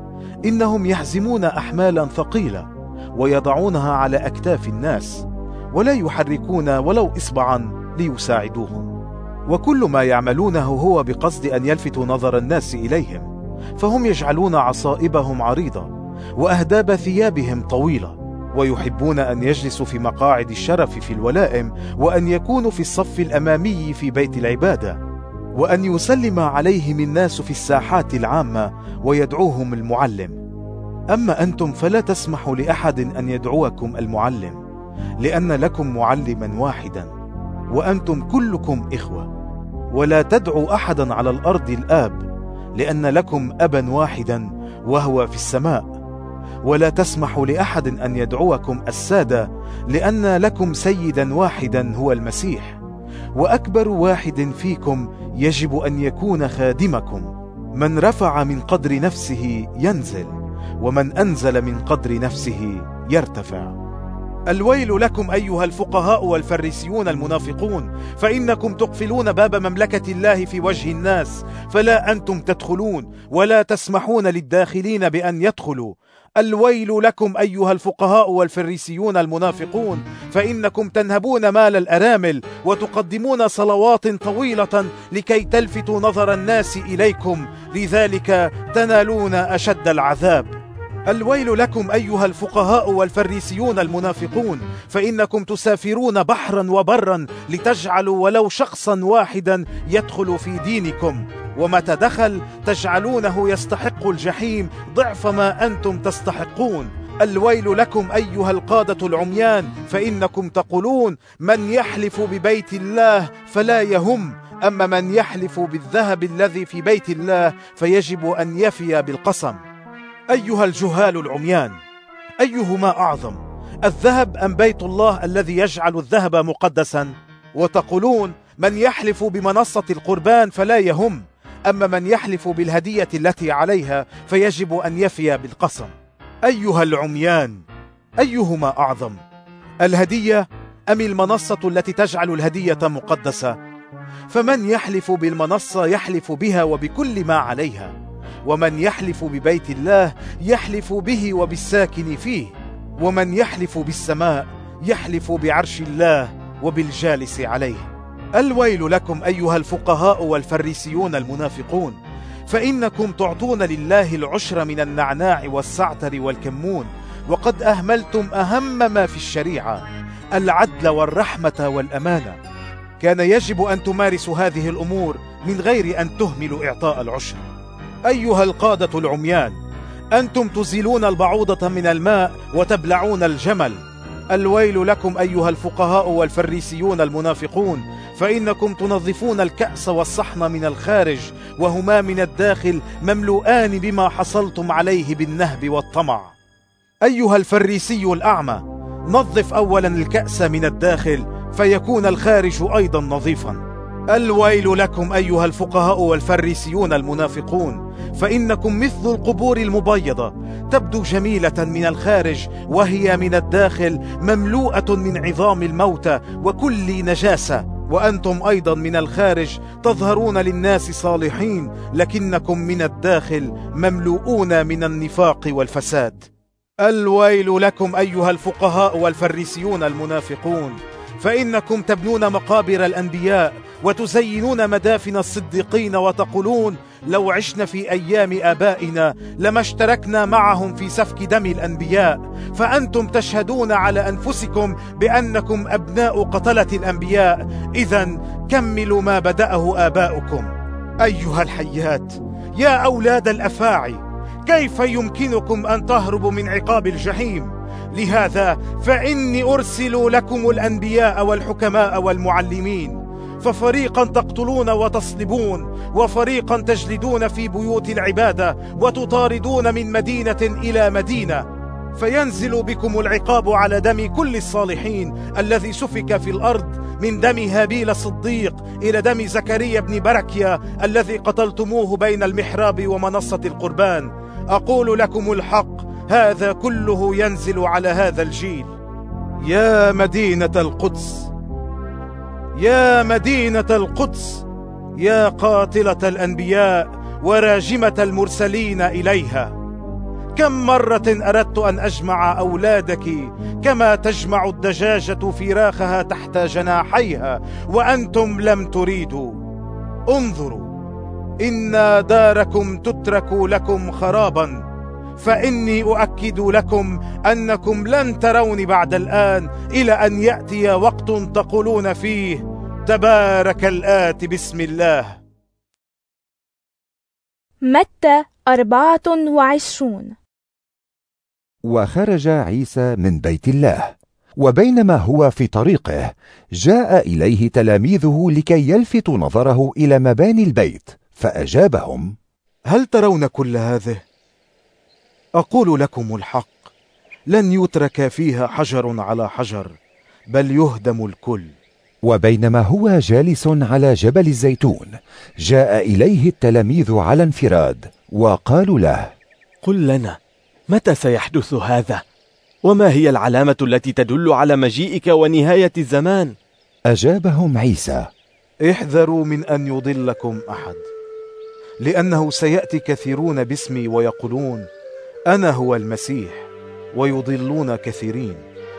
إنهم يحزمون أحمالا ثقيلة ويضعونها على أكتاف الناس، ولا يحركون ولو إصبعا ليساعدوهم، وكل ما يعملونه هو بقصد أن يلفتوا نظر الناس إليهم، فهم يجعلون عصائبهم عريضة وأهداب ثيابهم طويلة، ويحبون أن يجلسوا في مقاعد الشرف في الولائم، وأن يكونوا في الصف الأمامي في بيت العبادة، وأن يسلم عليهم الناس في الساحات العامة ويدعوهم المعلم. أما أنتم فلا تسمحوا لأحد أن يدعوكم المعلم، لأن لكم معلما واحدا وأنتم كلكم إخوة. ولا تدعوا أحدا على الأرض الآب، لأن لكم أبا واحدا وهو في السماء. ولا تسمحوا لأحد أن يدعوكم السادة، لأن لكم سيدا واحدا هو المسيح، وأكبر واحد فيكم يجب أن يكون خادمكم. من رفع من قدر نفسه ينزل، ومن أنزل من قدر نفسه يرتفع. الويل لكم أيها الفقهاء والفريسيون المنافقون، فإنكم تقفلون باب مملكة الله في وجه الناس، فلا أنتم تدخلون ولا تسمحون للداخلين بأن يدخلوا. الويل لكم أيها الفقهاء والفريسيون المنافقون، فإنكم تنهبون مال الأرامل وتقدمون صلوات طويلة لكي تلفتوا نظر الناس إليكم، لذلك تنالون أشد العذاب. الويل لكم أيها الفقهاء والفريسيون المنافقون، فإنكم تسافرون بحرا وبرا لتجعلوا ولو شخصا واحدا يدخل في دينكم، ومتى دخل تجعلونه يستحق الجحيم ضعف ما أنتم تستحقون. الويل لكم أيها القادة العميان، فإنكم تقولون: من يحلف ببيت الله فلا يهم، أما من يحلف بالذهب الذي في بيت الله فيجب أن يفي بالقسم. أيها الجهال العميان، أيهما أعظم، الذهب أم بيت الله الذي يجعل الذهب مقدسا؟ وتقولون: من يحلف بمنصة القربان فلا يهم، أما من يحلف بالهدية التي عليها فيجب أن يفي بالقسم. أيها العميان، أيهما أعظم، الهدية أم المنصة التي تجعل الهدية مقدسة؟ فمن يحلف بالمنصة يحلف بها وبكل ما عليها، ومن يحلف ببيت الله يحلف به وبالساكن فيه، ومن يحلف بالسماء يحلف بعرش الله وبالجالس عليه. الويل لكم أيها الفقهاء والفريسيون المنافقون، فإنكم تعطون لله العشر من النعناع والسعتر والكمون، وقد أهملتم أهم ما في الشريعة، العدل والرحمة والأمانة. كان يجب أن تمارسوا هذه الأمور من غير أن تهملوا إعطاء العشر. أيها القادة العميان، أنتم تزيلون البعوضة من الماء وتبلعون الجمل. الويل لكم أيها الفقهاء والفريسيون المنافقون، فإنكم تنظفون الكأس والصحن من الخارج، وهما من الداخل مملوءان بما حصلتم عليه بالنهب والطمع. أيها الفريسي الأعمى، نظف أولا الكأس من الداخل فيكون الخارج أيضا نظيفا. الويل لكم أيها الفقهاء والفريسيون المنافقون، فإنكم مثل القبور المبيضة، تبدو جميلة من الخارج وهي من الداخل مملوءة من عظام الموتى وكل نجاسة، وأنتم أيضا من الخارج تظهرون للناس صالحين، لكنكم من الداخل مملوءون من النفاق والفساد. الويل لكم أيها الفقهاء والفريسيون المنافقون، فإنكم تبنون مقابر الأنبياء وتزينون مدافن الصديقين وتقولون لو عشنا في أيام آبائنا لما اشتركنا معهم في سفك دم الأنبياء. فأنتم تشهدون على أنفسكم بأنكم أبناء قتلة الأنبياء، إذن كملوا ما بدأه آباؤكم. أيها الحيات يا أولاد الأفاعي، كيف يمكنكم أن تهربوا من عقاب الجحيم؟ لهذا فإني أرسل لكم الأنبياء والحكماء والمعلمين، ففريقا تقتلون وتصلبون، وفريقا تجلدون في بيوت العبادة وتطاردون من مدينة إلى مدينة، فينزل بكم العقاب على دم كل الصالحين الذي سفك في الأرض، من دم هابيل الصديق إلى دم زكريا بن بركيا الذي قتلتموه بين المحراب ومنصة القربان. أقول لكم الحق، هذا كله ينزل على هذا الجيل. يا مدينة القدس، يا مدينة القدس، يا قاتلة الأنبياء وراجمة المرسلين إليها، كم مرة أردت أن أجمع أولادك كما تجمع الدجاجة فراخها تحت جناحيها وأنتم لم تريدوا. انظروا، إن داركم تترك لكم خرابا، فإني أؤكد لكم أنكم لن تروني بعد الآن إلى أن يأتي وقت تقولون فيه تبارك الآتي بسم الله. متى 24. وخرج عيسى من بيت الله، وبينما هو في طريقه جاء إليه تلاميذه لكي يلفتوا نظره إلى مباني البيت، فأجابهم: هل ترون كل هذه؟ أقول لكم الحق، لن يترك فيها حجر على حجر، بل يهدم الكل. وبينما هو جالس على جبل الزيتون جاء إليه التلاميذ على انفراد وقالوا له: قل لنا متى سيحدث هذا؟ وما هي العلامة التي تدل على مجيئك ونهاية الزمان؟ أجابهم عيسى: احذروا من أن يضلكم أحد، لأنه سيأتي كثيرون باسمي ويقولون أنا هو المسيح، ويضلون كثيرين.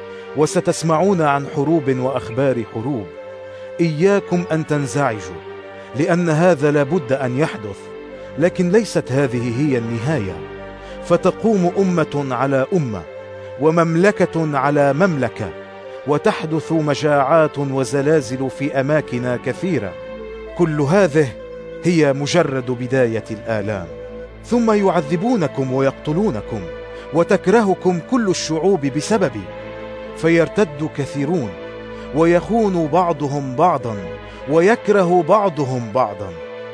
وستسمعون عن حروب وأخبار حروب، إياكم أن تنزعجوا، لأن هذا لابد أن يحدث، لكن ليست هذه هي النهاية. فتقوم أمة على أمة، ومملكة على مملكة، وتحدث مجاعات وزلازل في أماكن كثيرة. كل هذه هي مجرد بداية الآلام، ثم يعذبونكم ويقتلونكم، وتكرهكم كل الشعوب بسببي، فيرتد كثيرون ويخون بعضهم بعضا ويكره بعضهم بعضا،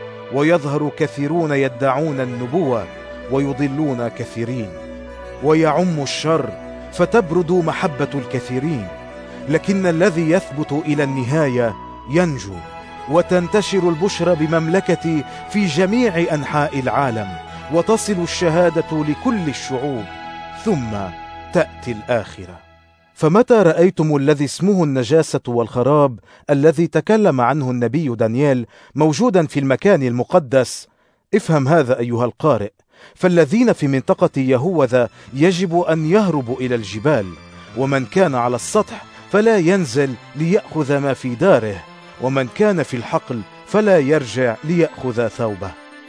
ويظهر كثيرون يدعون النبوة ويضلون كثيرين، ويعم الشر فتبرد محبة الكثيرين، لكن الذي يثبت إلى النهاية ينجو، وتنتشر البشرى بمملكتي في جميع أنحاء العالم، وتصل الشهادة لكل الشعوب، ثم تأتي الآخرة. فمتى رأيتم الذي اسمه النجاسة والخراب الذي تكلم عنه النبي دانيال موجودا في المكان المقدس، افهم هذا أيها القارئ، فالذين في منطقة يهوذا يجب أن يهربوا إلى الجبال، ومن كان على السطح فلا ينزل ليأخذ ما في داره، ومن كان في الحقل فلا يرجع ليأخذ ثوبه.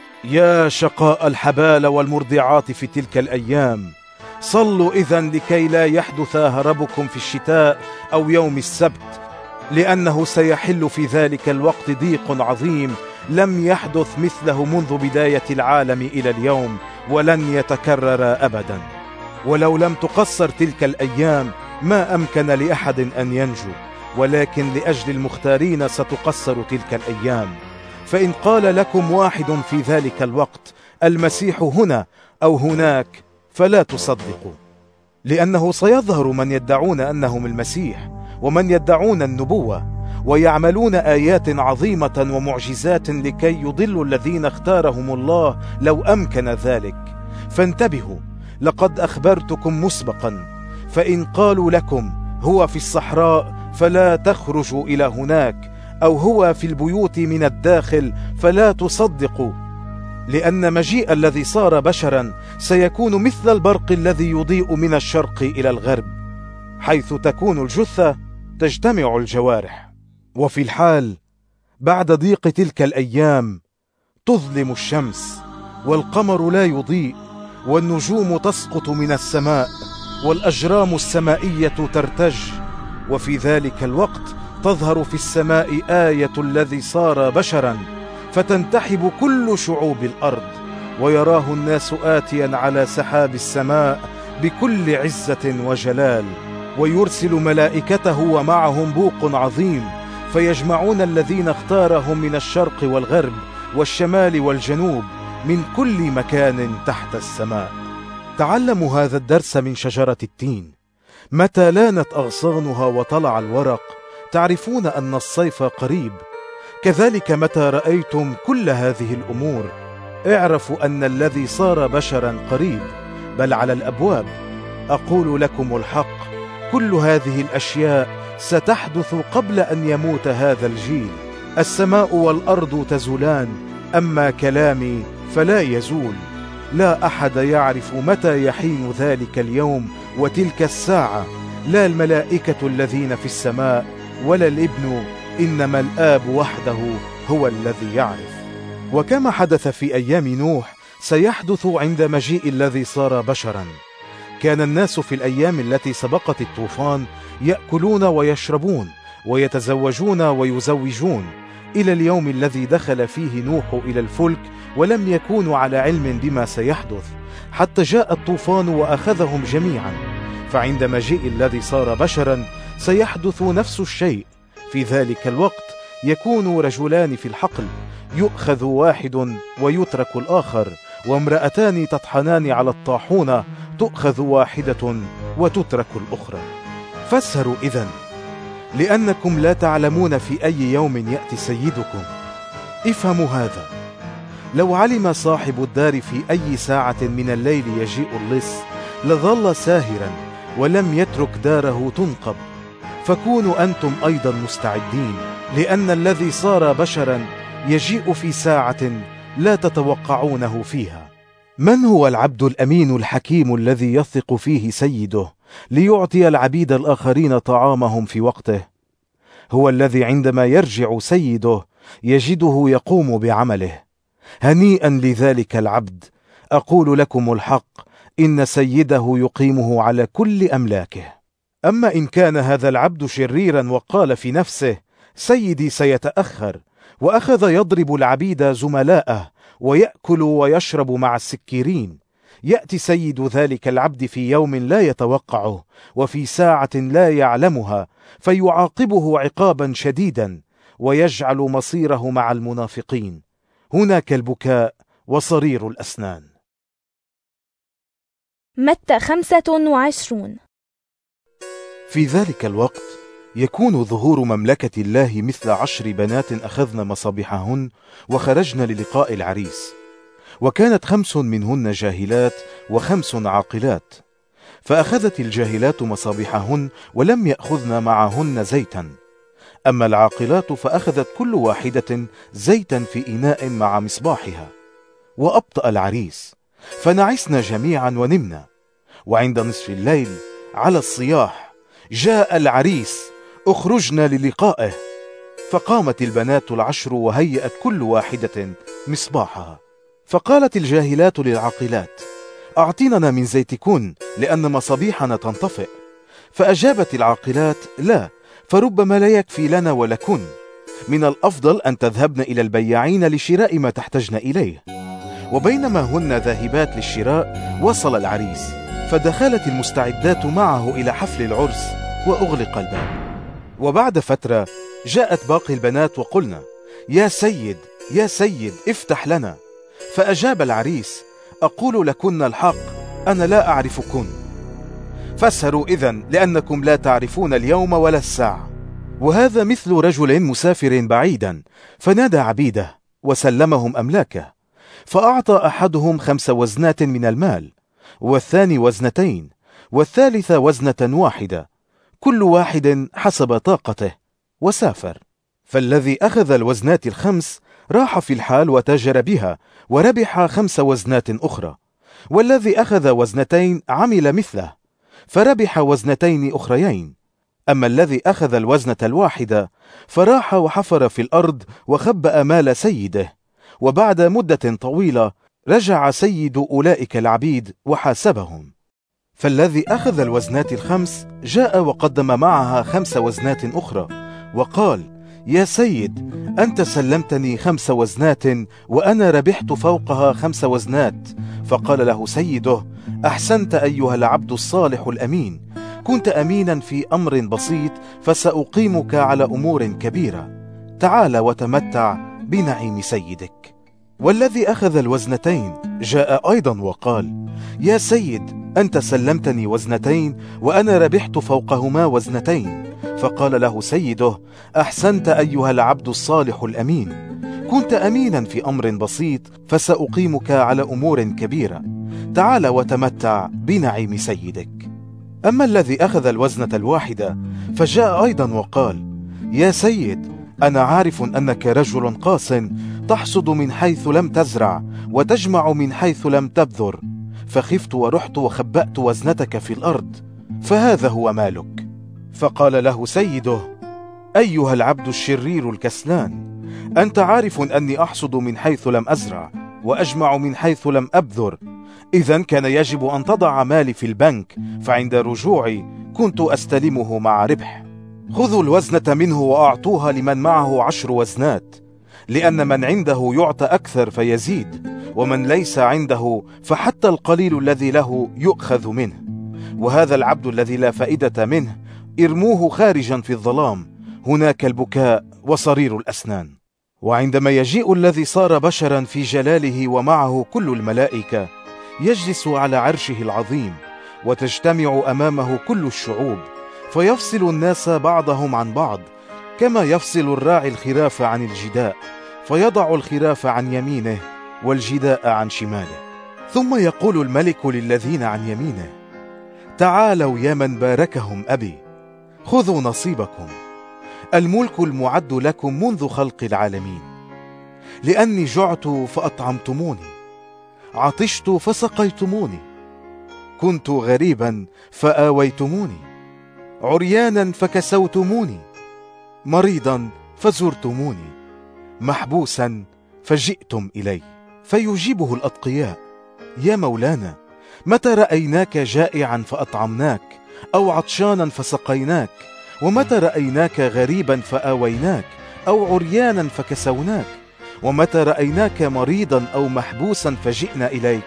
يا شقاء الحبال والمرضعات في تلك الأيام، صلوا إذن لكي لا يحدث هربكم في الشتاء أو يوم السبت، لأنه سيحل في ذلك الوقت ضيق عظيم لم يحدث مثله منذ بداية العالم إلى اليوم، ولن يتكرر أبدا. ولو لم تقصر تلك الأيام ما أمكن لأحد أن ينجو، ولكن لأجل المختارين ستقصر تلك الأيام. فإن قال لكم واحد في ذلك الوقت المسيح هنا أو هناك فلا تصدقوا، لأنه سيظهر من يدعون أنهم المسيح، ومن يدعون النبوة، ويعملون آيات عظيمة ومعجزات لكي يضلوا الذين اختارهم الله لو أمكن ذلك. فانتبهوا، لقد أخبرتكم مسبقا. فإن قالوا لكم هو في الصحراء فلا تخرجوا إلى هناك، أو هو في البيوت من الداخل فلا تصدقوا، لأن مجيء الذي صار بشرا سيكون مثل البرق الذي يضيء من الشرق إلى الغرب. حيث تكون الجثة تجتمع الجوارح، وفي الحال بعد ضيق تلك الأيام تظلم الشمس، والقمر لا يضيء، والنجوم تسقط من السماء، والأجرام السمائية ترتج، وفي ذلك الوقت تظهر في السماء آية الذي صار بشرا، فتنتحب كل شعوب الأرض، ويراه الناس آتيا على سحاب السماء بكل عزة وجلال، ويرسل ملائكته ومعهم بوق عظيم، فيجمعون الذين اختارهم من الشرق والغرب والشمال والجنوب من كل مكان تحت السماء. تعلموا هذا الدرس من شجرة التين، متى لانت أغصانها وطلع الورق تعرفون أن الصيف قريب. كذلك متى رأيتم كل هذه الأمور اعرفوا أن الذي صار بشرا قريب، بل على الأبواب. أقول لكم الحق، كل هذه الأشياء ستحدث قبل أن يموت هذا الجيل. السماء والأرض تزولان، أما كلامي فلا يزول. لا أحد يعرف متى يحين ذلك اليوم وتلك الساعة، لا الملائكة الذين في السماء ولا الابن، إنما الآب وحده هو الذي يعرف. وكما حدث في أيام نوح سيحدث عند مجيء الذي صار بشرا. كان الناس في الأيام التي سبقت الطوفان يأكلون ويشربون ويتزوجون ويزوجون، إلى اليوم الذي دخل فيه نوح إلى الفلك ولم يكونوا على علم بما سيحدث، حتى جاء الطوفان وأخذهم جميعا. فعند مجيء الذي صار بشرا سيحدث نفس الشيء. في ذلك الوقت يكون رجلان في الحقل، يؤخذ واحد ويترك الآخر، وامرأتان تطحنان على الطاحونة، تؤخذ واحدة وتترك الأخرى. فاسهروا إذن، لأنكم لا تعلمون في أي يوم يأتي سيدكم. افهموا هذا، لو علم صاحب الدار في أي ساعة من الليل يجيء اللص لظل ساهرا ولم يترك داره تنقب. فكونوا أنتم أيضا مستعدين، لأن الذي صار بشرا يجيء في ساعة لا تتوقعونه فيها. من هو العبد الأمين الحكيم الذي يثق فيه سيده ليعطي العبيد الآخرين طعامهم في وقته؟ هو الذي عندما يرجع سيده يجده يقوم بعمله. هنيئا لذلك العبد. أقول لكم الحق، إن سيده يقيمه على كل أملاكه. أما إن كان هذا العبد شريرا وقال في نفسه سيدي سيتأخر، وأخذ يضرب العبيد زملاءه ويأكل ويشرب مع السكيرين، يأتي سيد ذلك العبد في يوم لا يتوقعه وفي ساعة لا يعلمها، فيعاقبه عقابا شديدا، ويجعل مصيره مع المنافقين. هناك البكاء وصرير الأسنان. متى 25. في ذلك الوقت يكون ظهور مملكة الله مثل 10 بنات أخذن مصابيحهن وخرجن للقاء العريس، وكانت 5 منهن جاهلات و5 عاقلات. فأخذت الجاهلات مصابيحهن ولم يأخذن معهن زيتا، أما العاقلات فأخذت كل واحدة زيتا في إناء مع مصباحها. وأبطأ العريس، فنعسنا جميعا ونمنا. وعند نصف الليل على الصياح جاء العريس، اخرجنا للقائه. فقامت البنات 10 وهيأت كل واحدة مصباحها. فقالت الجاهلات للعاقلات أعطيننا من زيتكن، لأن مصابيحنا تنطفئ. فأجابت العاقلات لا، فربما لا يكفي لنا ولكن، من الأفضل أن تذهبن إلى البياعين لشراء ما تحتجن إليه. وبينما هن ذاهبات للشراء وصل العريس، فدخلت المستعدات معه إلى حفل العرس وأغلق الباب. وبعد فترة جاءت باقي البنات وقلنا يا سيد يا سيد افتح لنا. فأجاب العريس أقول لكن الحق، أنا لا أعرفكن. فاسهروا إذن، لأنكم لا تعرفون اليوم ولا الساعة. وهذا مثل رجل مسافر بعيدا، فنادى عبيده وسلمهم أملاكه. فأعطى أحدهم 5 وزنات من المال، والثاني 2 والثالث 1 واحدة، كل واحد حسب طاقته، وسافر. فالذي أخذ 2 وزنات راح في الحال وتاجر بها وربح 5 وزنات أخرى. والذي أخذ 2 عمل مثله فربح 2 أخريين. أما الذي أخذ الوزنة الواحدة فراح وحفر في الأرض وخبأ مال سيده، وبعد مدة طويلة رجع سيد أولئك العبيد وحاسبهم. فالذي أخذ الوزنات الخمس جاء وقدم معها 5 وزنات أخرى، وقال: يا سيد، أنت سلمتني 5 وزنات وأنا ربحت فوقها 5 وزنات. فقال له سيده: أحسنت أيها العبد الصالح الأمين، كنت أمينا في أمر بسيط فسأقيمك على أمور كبيرة، تعال وتمتع بنعيم سيدك. والذي أخذ الوزنتين جاء أيضا وقال: يا سيد، أنت سلمتني 2 وزنات وأنا ربحت فوقهما 2 وزنات. فقال له سيده: أحسنت أيها العبد الصالح الأمين، كنت أمينا في أمر بسيط فسأقيمك على أمور كبيرة، تعال وتمتع بنعيم سيدك. أما الذي أخذ الوزنة الواحدة فجاء أيضا وقال: يا سيد، أنا عارف أنك رجل قاس، تحصد من حيث لم تزرع وتجمع من حيث لم تبذر، فخفت ورحت وخبأت وزنتك في الأرض، فهذا هو مالك. فقال له سيده: أيها العبد الشرير الكسلان، أنت عارف أني أحصد من حيث لم أزرع وأجمع من حيث لم أبذر، إذن كان يجب أن تضع مالي في البنك، فعند رجوعي كنت أستلمه مع ربح. خذوا الوزنة منه وأعطوها لمن معه 10 وزنات، لأن من عنده يعطى أكثر فيزيد، ومن ليس عنده فحتى القليل الذي له يؤخذ منه. وهذا العبد الذي لا فائدة منه ارموه خارجا في الظلام، هناك البكاء وصرير الأسنان. وعندما يجيء الذي صار بشرا في جلاله ومعه كل الملائكة، يجلس على عرشه العظيم، وتجتمع أمامه كل الشعوب، فيفصل الناس بعضهم عن بعض، كما يفصل الراعي الخراف عن الجداء، فيضع الخراف عن يمينه والجداء عن شماله. ثم يقول الملك للذين عن يمينه: تعالوا يا من باركهم أبي، خذوا نصيبكم، الملك المعد لكم منذ خلق العالمين، لأني جعت فأطعمتموني، عطشت فسقيتموني، كنت غريبا فآويتموني، عريانا فكسوتموني، مريضا فزرتموني، محبوسا فجئتم إلي. فيجيبه الأتقياء: يا مولانا، متى رأيناك جائعا فأطعمناك، أو عطشانا فسقيناك؟ ومتى رأيناك غريبا فآويناك، أو عريانا فكسوناك؟ ومتى رأيناك مريضا أو محبوسا فجئنا إليك؟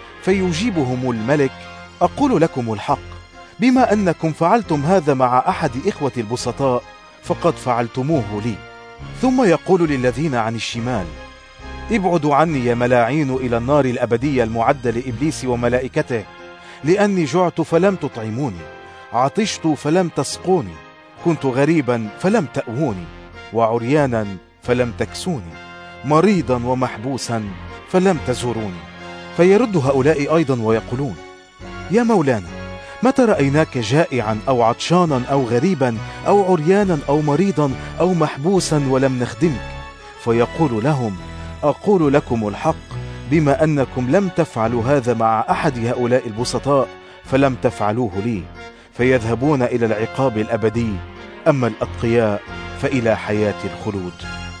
فيجيبهم الملك: أقول لكم الحق، بما أنكم فعلتم هذا مع أحد إخوتي البسطاء فقد فعلتموه لي. ثم يقول للذين عن الشمال: ابعدوا عني يا ملاعين إلى النار الأبدية المعدة لإبليس وملائكته، لأني جعت فلم تطعموني، عطشت فلم تسقوني، كنت غريبا فلم تأووني، وعريانا فلم تكسوني، مريضا ومحبوسا فلم تزوروني. فيرد هؤلاء أيضا ويقولون: يا مولانا، متى رأيناك جائعا أو عطشانا أو غريبا أو عريانا أو مريضا أو محبوسا ولم نخدمك؟ فيقول لهم: أقول لكم الحق، بما أنكم لم تفعلوا هذا مع أحد هؤلاء البسطاء فلم تفعلوه لي. فيذهبون إلى العقاب الأبدي، أما الأتقياء فإلى حياة الخلود.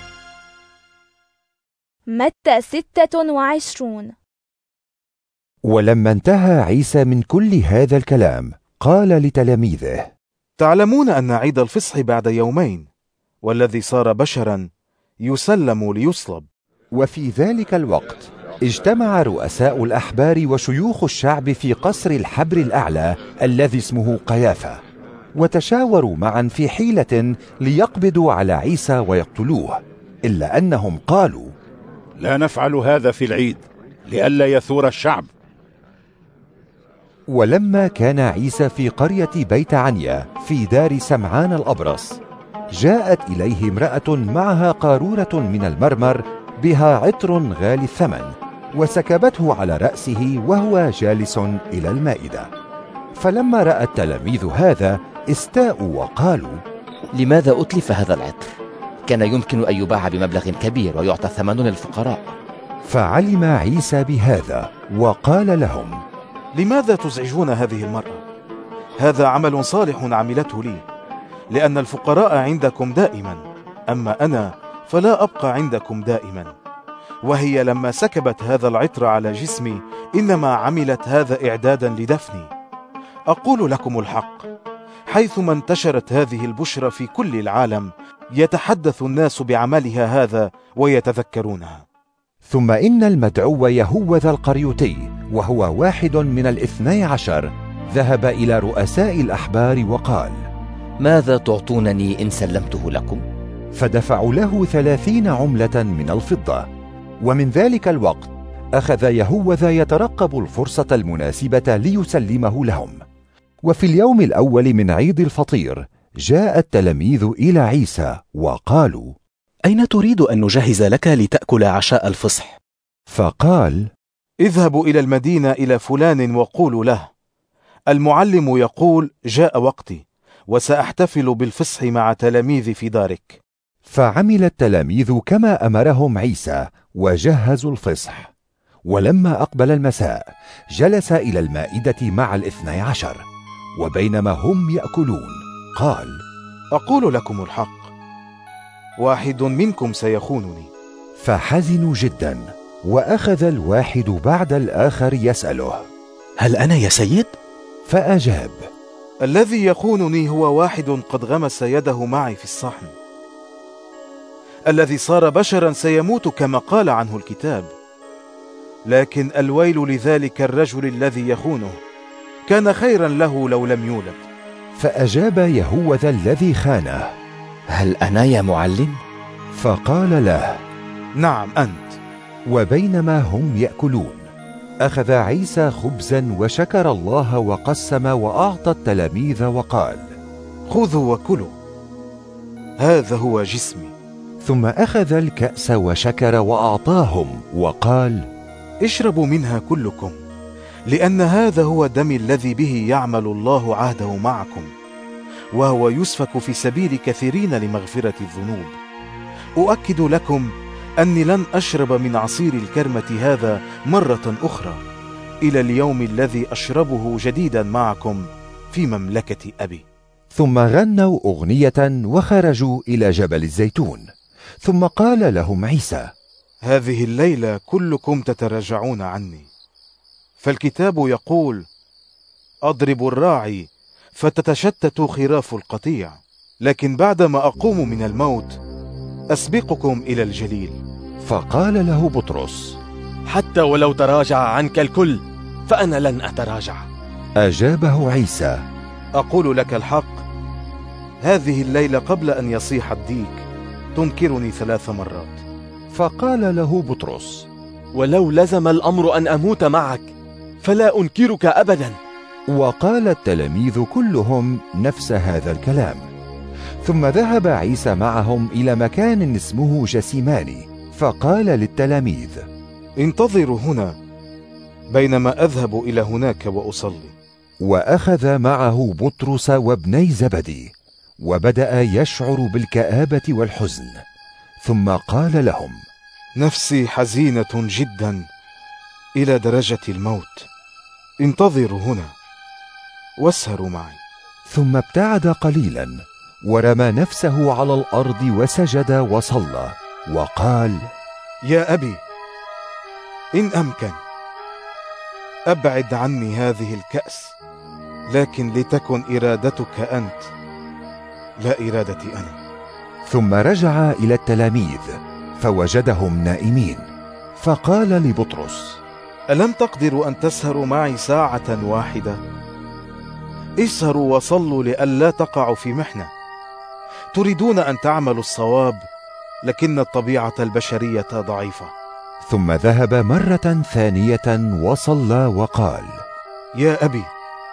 متى 26. ولما انتهى عيسى من كل هذا الكلام قال لتلاميذه: تعلمون أن عيد الفصح بعد 2 يوم، والذي صار بشرا يسلم ليصلب. وفي ذلك الوقت اجتمع رؤساء الأحبار وشيوخ الشعب في قصر الحبر الأعلى الذي اسمه قيافة، وتشاوروا معا في حيلة ليقبضوا على عيسى ويقتلوه، إلا أنهم قالوا: لا نفعل هذا في العيد لئلا يثور الشعب. ولما كان عيسى في قرية بيت عنيا في دار سمعان الأبرص، جاءت إليه امرأة معها قارورة من المرمر بها عطر غالي الثمن، وسكبته على رأسه وهو جالس إلى المائدة. فلما رأى التلاميذ هذا استاءوا وقالوا: لماذا أتلف هذا العطر؟ كان يمكن أن يباع بمبلغ كبير ويعطى ثمن للفقراء. فعلم عيسى بهذا وقال لهم: لماذا تزعجون هذه المرأة؟ هذا عمل صالح عملته لي. لأن الفقراء عندكم دائما، أما أنا فلا أبقى عندكم دائما. وهي لما سكبت هذا العطر على جسمي إنما عملت هذا إعدادا لدفني. أقول لكم الحق، حيثما انتشرت هذه البشرى في كل العالم يتحدث الناس بعملها هذا ويتذكرونها. ثم إن المدعو يهوذا القريوطي، وهو واحد من 12، ذهب إلى رؤساء الأحبار وقال: ماذا تعطونني إن سلمته لكم؟ فدفعوا له 30 عملة من الفضة. ومن ذلك الوقت أخذ يهوذا يترقب الفرصة المناسبة ليسلمه لهم. وفي اليوم الأول من عيد الفطير جاء التلاميذ إلى عيسى وقالوا: أين تريد أن نجهز لك لتأكل عشاء الفصح؟ فقال: اذهبوا إلى المدينة إلى فلان وقولوا له: المعلم يقول جاء وقتي، وسأحتفل بالفصح مع تلاميذي في دارك. فعمل التلاميذ كما أمرهم عيسى وجهزوا الفصح. ولما أقبل المساء جلس إلى المائدة مع 12، وبينما هم يأكلون قال: أقول لكم الحق، واحد منكم سيخونني. فحزنوا جدا، وأخذ الواحد بعد الآخر يسأله: هل أنا يا سيد؟ فأجاب: الذي يخونني هو واحد قد غمس يده معي في الصحن. الذي صار بشرا سيموت كما قال عنه الكتاب. لكن الويل لذلك الرجل الذي يخونه، كان خيرا له لو لم يولد. فأجاب يهوذا الذي خانه: هل أنا يا معلم؟ فقال له: نعم أنت. وبينما هم يأكلون أخذ عيسى خبزا وشكر الله وقسم وأعطى التلاميذ وقال: خذوا وكلوا، هذا هو جسمي. ثم أخذ الكأس وشكر وأعطاهم وقال: اشربوا منها كلكم، لأن هذا هو دمي الذي به يعمل الله عهده معكم، وهو يسفك في سبيل كثيرين لمغفرة الذنوب. أؤكد لكم أني لن أشرب من عصير الكرمة هذا مرة أخرى إلى اليوم الذي أشربه جديدا معكم في مملكة أبي. ثم غنوا أغنية وخرجوا إلى جبل الزيتون. ثم قال لهم عيسى: هذه الليلة كلكم تتراجعون عني، فالكتاب يقول: أضرب الراعي فتتشتت خراف القطيع. لكن بعدما أقوم من الموت أسبقكم إلى الجليل. فقال له بطرس: حتى ولو تراجع عنك الكل فأنا لن أتراجع. أجابه عيسى: أقول لك الحق، هذه الليلة قبل أن يصيح الديك تنكرني 3 مرات. فقال له بطرس: ولو لزم الأمر أن أموت معك فلا أنكرك أبدا. وقال التلاميذ كلهم نفس هذا الكلام. ثم ذهب عيسى معهم إلى مكان اسمه جسيماني، فقال للتلاميذ: انتظروا هنا بينما أذهب إلى هناك وأصلي. وأخذ معه بطرس وابني زبدي، وبدأ يشعر بالكآبة والحزن. ثم قال لهم: نفسي حزينة جدا إلى درجة الموت، انتظروا هنا واسهروا معي. ثم ابتعد قليلا ورمى نفسه على الأرض وسجد وصلى وقال: يا أبي، إن أمكن أبعد عني هذه الكأس، لكن لتكن إرادتك أنت لا إرادتي أنا. ثم رجع إلى التلاميذ فوجدهم نائمين، فقال لبطرس: ألم تقدروا أن تسهروا معي ساعة واحدة؟ اسهروا وصلوا لئلا تقعوا في محنة. تريدون أن تعملوا الصواب، لكن الطبيعة البشرية ضعيفة. ثم ذهب مرة ثانية وصلى وقال: يا أبي،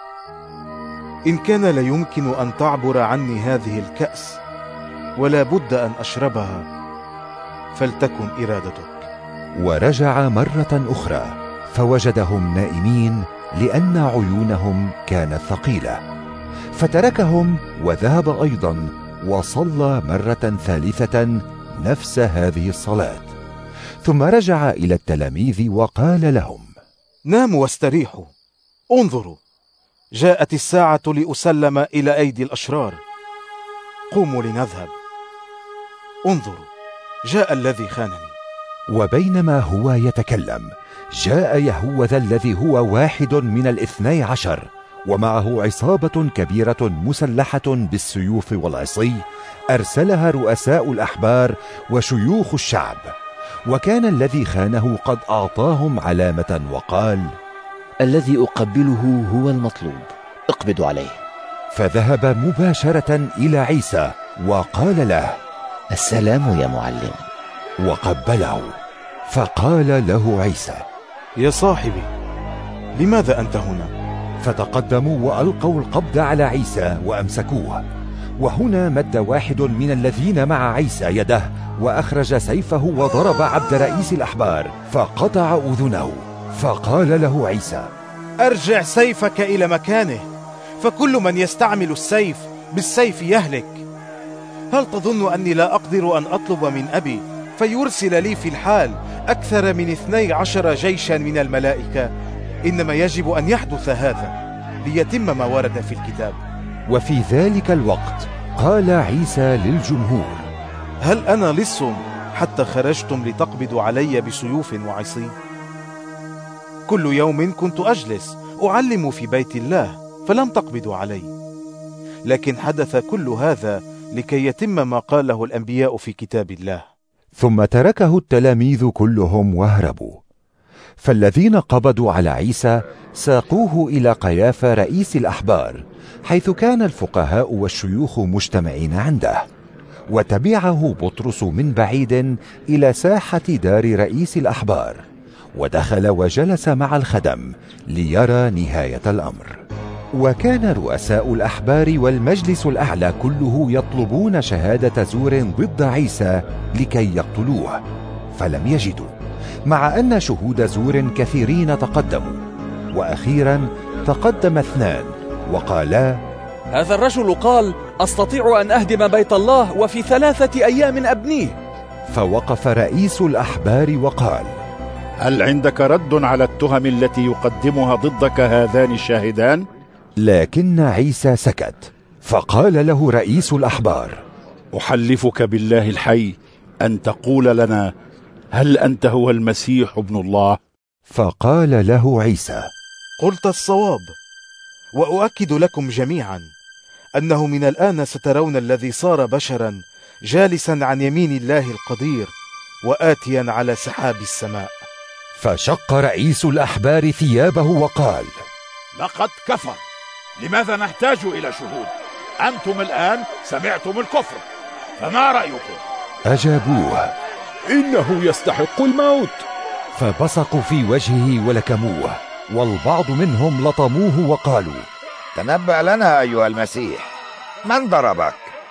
إن كان ليمكن أن تعبر عني هذه الكأس ولا بد أن أشربها، فلتكن إرادتك. ورجع مرة أخرى فوجدهم نائمين لأن عيونهم كانت ثقيلة، فتركهم وذهب أيضا وصلى مرة ثالثة نفس هذه الصلاة. ثم رجع إلى التلاميذ وقال لهم: ناموا واستريحوا، انظروا، جاءت الساعة لأسلم إلى أيدي الأشرار. قوموا لنذهب. انظروا، جاء الذي خانني. وبينما هو يتكلم جاء يهوذا الذي هو واحد من 12 ومعه عصابة كبيرة مسلحة بالسيوف والعصي أرسلها رؤساء الأحبار وشيوخ الشعب. وكان الذي خانه قد أعطاهم علامة وقال: الذي أقبله هو المطلوب، اقبضوا عليه. فذهب مباشرة إلى عيسى وقال له: السلام يا معلم. وقبله. فقال له عيسى: يا صاحبي، لماذا أنت هنا؟ فتقدموا وألقوا القبض على عيسى وأمسكوه. وهنا مد واحد من الذين مع عيسى يده وأخرج سيفه وضرب عبد رئيس الأحبار فقطع أذنه. فقال له عيسى: أرجع سيفك إلى مكانه، فكل من يستعمل السيف بالسيف يهلك. هل تظن أني لا أقدر أن أطلب من أبي فيرسل لي في الحال أكثر من 12 جيشا من الملائكة؟ إنما يجب أن يحدث هذا ليتم ما ورد في الكتاب. وفي ذلك الوقت قال عيسى للجمهور: هل أنا لص حتى خرجتم لتقبضوا علي بسيوف وعصي؟ كل يوم كنت أجلس أعلم في بيت الله فلم تقبضوا علي، لكن حدث كل هذا لكي يتم ما قاله الأنبياء في كتاب الله. ثم تركه التلاميذ كلهم وهربوا. فالذين قبضوا على عيسى ساقوه إلى قيافة رئيس الأحبار، حيث كان الفقهاء والشيوخ مجتمعين عنده. وتبعه بطرس من بعيد إلى ساحة دار رئيس الأحبار، ودخل وجلس مع الخدم ليرى نهاية الأمر. وكان رؤساء الأحبار والمجلس الأعلى كله يطلبون شهادة زور ضد عيسى لكي يقتلوه، فلم يجدوا، مع أن شهود زور كثيرين تقدموا. وأخيرا تقدم 2 وقالا: هذا الرجل قال: أستطيع أن أهدم بيت الله وفي 3 أيام أبنيه. فوقف رئيس الأحبار وقال: هل عندك رد على التهم التي يقدمها ضدك هذان الشاهدان؟ لكن عيسى سكت. فقال له رئيس الأحبار: أحلفك بالله الحي أن تقول لنا هل أنت هو المسيح ابن الله؟ فقال له عيسى: قلت الصواب، وأؤكد لكم جميعا أنه من الآن سترون الذي صار بشرا جالسا عن يمين الله القدير وآتيا على سحاب السماء. فشق رئيس الأحبار ثيابه وقال: لقد كفر، لماذا نحتاج إلى شهود؟ أنتم الآن سمعتم الكفر، فما رأيكم؟ أجابوه: إنه يستحق الموت. فبصقوا في وجهه ولكموه، والبعض منهم لطموه وقالوا: تنبأ لنا أيها المسيح، من ضربك؟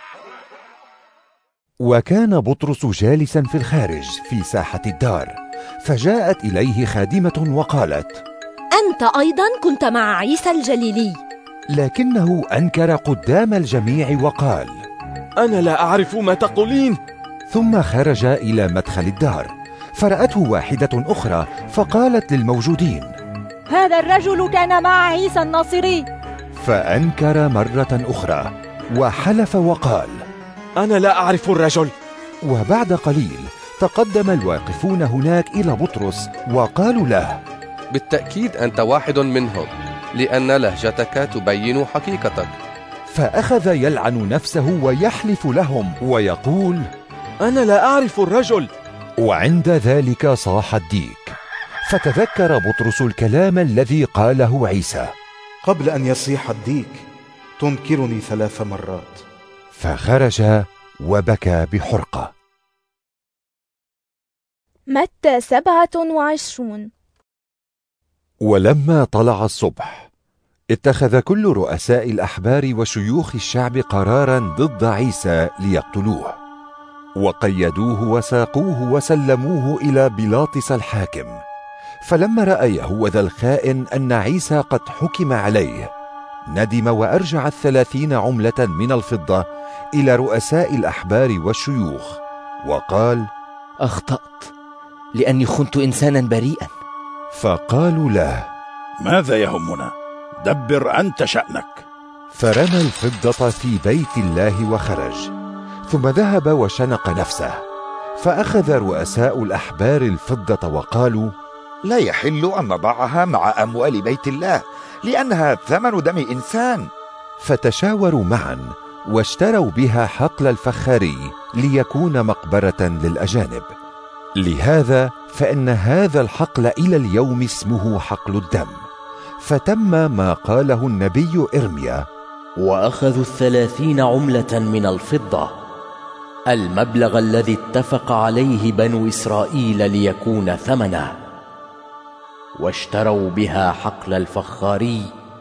وكان بطرس جالسا في الخارج في ساحة الدار، فجاءت إليه خادمة وقالت: أنت أيضا كنت مع عيسى الجليلي. لكنه أنكر قدام الجميع وقال: أنا لا أعرف ما تقولين. ثم خرج إلى مدخل الدار، فرأته واحدة أخرى فقالت للموجودين: هذا الرجل كان مع عيسى الناصري. فأنكر مرة أخرى وحلف وقال: أنا لا أعرف الرجل. وبعد قليل تقدم الواقفون هناك إلى بطرس وقالوا له: بالتأكيد أنت واحد منهم، لأن لهجتك تبين حقيقتك. فأخذ يلعن نفسه ويحلف لهم ويقول: أنا لا أعرف الرجل. وعند ذلك صاح الديك. فتذكر بطرس الكلام الذي قاله عيسى: قبل أن يصيح الديك تنكرني 3 مرات. فخرج وبكى بحرقة. متى 27. ولما طلع الصبح اتخذ كل رؤساء الأحبار وشيوخ الشعب قرارا ضد عيسى ليقتلوه، وقيدوه وساقوه وسلموه إلى بيلاطس الحاكم. فلما رأى يهوذا الخائن أن عيسى قد حكم عليه، ندم وأرجع 30 عملة من الفضة إلى رؤساء الأحبار والشيوخ وقال: أخطأت لأني خنت إنسانا بريئا. فقالوا له: ماذا يهمنا؟ دبر أنت شأنك. فرمى الفضة في بيت الله وخرج، ثم ذهب وشنق نفسه. فأخذ رؤساء الأحبار الفضة وقالوا: لا يحل أن نضعها مع أموال بيت الله، لأنها ثمن دم إنسان. فتشاوروا معا واشتروا بها حقل الفخاري ليكون مقبرة للأجانب. لهذا فإن هذا الحقل إلى اليوم اسمه حقل الدم. فتم ما قاله النبي إرميا: وأخذوا 30 عملة من الفضة، المبلغ الذي اتفق عليه بنو إسرائيل ليكون ثمنه، واشتروا بها حقل الفخاري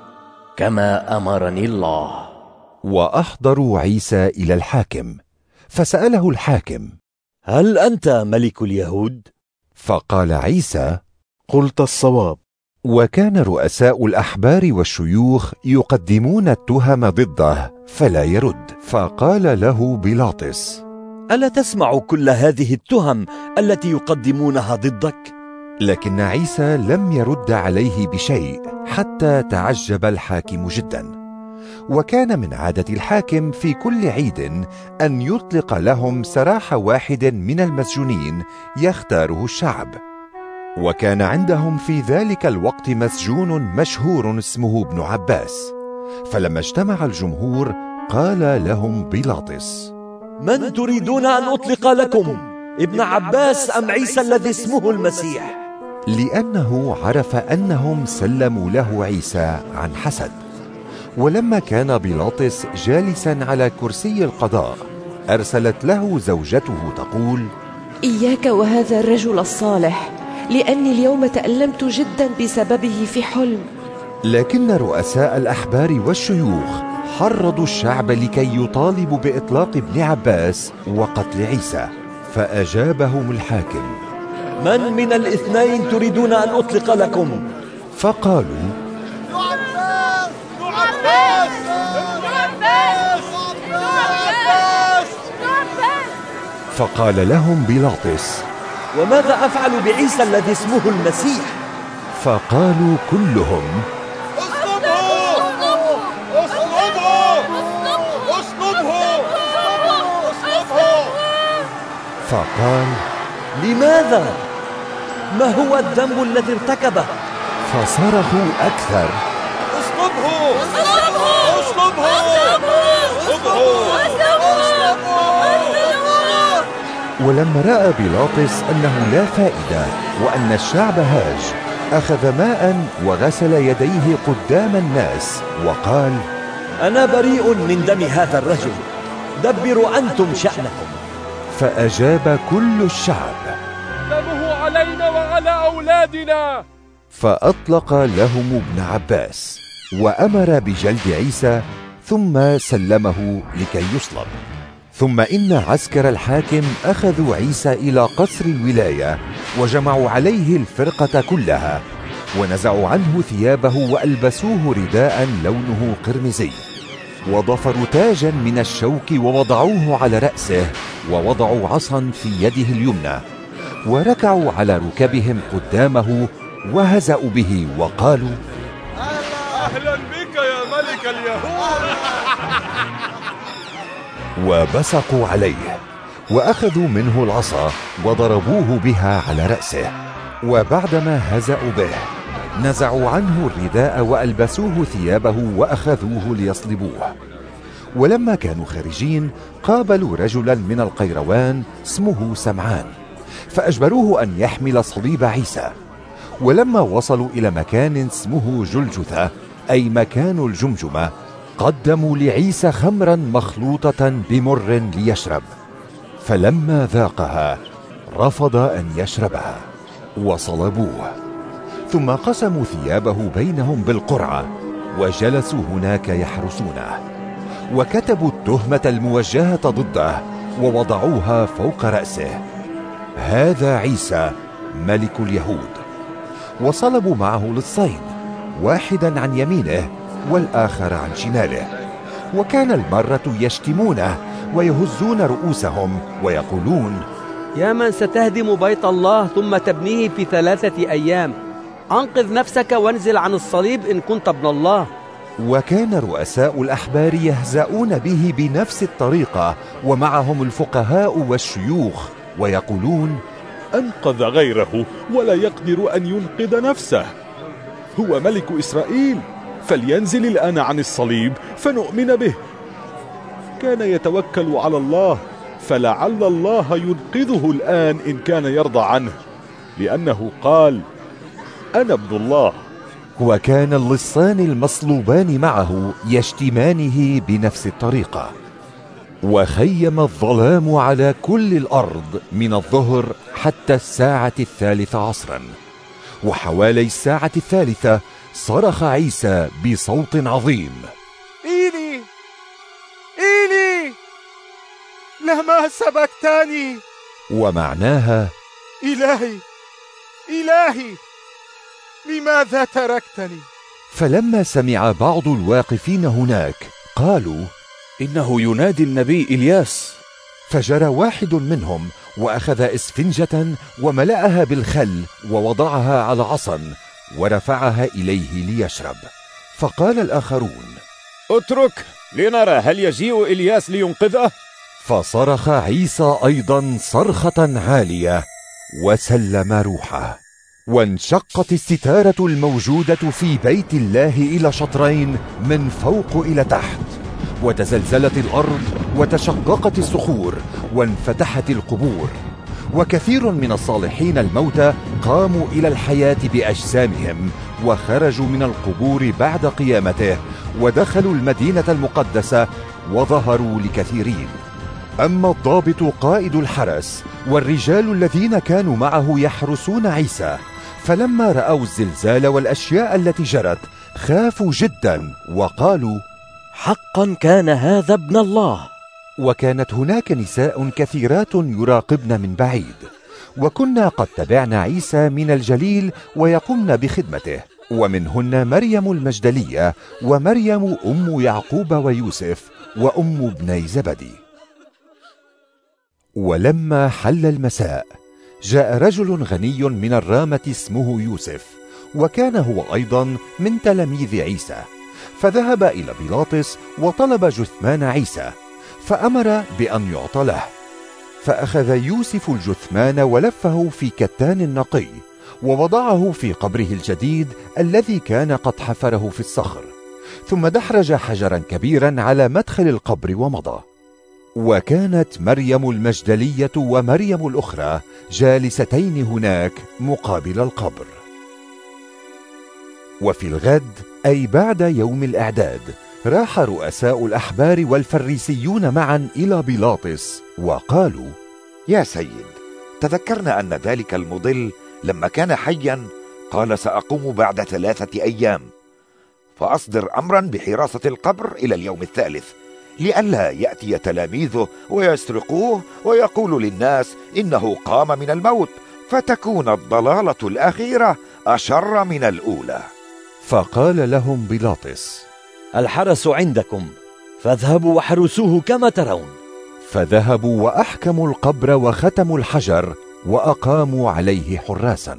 كما أمرني الله. وأحضروا عيسى إلى الحاكم، فسأله الحاكم: هل أنت ملك اليهود؟ فقال عيسى: قلت الصواب. وكان رؤساء الأحبار والشيوخ يقدمون التهم ضده فلا يرد. فقال له بيلاطس: ألا تسمع كل هذه التهم التي يقدمونها ضدك؟ لكن عيسى لم يرد عليه بشيء، حتى تعجب الحاكم جدا. وكان من عادة الحاكم في كل عيد أن يطلق لهم سراح واحد من المسجونين يختاره الشعب. وكان عندهم في ذلك الوقت مسجون مشهور اسمه ابن عباس. فلما اجتمع الجمهور قال لهم بيلاطس: من تريدون أن أطلق لكم، ابن عباس أم عيسى الذي اسمه المسيح؟ لأنه عرف أنهم سلموا له عيسى عن حسد. ولما كان بيلاطس جالسا على كرسي القضاء، أرسلت له زوجته تقول: إياك وهذا الرجل الصالح، لأني اليوم تألمت جدا بسببه في حلم. لكن رؤساء الأحبار والشيوخ حرضوا الشعب لكي يطالبوا بإطلاق ابن عباس وقتل عيسى. فأجابهم الحاكم: من الاثنين تريدون أن أطلق لكم؟ فقالوا: فقال لهم بيلاطس: وماذا أفعل بعيسى الذي اسمه المسيح؟ فقالوا كلهم: فقال: لماذا؟ ما هو الذنب الذي ارتكبه؟ فصرخوا أكثر: اصلبه! اصلبه! اصلبه! ولما رأى بيلاطس أنه لا فائدة وأن الشعب هاج، أخذ ماء وغسل يديه قدام الناس وقال: أنا بريء من دم هذا الرجل، دبروا أنتم شأنكم. فأجاب كل الشعب: دمه علينا وعلى أولادنا. فأطلق لهم ابن عباس وأمر بجلد عيسى، ثم سلمه لكي يصلب. ثم إن عسكر الحاكم أخذوا عيسى إلى قصر الولاية وجمعوا عليه الفرقة كلها، ونزعوا عنه ثيابه وألبسوه رداء لونه قرمزي، وضفروا تاجا من الشوك ووضعوه على رأسه، ووضعوا عصا في يده اليمنى، وركعوا على ركبهم قدامه وهزأوا به وقالوا: أهلا بك يا ملك اليهود. وبصقوا عليه وأخذوا منه العصا وضربوه بها على رأسه. وبعدما هزأوا به نزعوا عنه الرداء وألبسوه ثيابه وأخذوه ليصلبوه. ولما كانوا خارجين قابلوا رجلا من القيروان اسمه سمعان، فأجبروه أن يحمل صليب عيسى. ولما وصلوا إلى مكان اسمه جلجثة، أي مكان الجمجمة، قدموا لعيسى خمرا مخلوطة بمر ليشرب، فلما ذاقها رفض أن يشربها وصلبوه. ثم قسموا ثيابه بينهم بالقرعة وجلسوا هناك يحرسونه، وكتبوا التهمة الموجهة ضده ووضعوها فوق رأسه: هذا عيسى ملك اليهود. وصلبوا معه للصيد، واحدا عن يمينه والآخر عن شماله. وكان المرة يشتمونه ويهزون رؤوسهم ويقولون: يا من ستهدم بيت الله ثم تبنيه في 3 أيام، أنقذ نفسك وانزل عن الصليب إن كنت ابن الله. وكان رؤساء الأحبار يهزؤون به بنفس الطريقة، ومعهم الفقهاء والشيوخ، ويقولون: أنقذ غيره ولا يقدر أن ينقذ نفسه، هو ملك إسرائيل، فلينزل الآن عن الصليب فنؤمن به. كان يتوكل على الله، فلعل الله ينقذه الآن إن كان يرضى عنه، لأنه قال: أنا ابن الله. وكان اللصان المصلوبان معه يشتمانه بنفس الطريقة. وخيم الظلام على كل الأرض من الظهر حتى الساعة 3 عصرا، وحوالي الساعة 3 صرخ عيسى بصوت عظيم: إيلي إيلي لما سبقتني. ومعناها: إلهي إلهي لماذا تركتني؟ فلما سمع بعض الواقفين هناك قالوا: إنه ينادي النبي إلياس. فجرى واحد منهم وأخذ إسفنجة وملأها بالخل ووضعها على عصا ورفعها إليه ليشرب. فقال الآخرون: اترك لنرى هل يجيء إلياس لينقذه. فصرخ عيسى أيضا صرخة عالية وسلم روحه، وانشقت الستارة الموجودة في بيت الله إلى شطرين من فوق إلى تحت، وتزلزلت الأرض وتشققت الصخور وانفتحت القبور، وكثير من الصالحين الموتى قاموا إلى الحياة بأجسامهم وخرجوا من القبور بعد قيامته ودخلوا المدينة المقدسة وظهروا لكثيرين. أما الضابط قائد الحرس والرجال الذين كانوا معه يحرسون عيسى، فلما رأوا الزلزال والأشياء التي جرت خافوا جدا وقالوا: حقا كان هذا ابن الله. وكانت هناك نساء كثيرات يراقبن من بعيد، وكنا قد تبعنا عيسى من الجليل ويقمن بخدمته، ومنهن مريم المجدلية ومريم أم يعقوب ويوسف وأم ابني زبدي. ولما حل المساء جاء رجل غني من الرامة اسمه يوسف، وكان هو أيضا من تلاميذ عيسى، فذهب إلى بيلاطس وطلب جثمان عيسى، فأمر بأن يعطى له. فأخذ يوسف الجثمان ولفه في كتان نقي ووضعه في قبره الجديد الذي كان قد حفره في الصخر، ثم دحرج حجرا كبيرا على مدخل القبر ومضى. وكانت مريم المجدلية ومريم الأخرى جالستين هناك مقابل القبر. وفي الغد، أي بعد يوم الإعداد، راح رؤساء الأحبار والفريسيون معا إلى بيلاطس وقالوا: يا سيد، تذكرنا أن ذلك المضل لما كان حيا قال: سأقوم بعد 3 أيام، فأصدر أمرا بحراسة القبر إلى اليوم الثالث، لئلا يأتي تلاميذه ويسرقوه ويقول للناس إنه قام من الموت، فتكون الضلالة الأخيرة أشر من الأولى. فقال لهم بيلاطس: الحرس عندكم، فاذهبوا وحرسوه كما ترون. فذهبوا وأحكموا القبر وختموا الحجر وأقاموا عليه حراسا.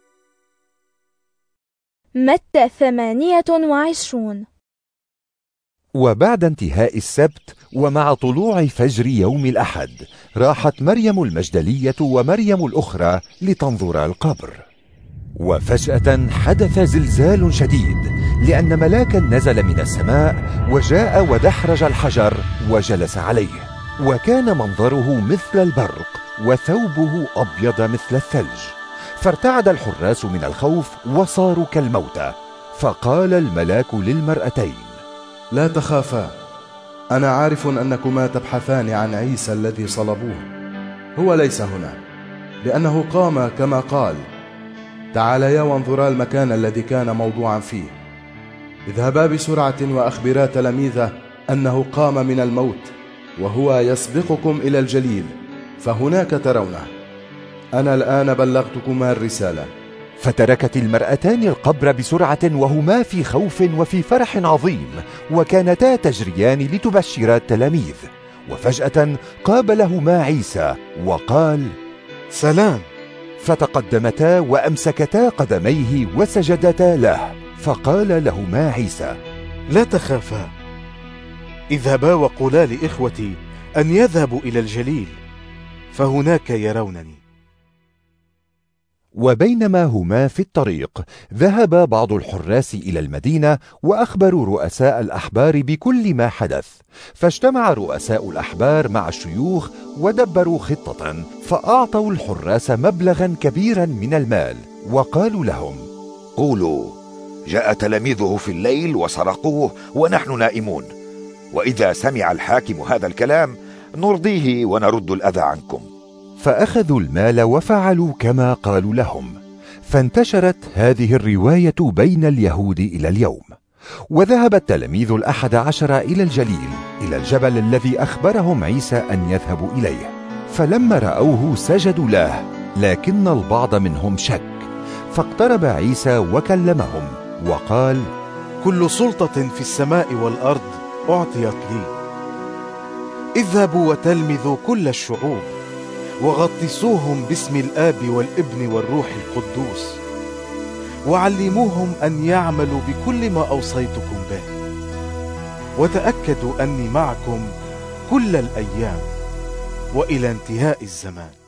متى 28. وبعد انتهاء السبت ومع طلوع فجر يوم الأحد، راحت مريم المجدلية ومريم الأخرى لتنظر القبر. وفجأة حدث زلزال شديد، لأن ملاكا نزل من السماء وجاء ودحرج الحجر وجلس عليه، وكان منظره مثل البرق وثوبه أبيض مثل الثلج، فارتعد الحراس من الخوف وصاروا كالموتى. فقال الملاك للمرأتين: لا تخافا، أنا عارف أنكما تبحثان عن عيسى الذي صلبوه، هو ليس هنا، لأنه قام كما قال. تعاليا وانظرا المكان الذي كان موضوعا فيه. اذهبا بسرعة وأخبرا تلاميذه أنه قام من الموت، وهو يسبقكم إلى الجليل، فهناك ترونه. أنا الآن بلغتكما الرسالة. فتركت المرأتان القبر بسرعة وهما في خوف وفي فرح عظيم، وكانتا تجريان لتبشرا التلاميذ. وفجأة قابلهما عيسى وقال: سلام. فتقدمتا وأمسكتا قدميه وسجدتا له. فقال لهما عيسى: لا تخافا، اذهبا وقولا لإخوتي أن يذهبوا إلى الجليل، فهناك يرونني. وبينما هما في الطريق ذهب بعض الحراس إلى المدينة وأخبروا رؤساء الأحبار بكل ما حدث، فاجتمع رؤساء الأحبار مع الشيوخ ودبروا خطة، فأعطوا الحراس مبلغا كبيرا من المال وقالوا لهم: قولوا جاء تلاميذه في الليل وسرقوه ونحن نائمون، وإذا سمع الحاكم هذا الكلام نرضيه ونرد الأذى عنكم. فأخذوا المال وفعلوا كما قالوا لهم، فانتشرت هذه الرواية بين اليهود إلى اليوم. وذهب التلاميذ 11 إلى الجليل، إلى الجبل الذي أخبرهم عيسى أن يذهبوا إليه، فلما رأوه سجدوا له، لكن البعض منهم شك. فاقترب عيسى وكلمهم وقال: كل سلطة في السماء والأرض أعطيت لي. اذهبوا وتلمذوا كل الشعوب وغطسوهم باسم الآب والابن والروح القدوس، وعلموهم أن يعملوا بكل ما أوصيتكم به، وتأكدوا أني معكم كل الأيام وإلى انتهاء الزمان.